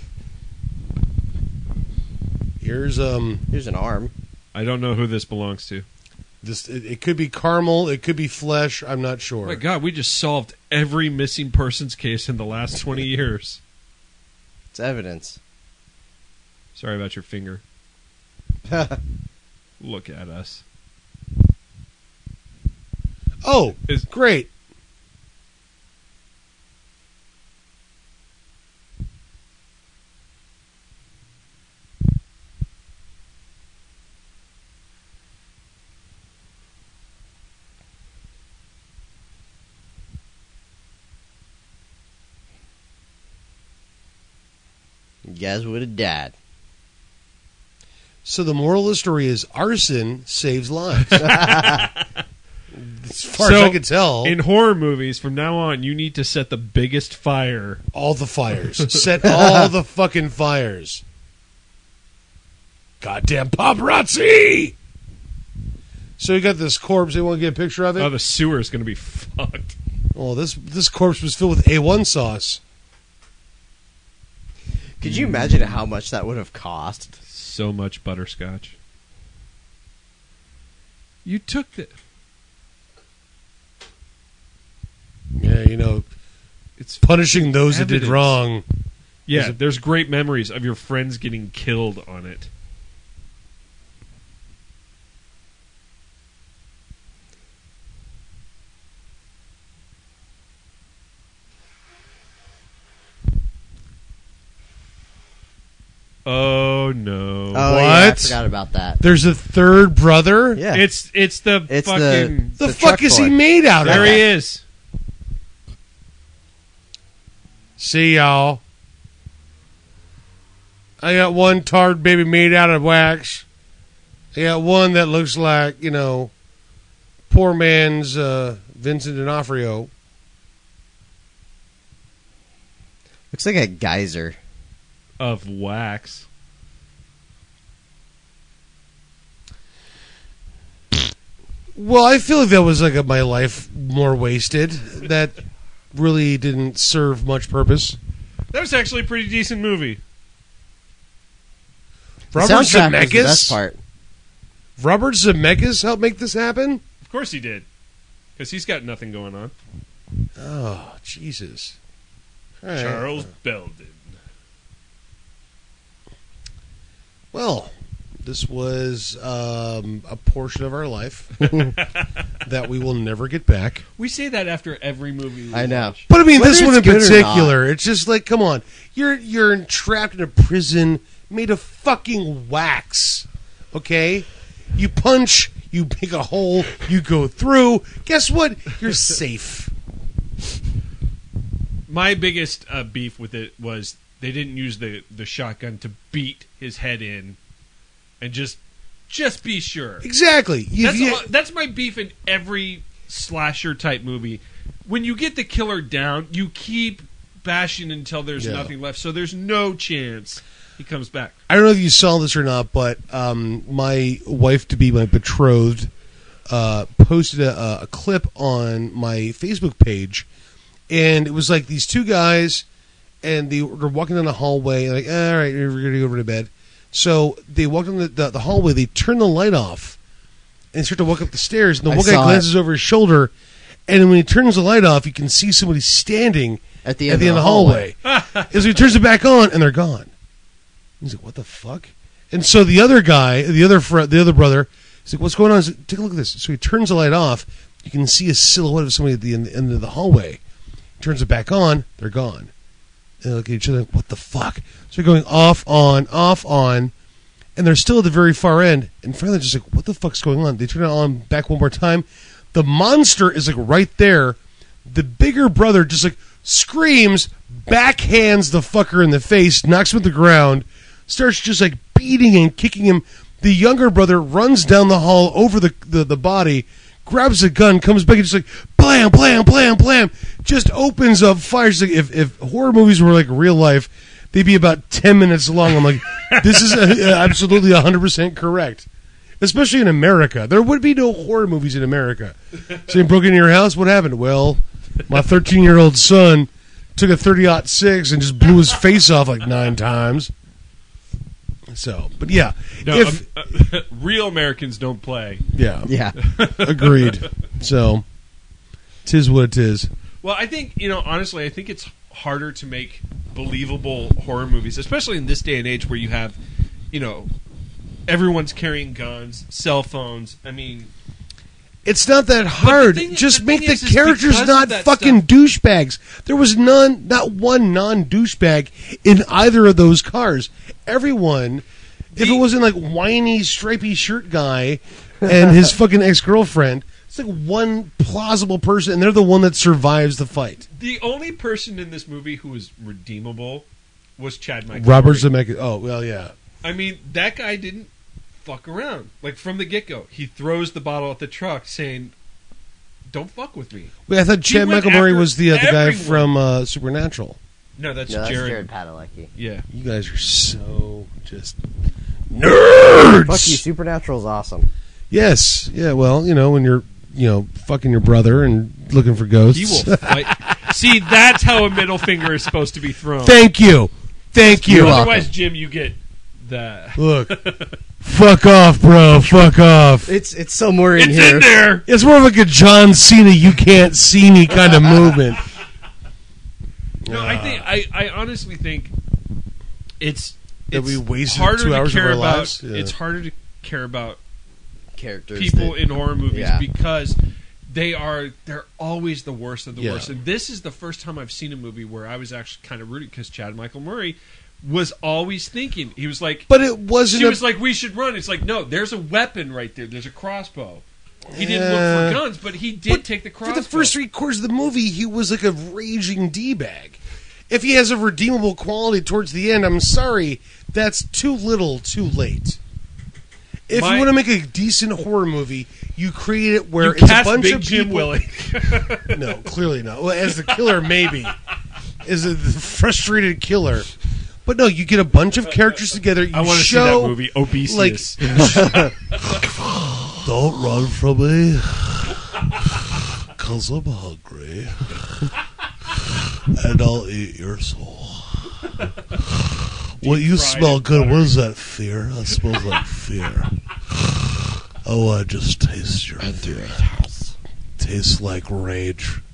Here's um Here's an arm. I don't know who this belongs to. this. It, it could be caramel. It could be flesh. I'm not Oh sure. my God, we just solved every missing persons case in the last twenty years. It's evidence. Sorry about your finger. Look at us. Oh, Is- great. You guys would have died. So the moral of the story is arson saves lives. As far as So, I can tell, In horror movies, from now on, you need to set the biggest fire. all the fires. Set all the fucking fires. Goddamn paparazzi! So you got this corpse. They want to get a picture of it? Oh, the sewer is going to be fucked. Oh, this this corpse was filled with A one sauce. Could you imagine how much that would have cost? So much butterscotch. You took the. Yeah, you know, it's Punishing those that did evidence. wrong. Yeah, Is it- there's great memories of your friends getting killed on it. Oh no! Oh, yeah, I What? forgot about that. There's a third brother? Yeah. It's it's the It's the- fucking. The, The fuck truck is he boy. made out there of? he is. See y'all. I got one tard baby made out of wax. I got one that looks like, you know, poor man's uh, Vincent D'Onofrio. Looks like a geyser. Of wax. Well, I feel like that was like a, my life more wasted. That really didn't serve much purpose. That was actually a pretty decent movie. The Robert soundtrack was the best Zemeckis. part. Robert Zemeckis helped make this happen. Of course he did, because he's got nothing going on. Oh, Jesus! All right. Charles Belden. Well, this was um, a portion of our life that we will never get back. We say that after every movie. We I know. watch. But I mean, Whether this one in it's good or particular, it's just like, come on, you're you're trapped in a prison made of fucking wax. Okay, you punch, you make a hole, you go through. Guess what? You're safe. My biggest uh, beef with it was they didn't use the, the shotgun to beat his head in, and just just be sure. Exactly. You- That's you- all, that's my beef in every slasher type movie. When you get the killer down, you keep bashing until there's Yeah. nothing left. So there's no chance he comes back. I don't know if you saw this or not, but um, my wife to be, my betrothed, uh, posted a, a clip on my Facebook page, and it was like these two guys, and they were walking down the hallway, and like, all right, we're going to go over to bed. So they walked down the, the, the hallway, they turn the light off, and start to walk up the stairs, and the I one guy saw glances over his shoulder, and when he turns the light off, you can see somebody standing At the at end the of end of the the hallway. As he turns it back on, and they're gone. He's like, "What the fuck?" And so the other guy, the other fr- the other brother, he's like, "What's going on?" He's like, "Take a look at this." So he turns the light off. You can see a silhouette of somebody at the end, end of the hallway. He turns it back on. They're gone. And they look at each other like, "What the fuck?" So they're going off, on, off, on, and they're still at the very far end. And finally, they're just like, "What the fuck's going on?" They turn it on back one more time. The monster is like right there. The bigger brother just like screams, backhands the fucker in the face, knocks him to the ground, starts just like beating and kicking him. The younger brother runs down the hall over the, the, the body, grabs a gun, comes back and just like blam, blam, blam, blam, just opens up fire. Just like if, if horror movies were like real life, they'd be about ten minutes long. I'm like, this is uh absolutely one hundred percent correct. Especially in America. There would be no horror movies in America. So you broke into your house, what happened? Well, my thirteen-year-old son took a thirty aught six and just blew his face off like nine times. So, but yeah. No, if, um, uh, real Americans don't play. yeah. Yeah. Agreed. So, tis what it is. Well, I think, you know, honestly, I think it's harder to make believable horror movies, especially in this day and age where you have, you know, everyone's carrying guns, cell phones. I mean, It's not that hard. thing- Just the make thing the is, is characters because of not that fucking douchebags. There was none, not one non-douchebag in either of those cars. Everyone, if The- it wasn't like whiny, stripy shirt guy and his fucking ex-girlfriend, it's like one plausible person, and they're the one that survives the fight. the only person in this movie who was redeemable was Chad Michael Robert Murray. Zemeckis. Oh, well, yeah. I mean, that guy didn't fuck around. Like, from the get-go, he throws the bottle at the truck saying, don't fuck with me. Wait, I thought Chad went Michael Murray after was the, uh, the guy everyone. from uh, Supernatural. No, that's No, that's Jared. Jared Padalecki. Yeah. You guys are so just nerds. Fuck you, Supernatural's awesome. Yes. Yeah, well, you know, when you're, you know, fucking your brother and looking for ghosts. He will fight. See, that's how a middle finger is supposed to be thrown. Thank you. Thank you. You're welcome. Otherwise, Jim, you get the... Look. Fuck off, bro. Fuck off. It's it's somewhere in It's here. in there! It's more of like a John Cena, you can't see me kind of movement. No, I think I, I honestly think it's That it's we wasted harder two to hours of care our about. lives? Yeah. It's harder to care about Characters. people that- in horror movies Yeah. because they are they're always the worst of the Yeah. worst. And this is the first time I've seen a movie where I was actually kind of rooting because Chad Michael Murray was always thinking. He was like, But it wasn't. she a, was like, we should run. It's like, no, there's a weapon right there. There's a crossbow. He didn't Yeah. look for guns, but he did But take the crossbow. For the first three quarters of the movie, he was like a raging d-bag. If he has a redeemable quality towards the end, I'm sorry, that's too little, too late. If My- you want to make a decent horror movie, you create it where You it's a cast bunch Big of Jim people. Willie. No, clearly not. Well, as the killer, maybe is a frustrated killer. But no, you get a bunch of characters together. You I want to see show, that movie, Obesius. Don't run from me, cause I'm hungry, and I'll eat your soul. What you fried smell and good? buttered. What is that? Fear? That smells like fear. Oh, I just taste your fear. Tastes like rage.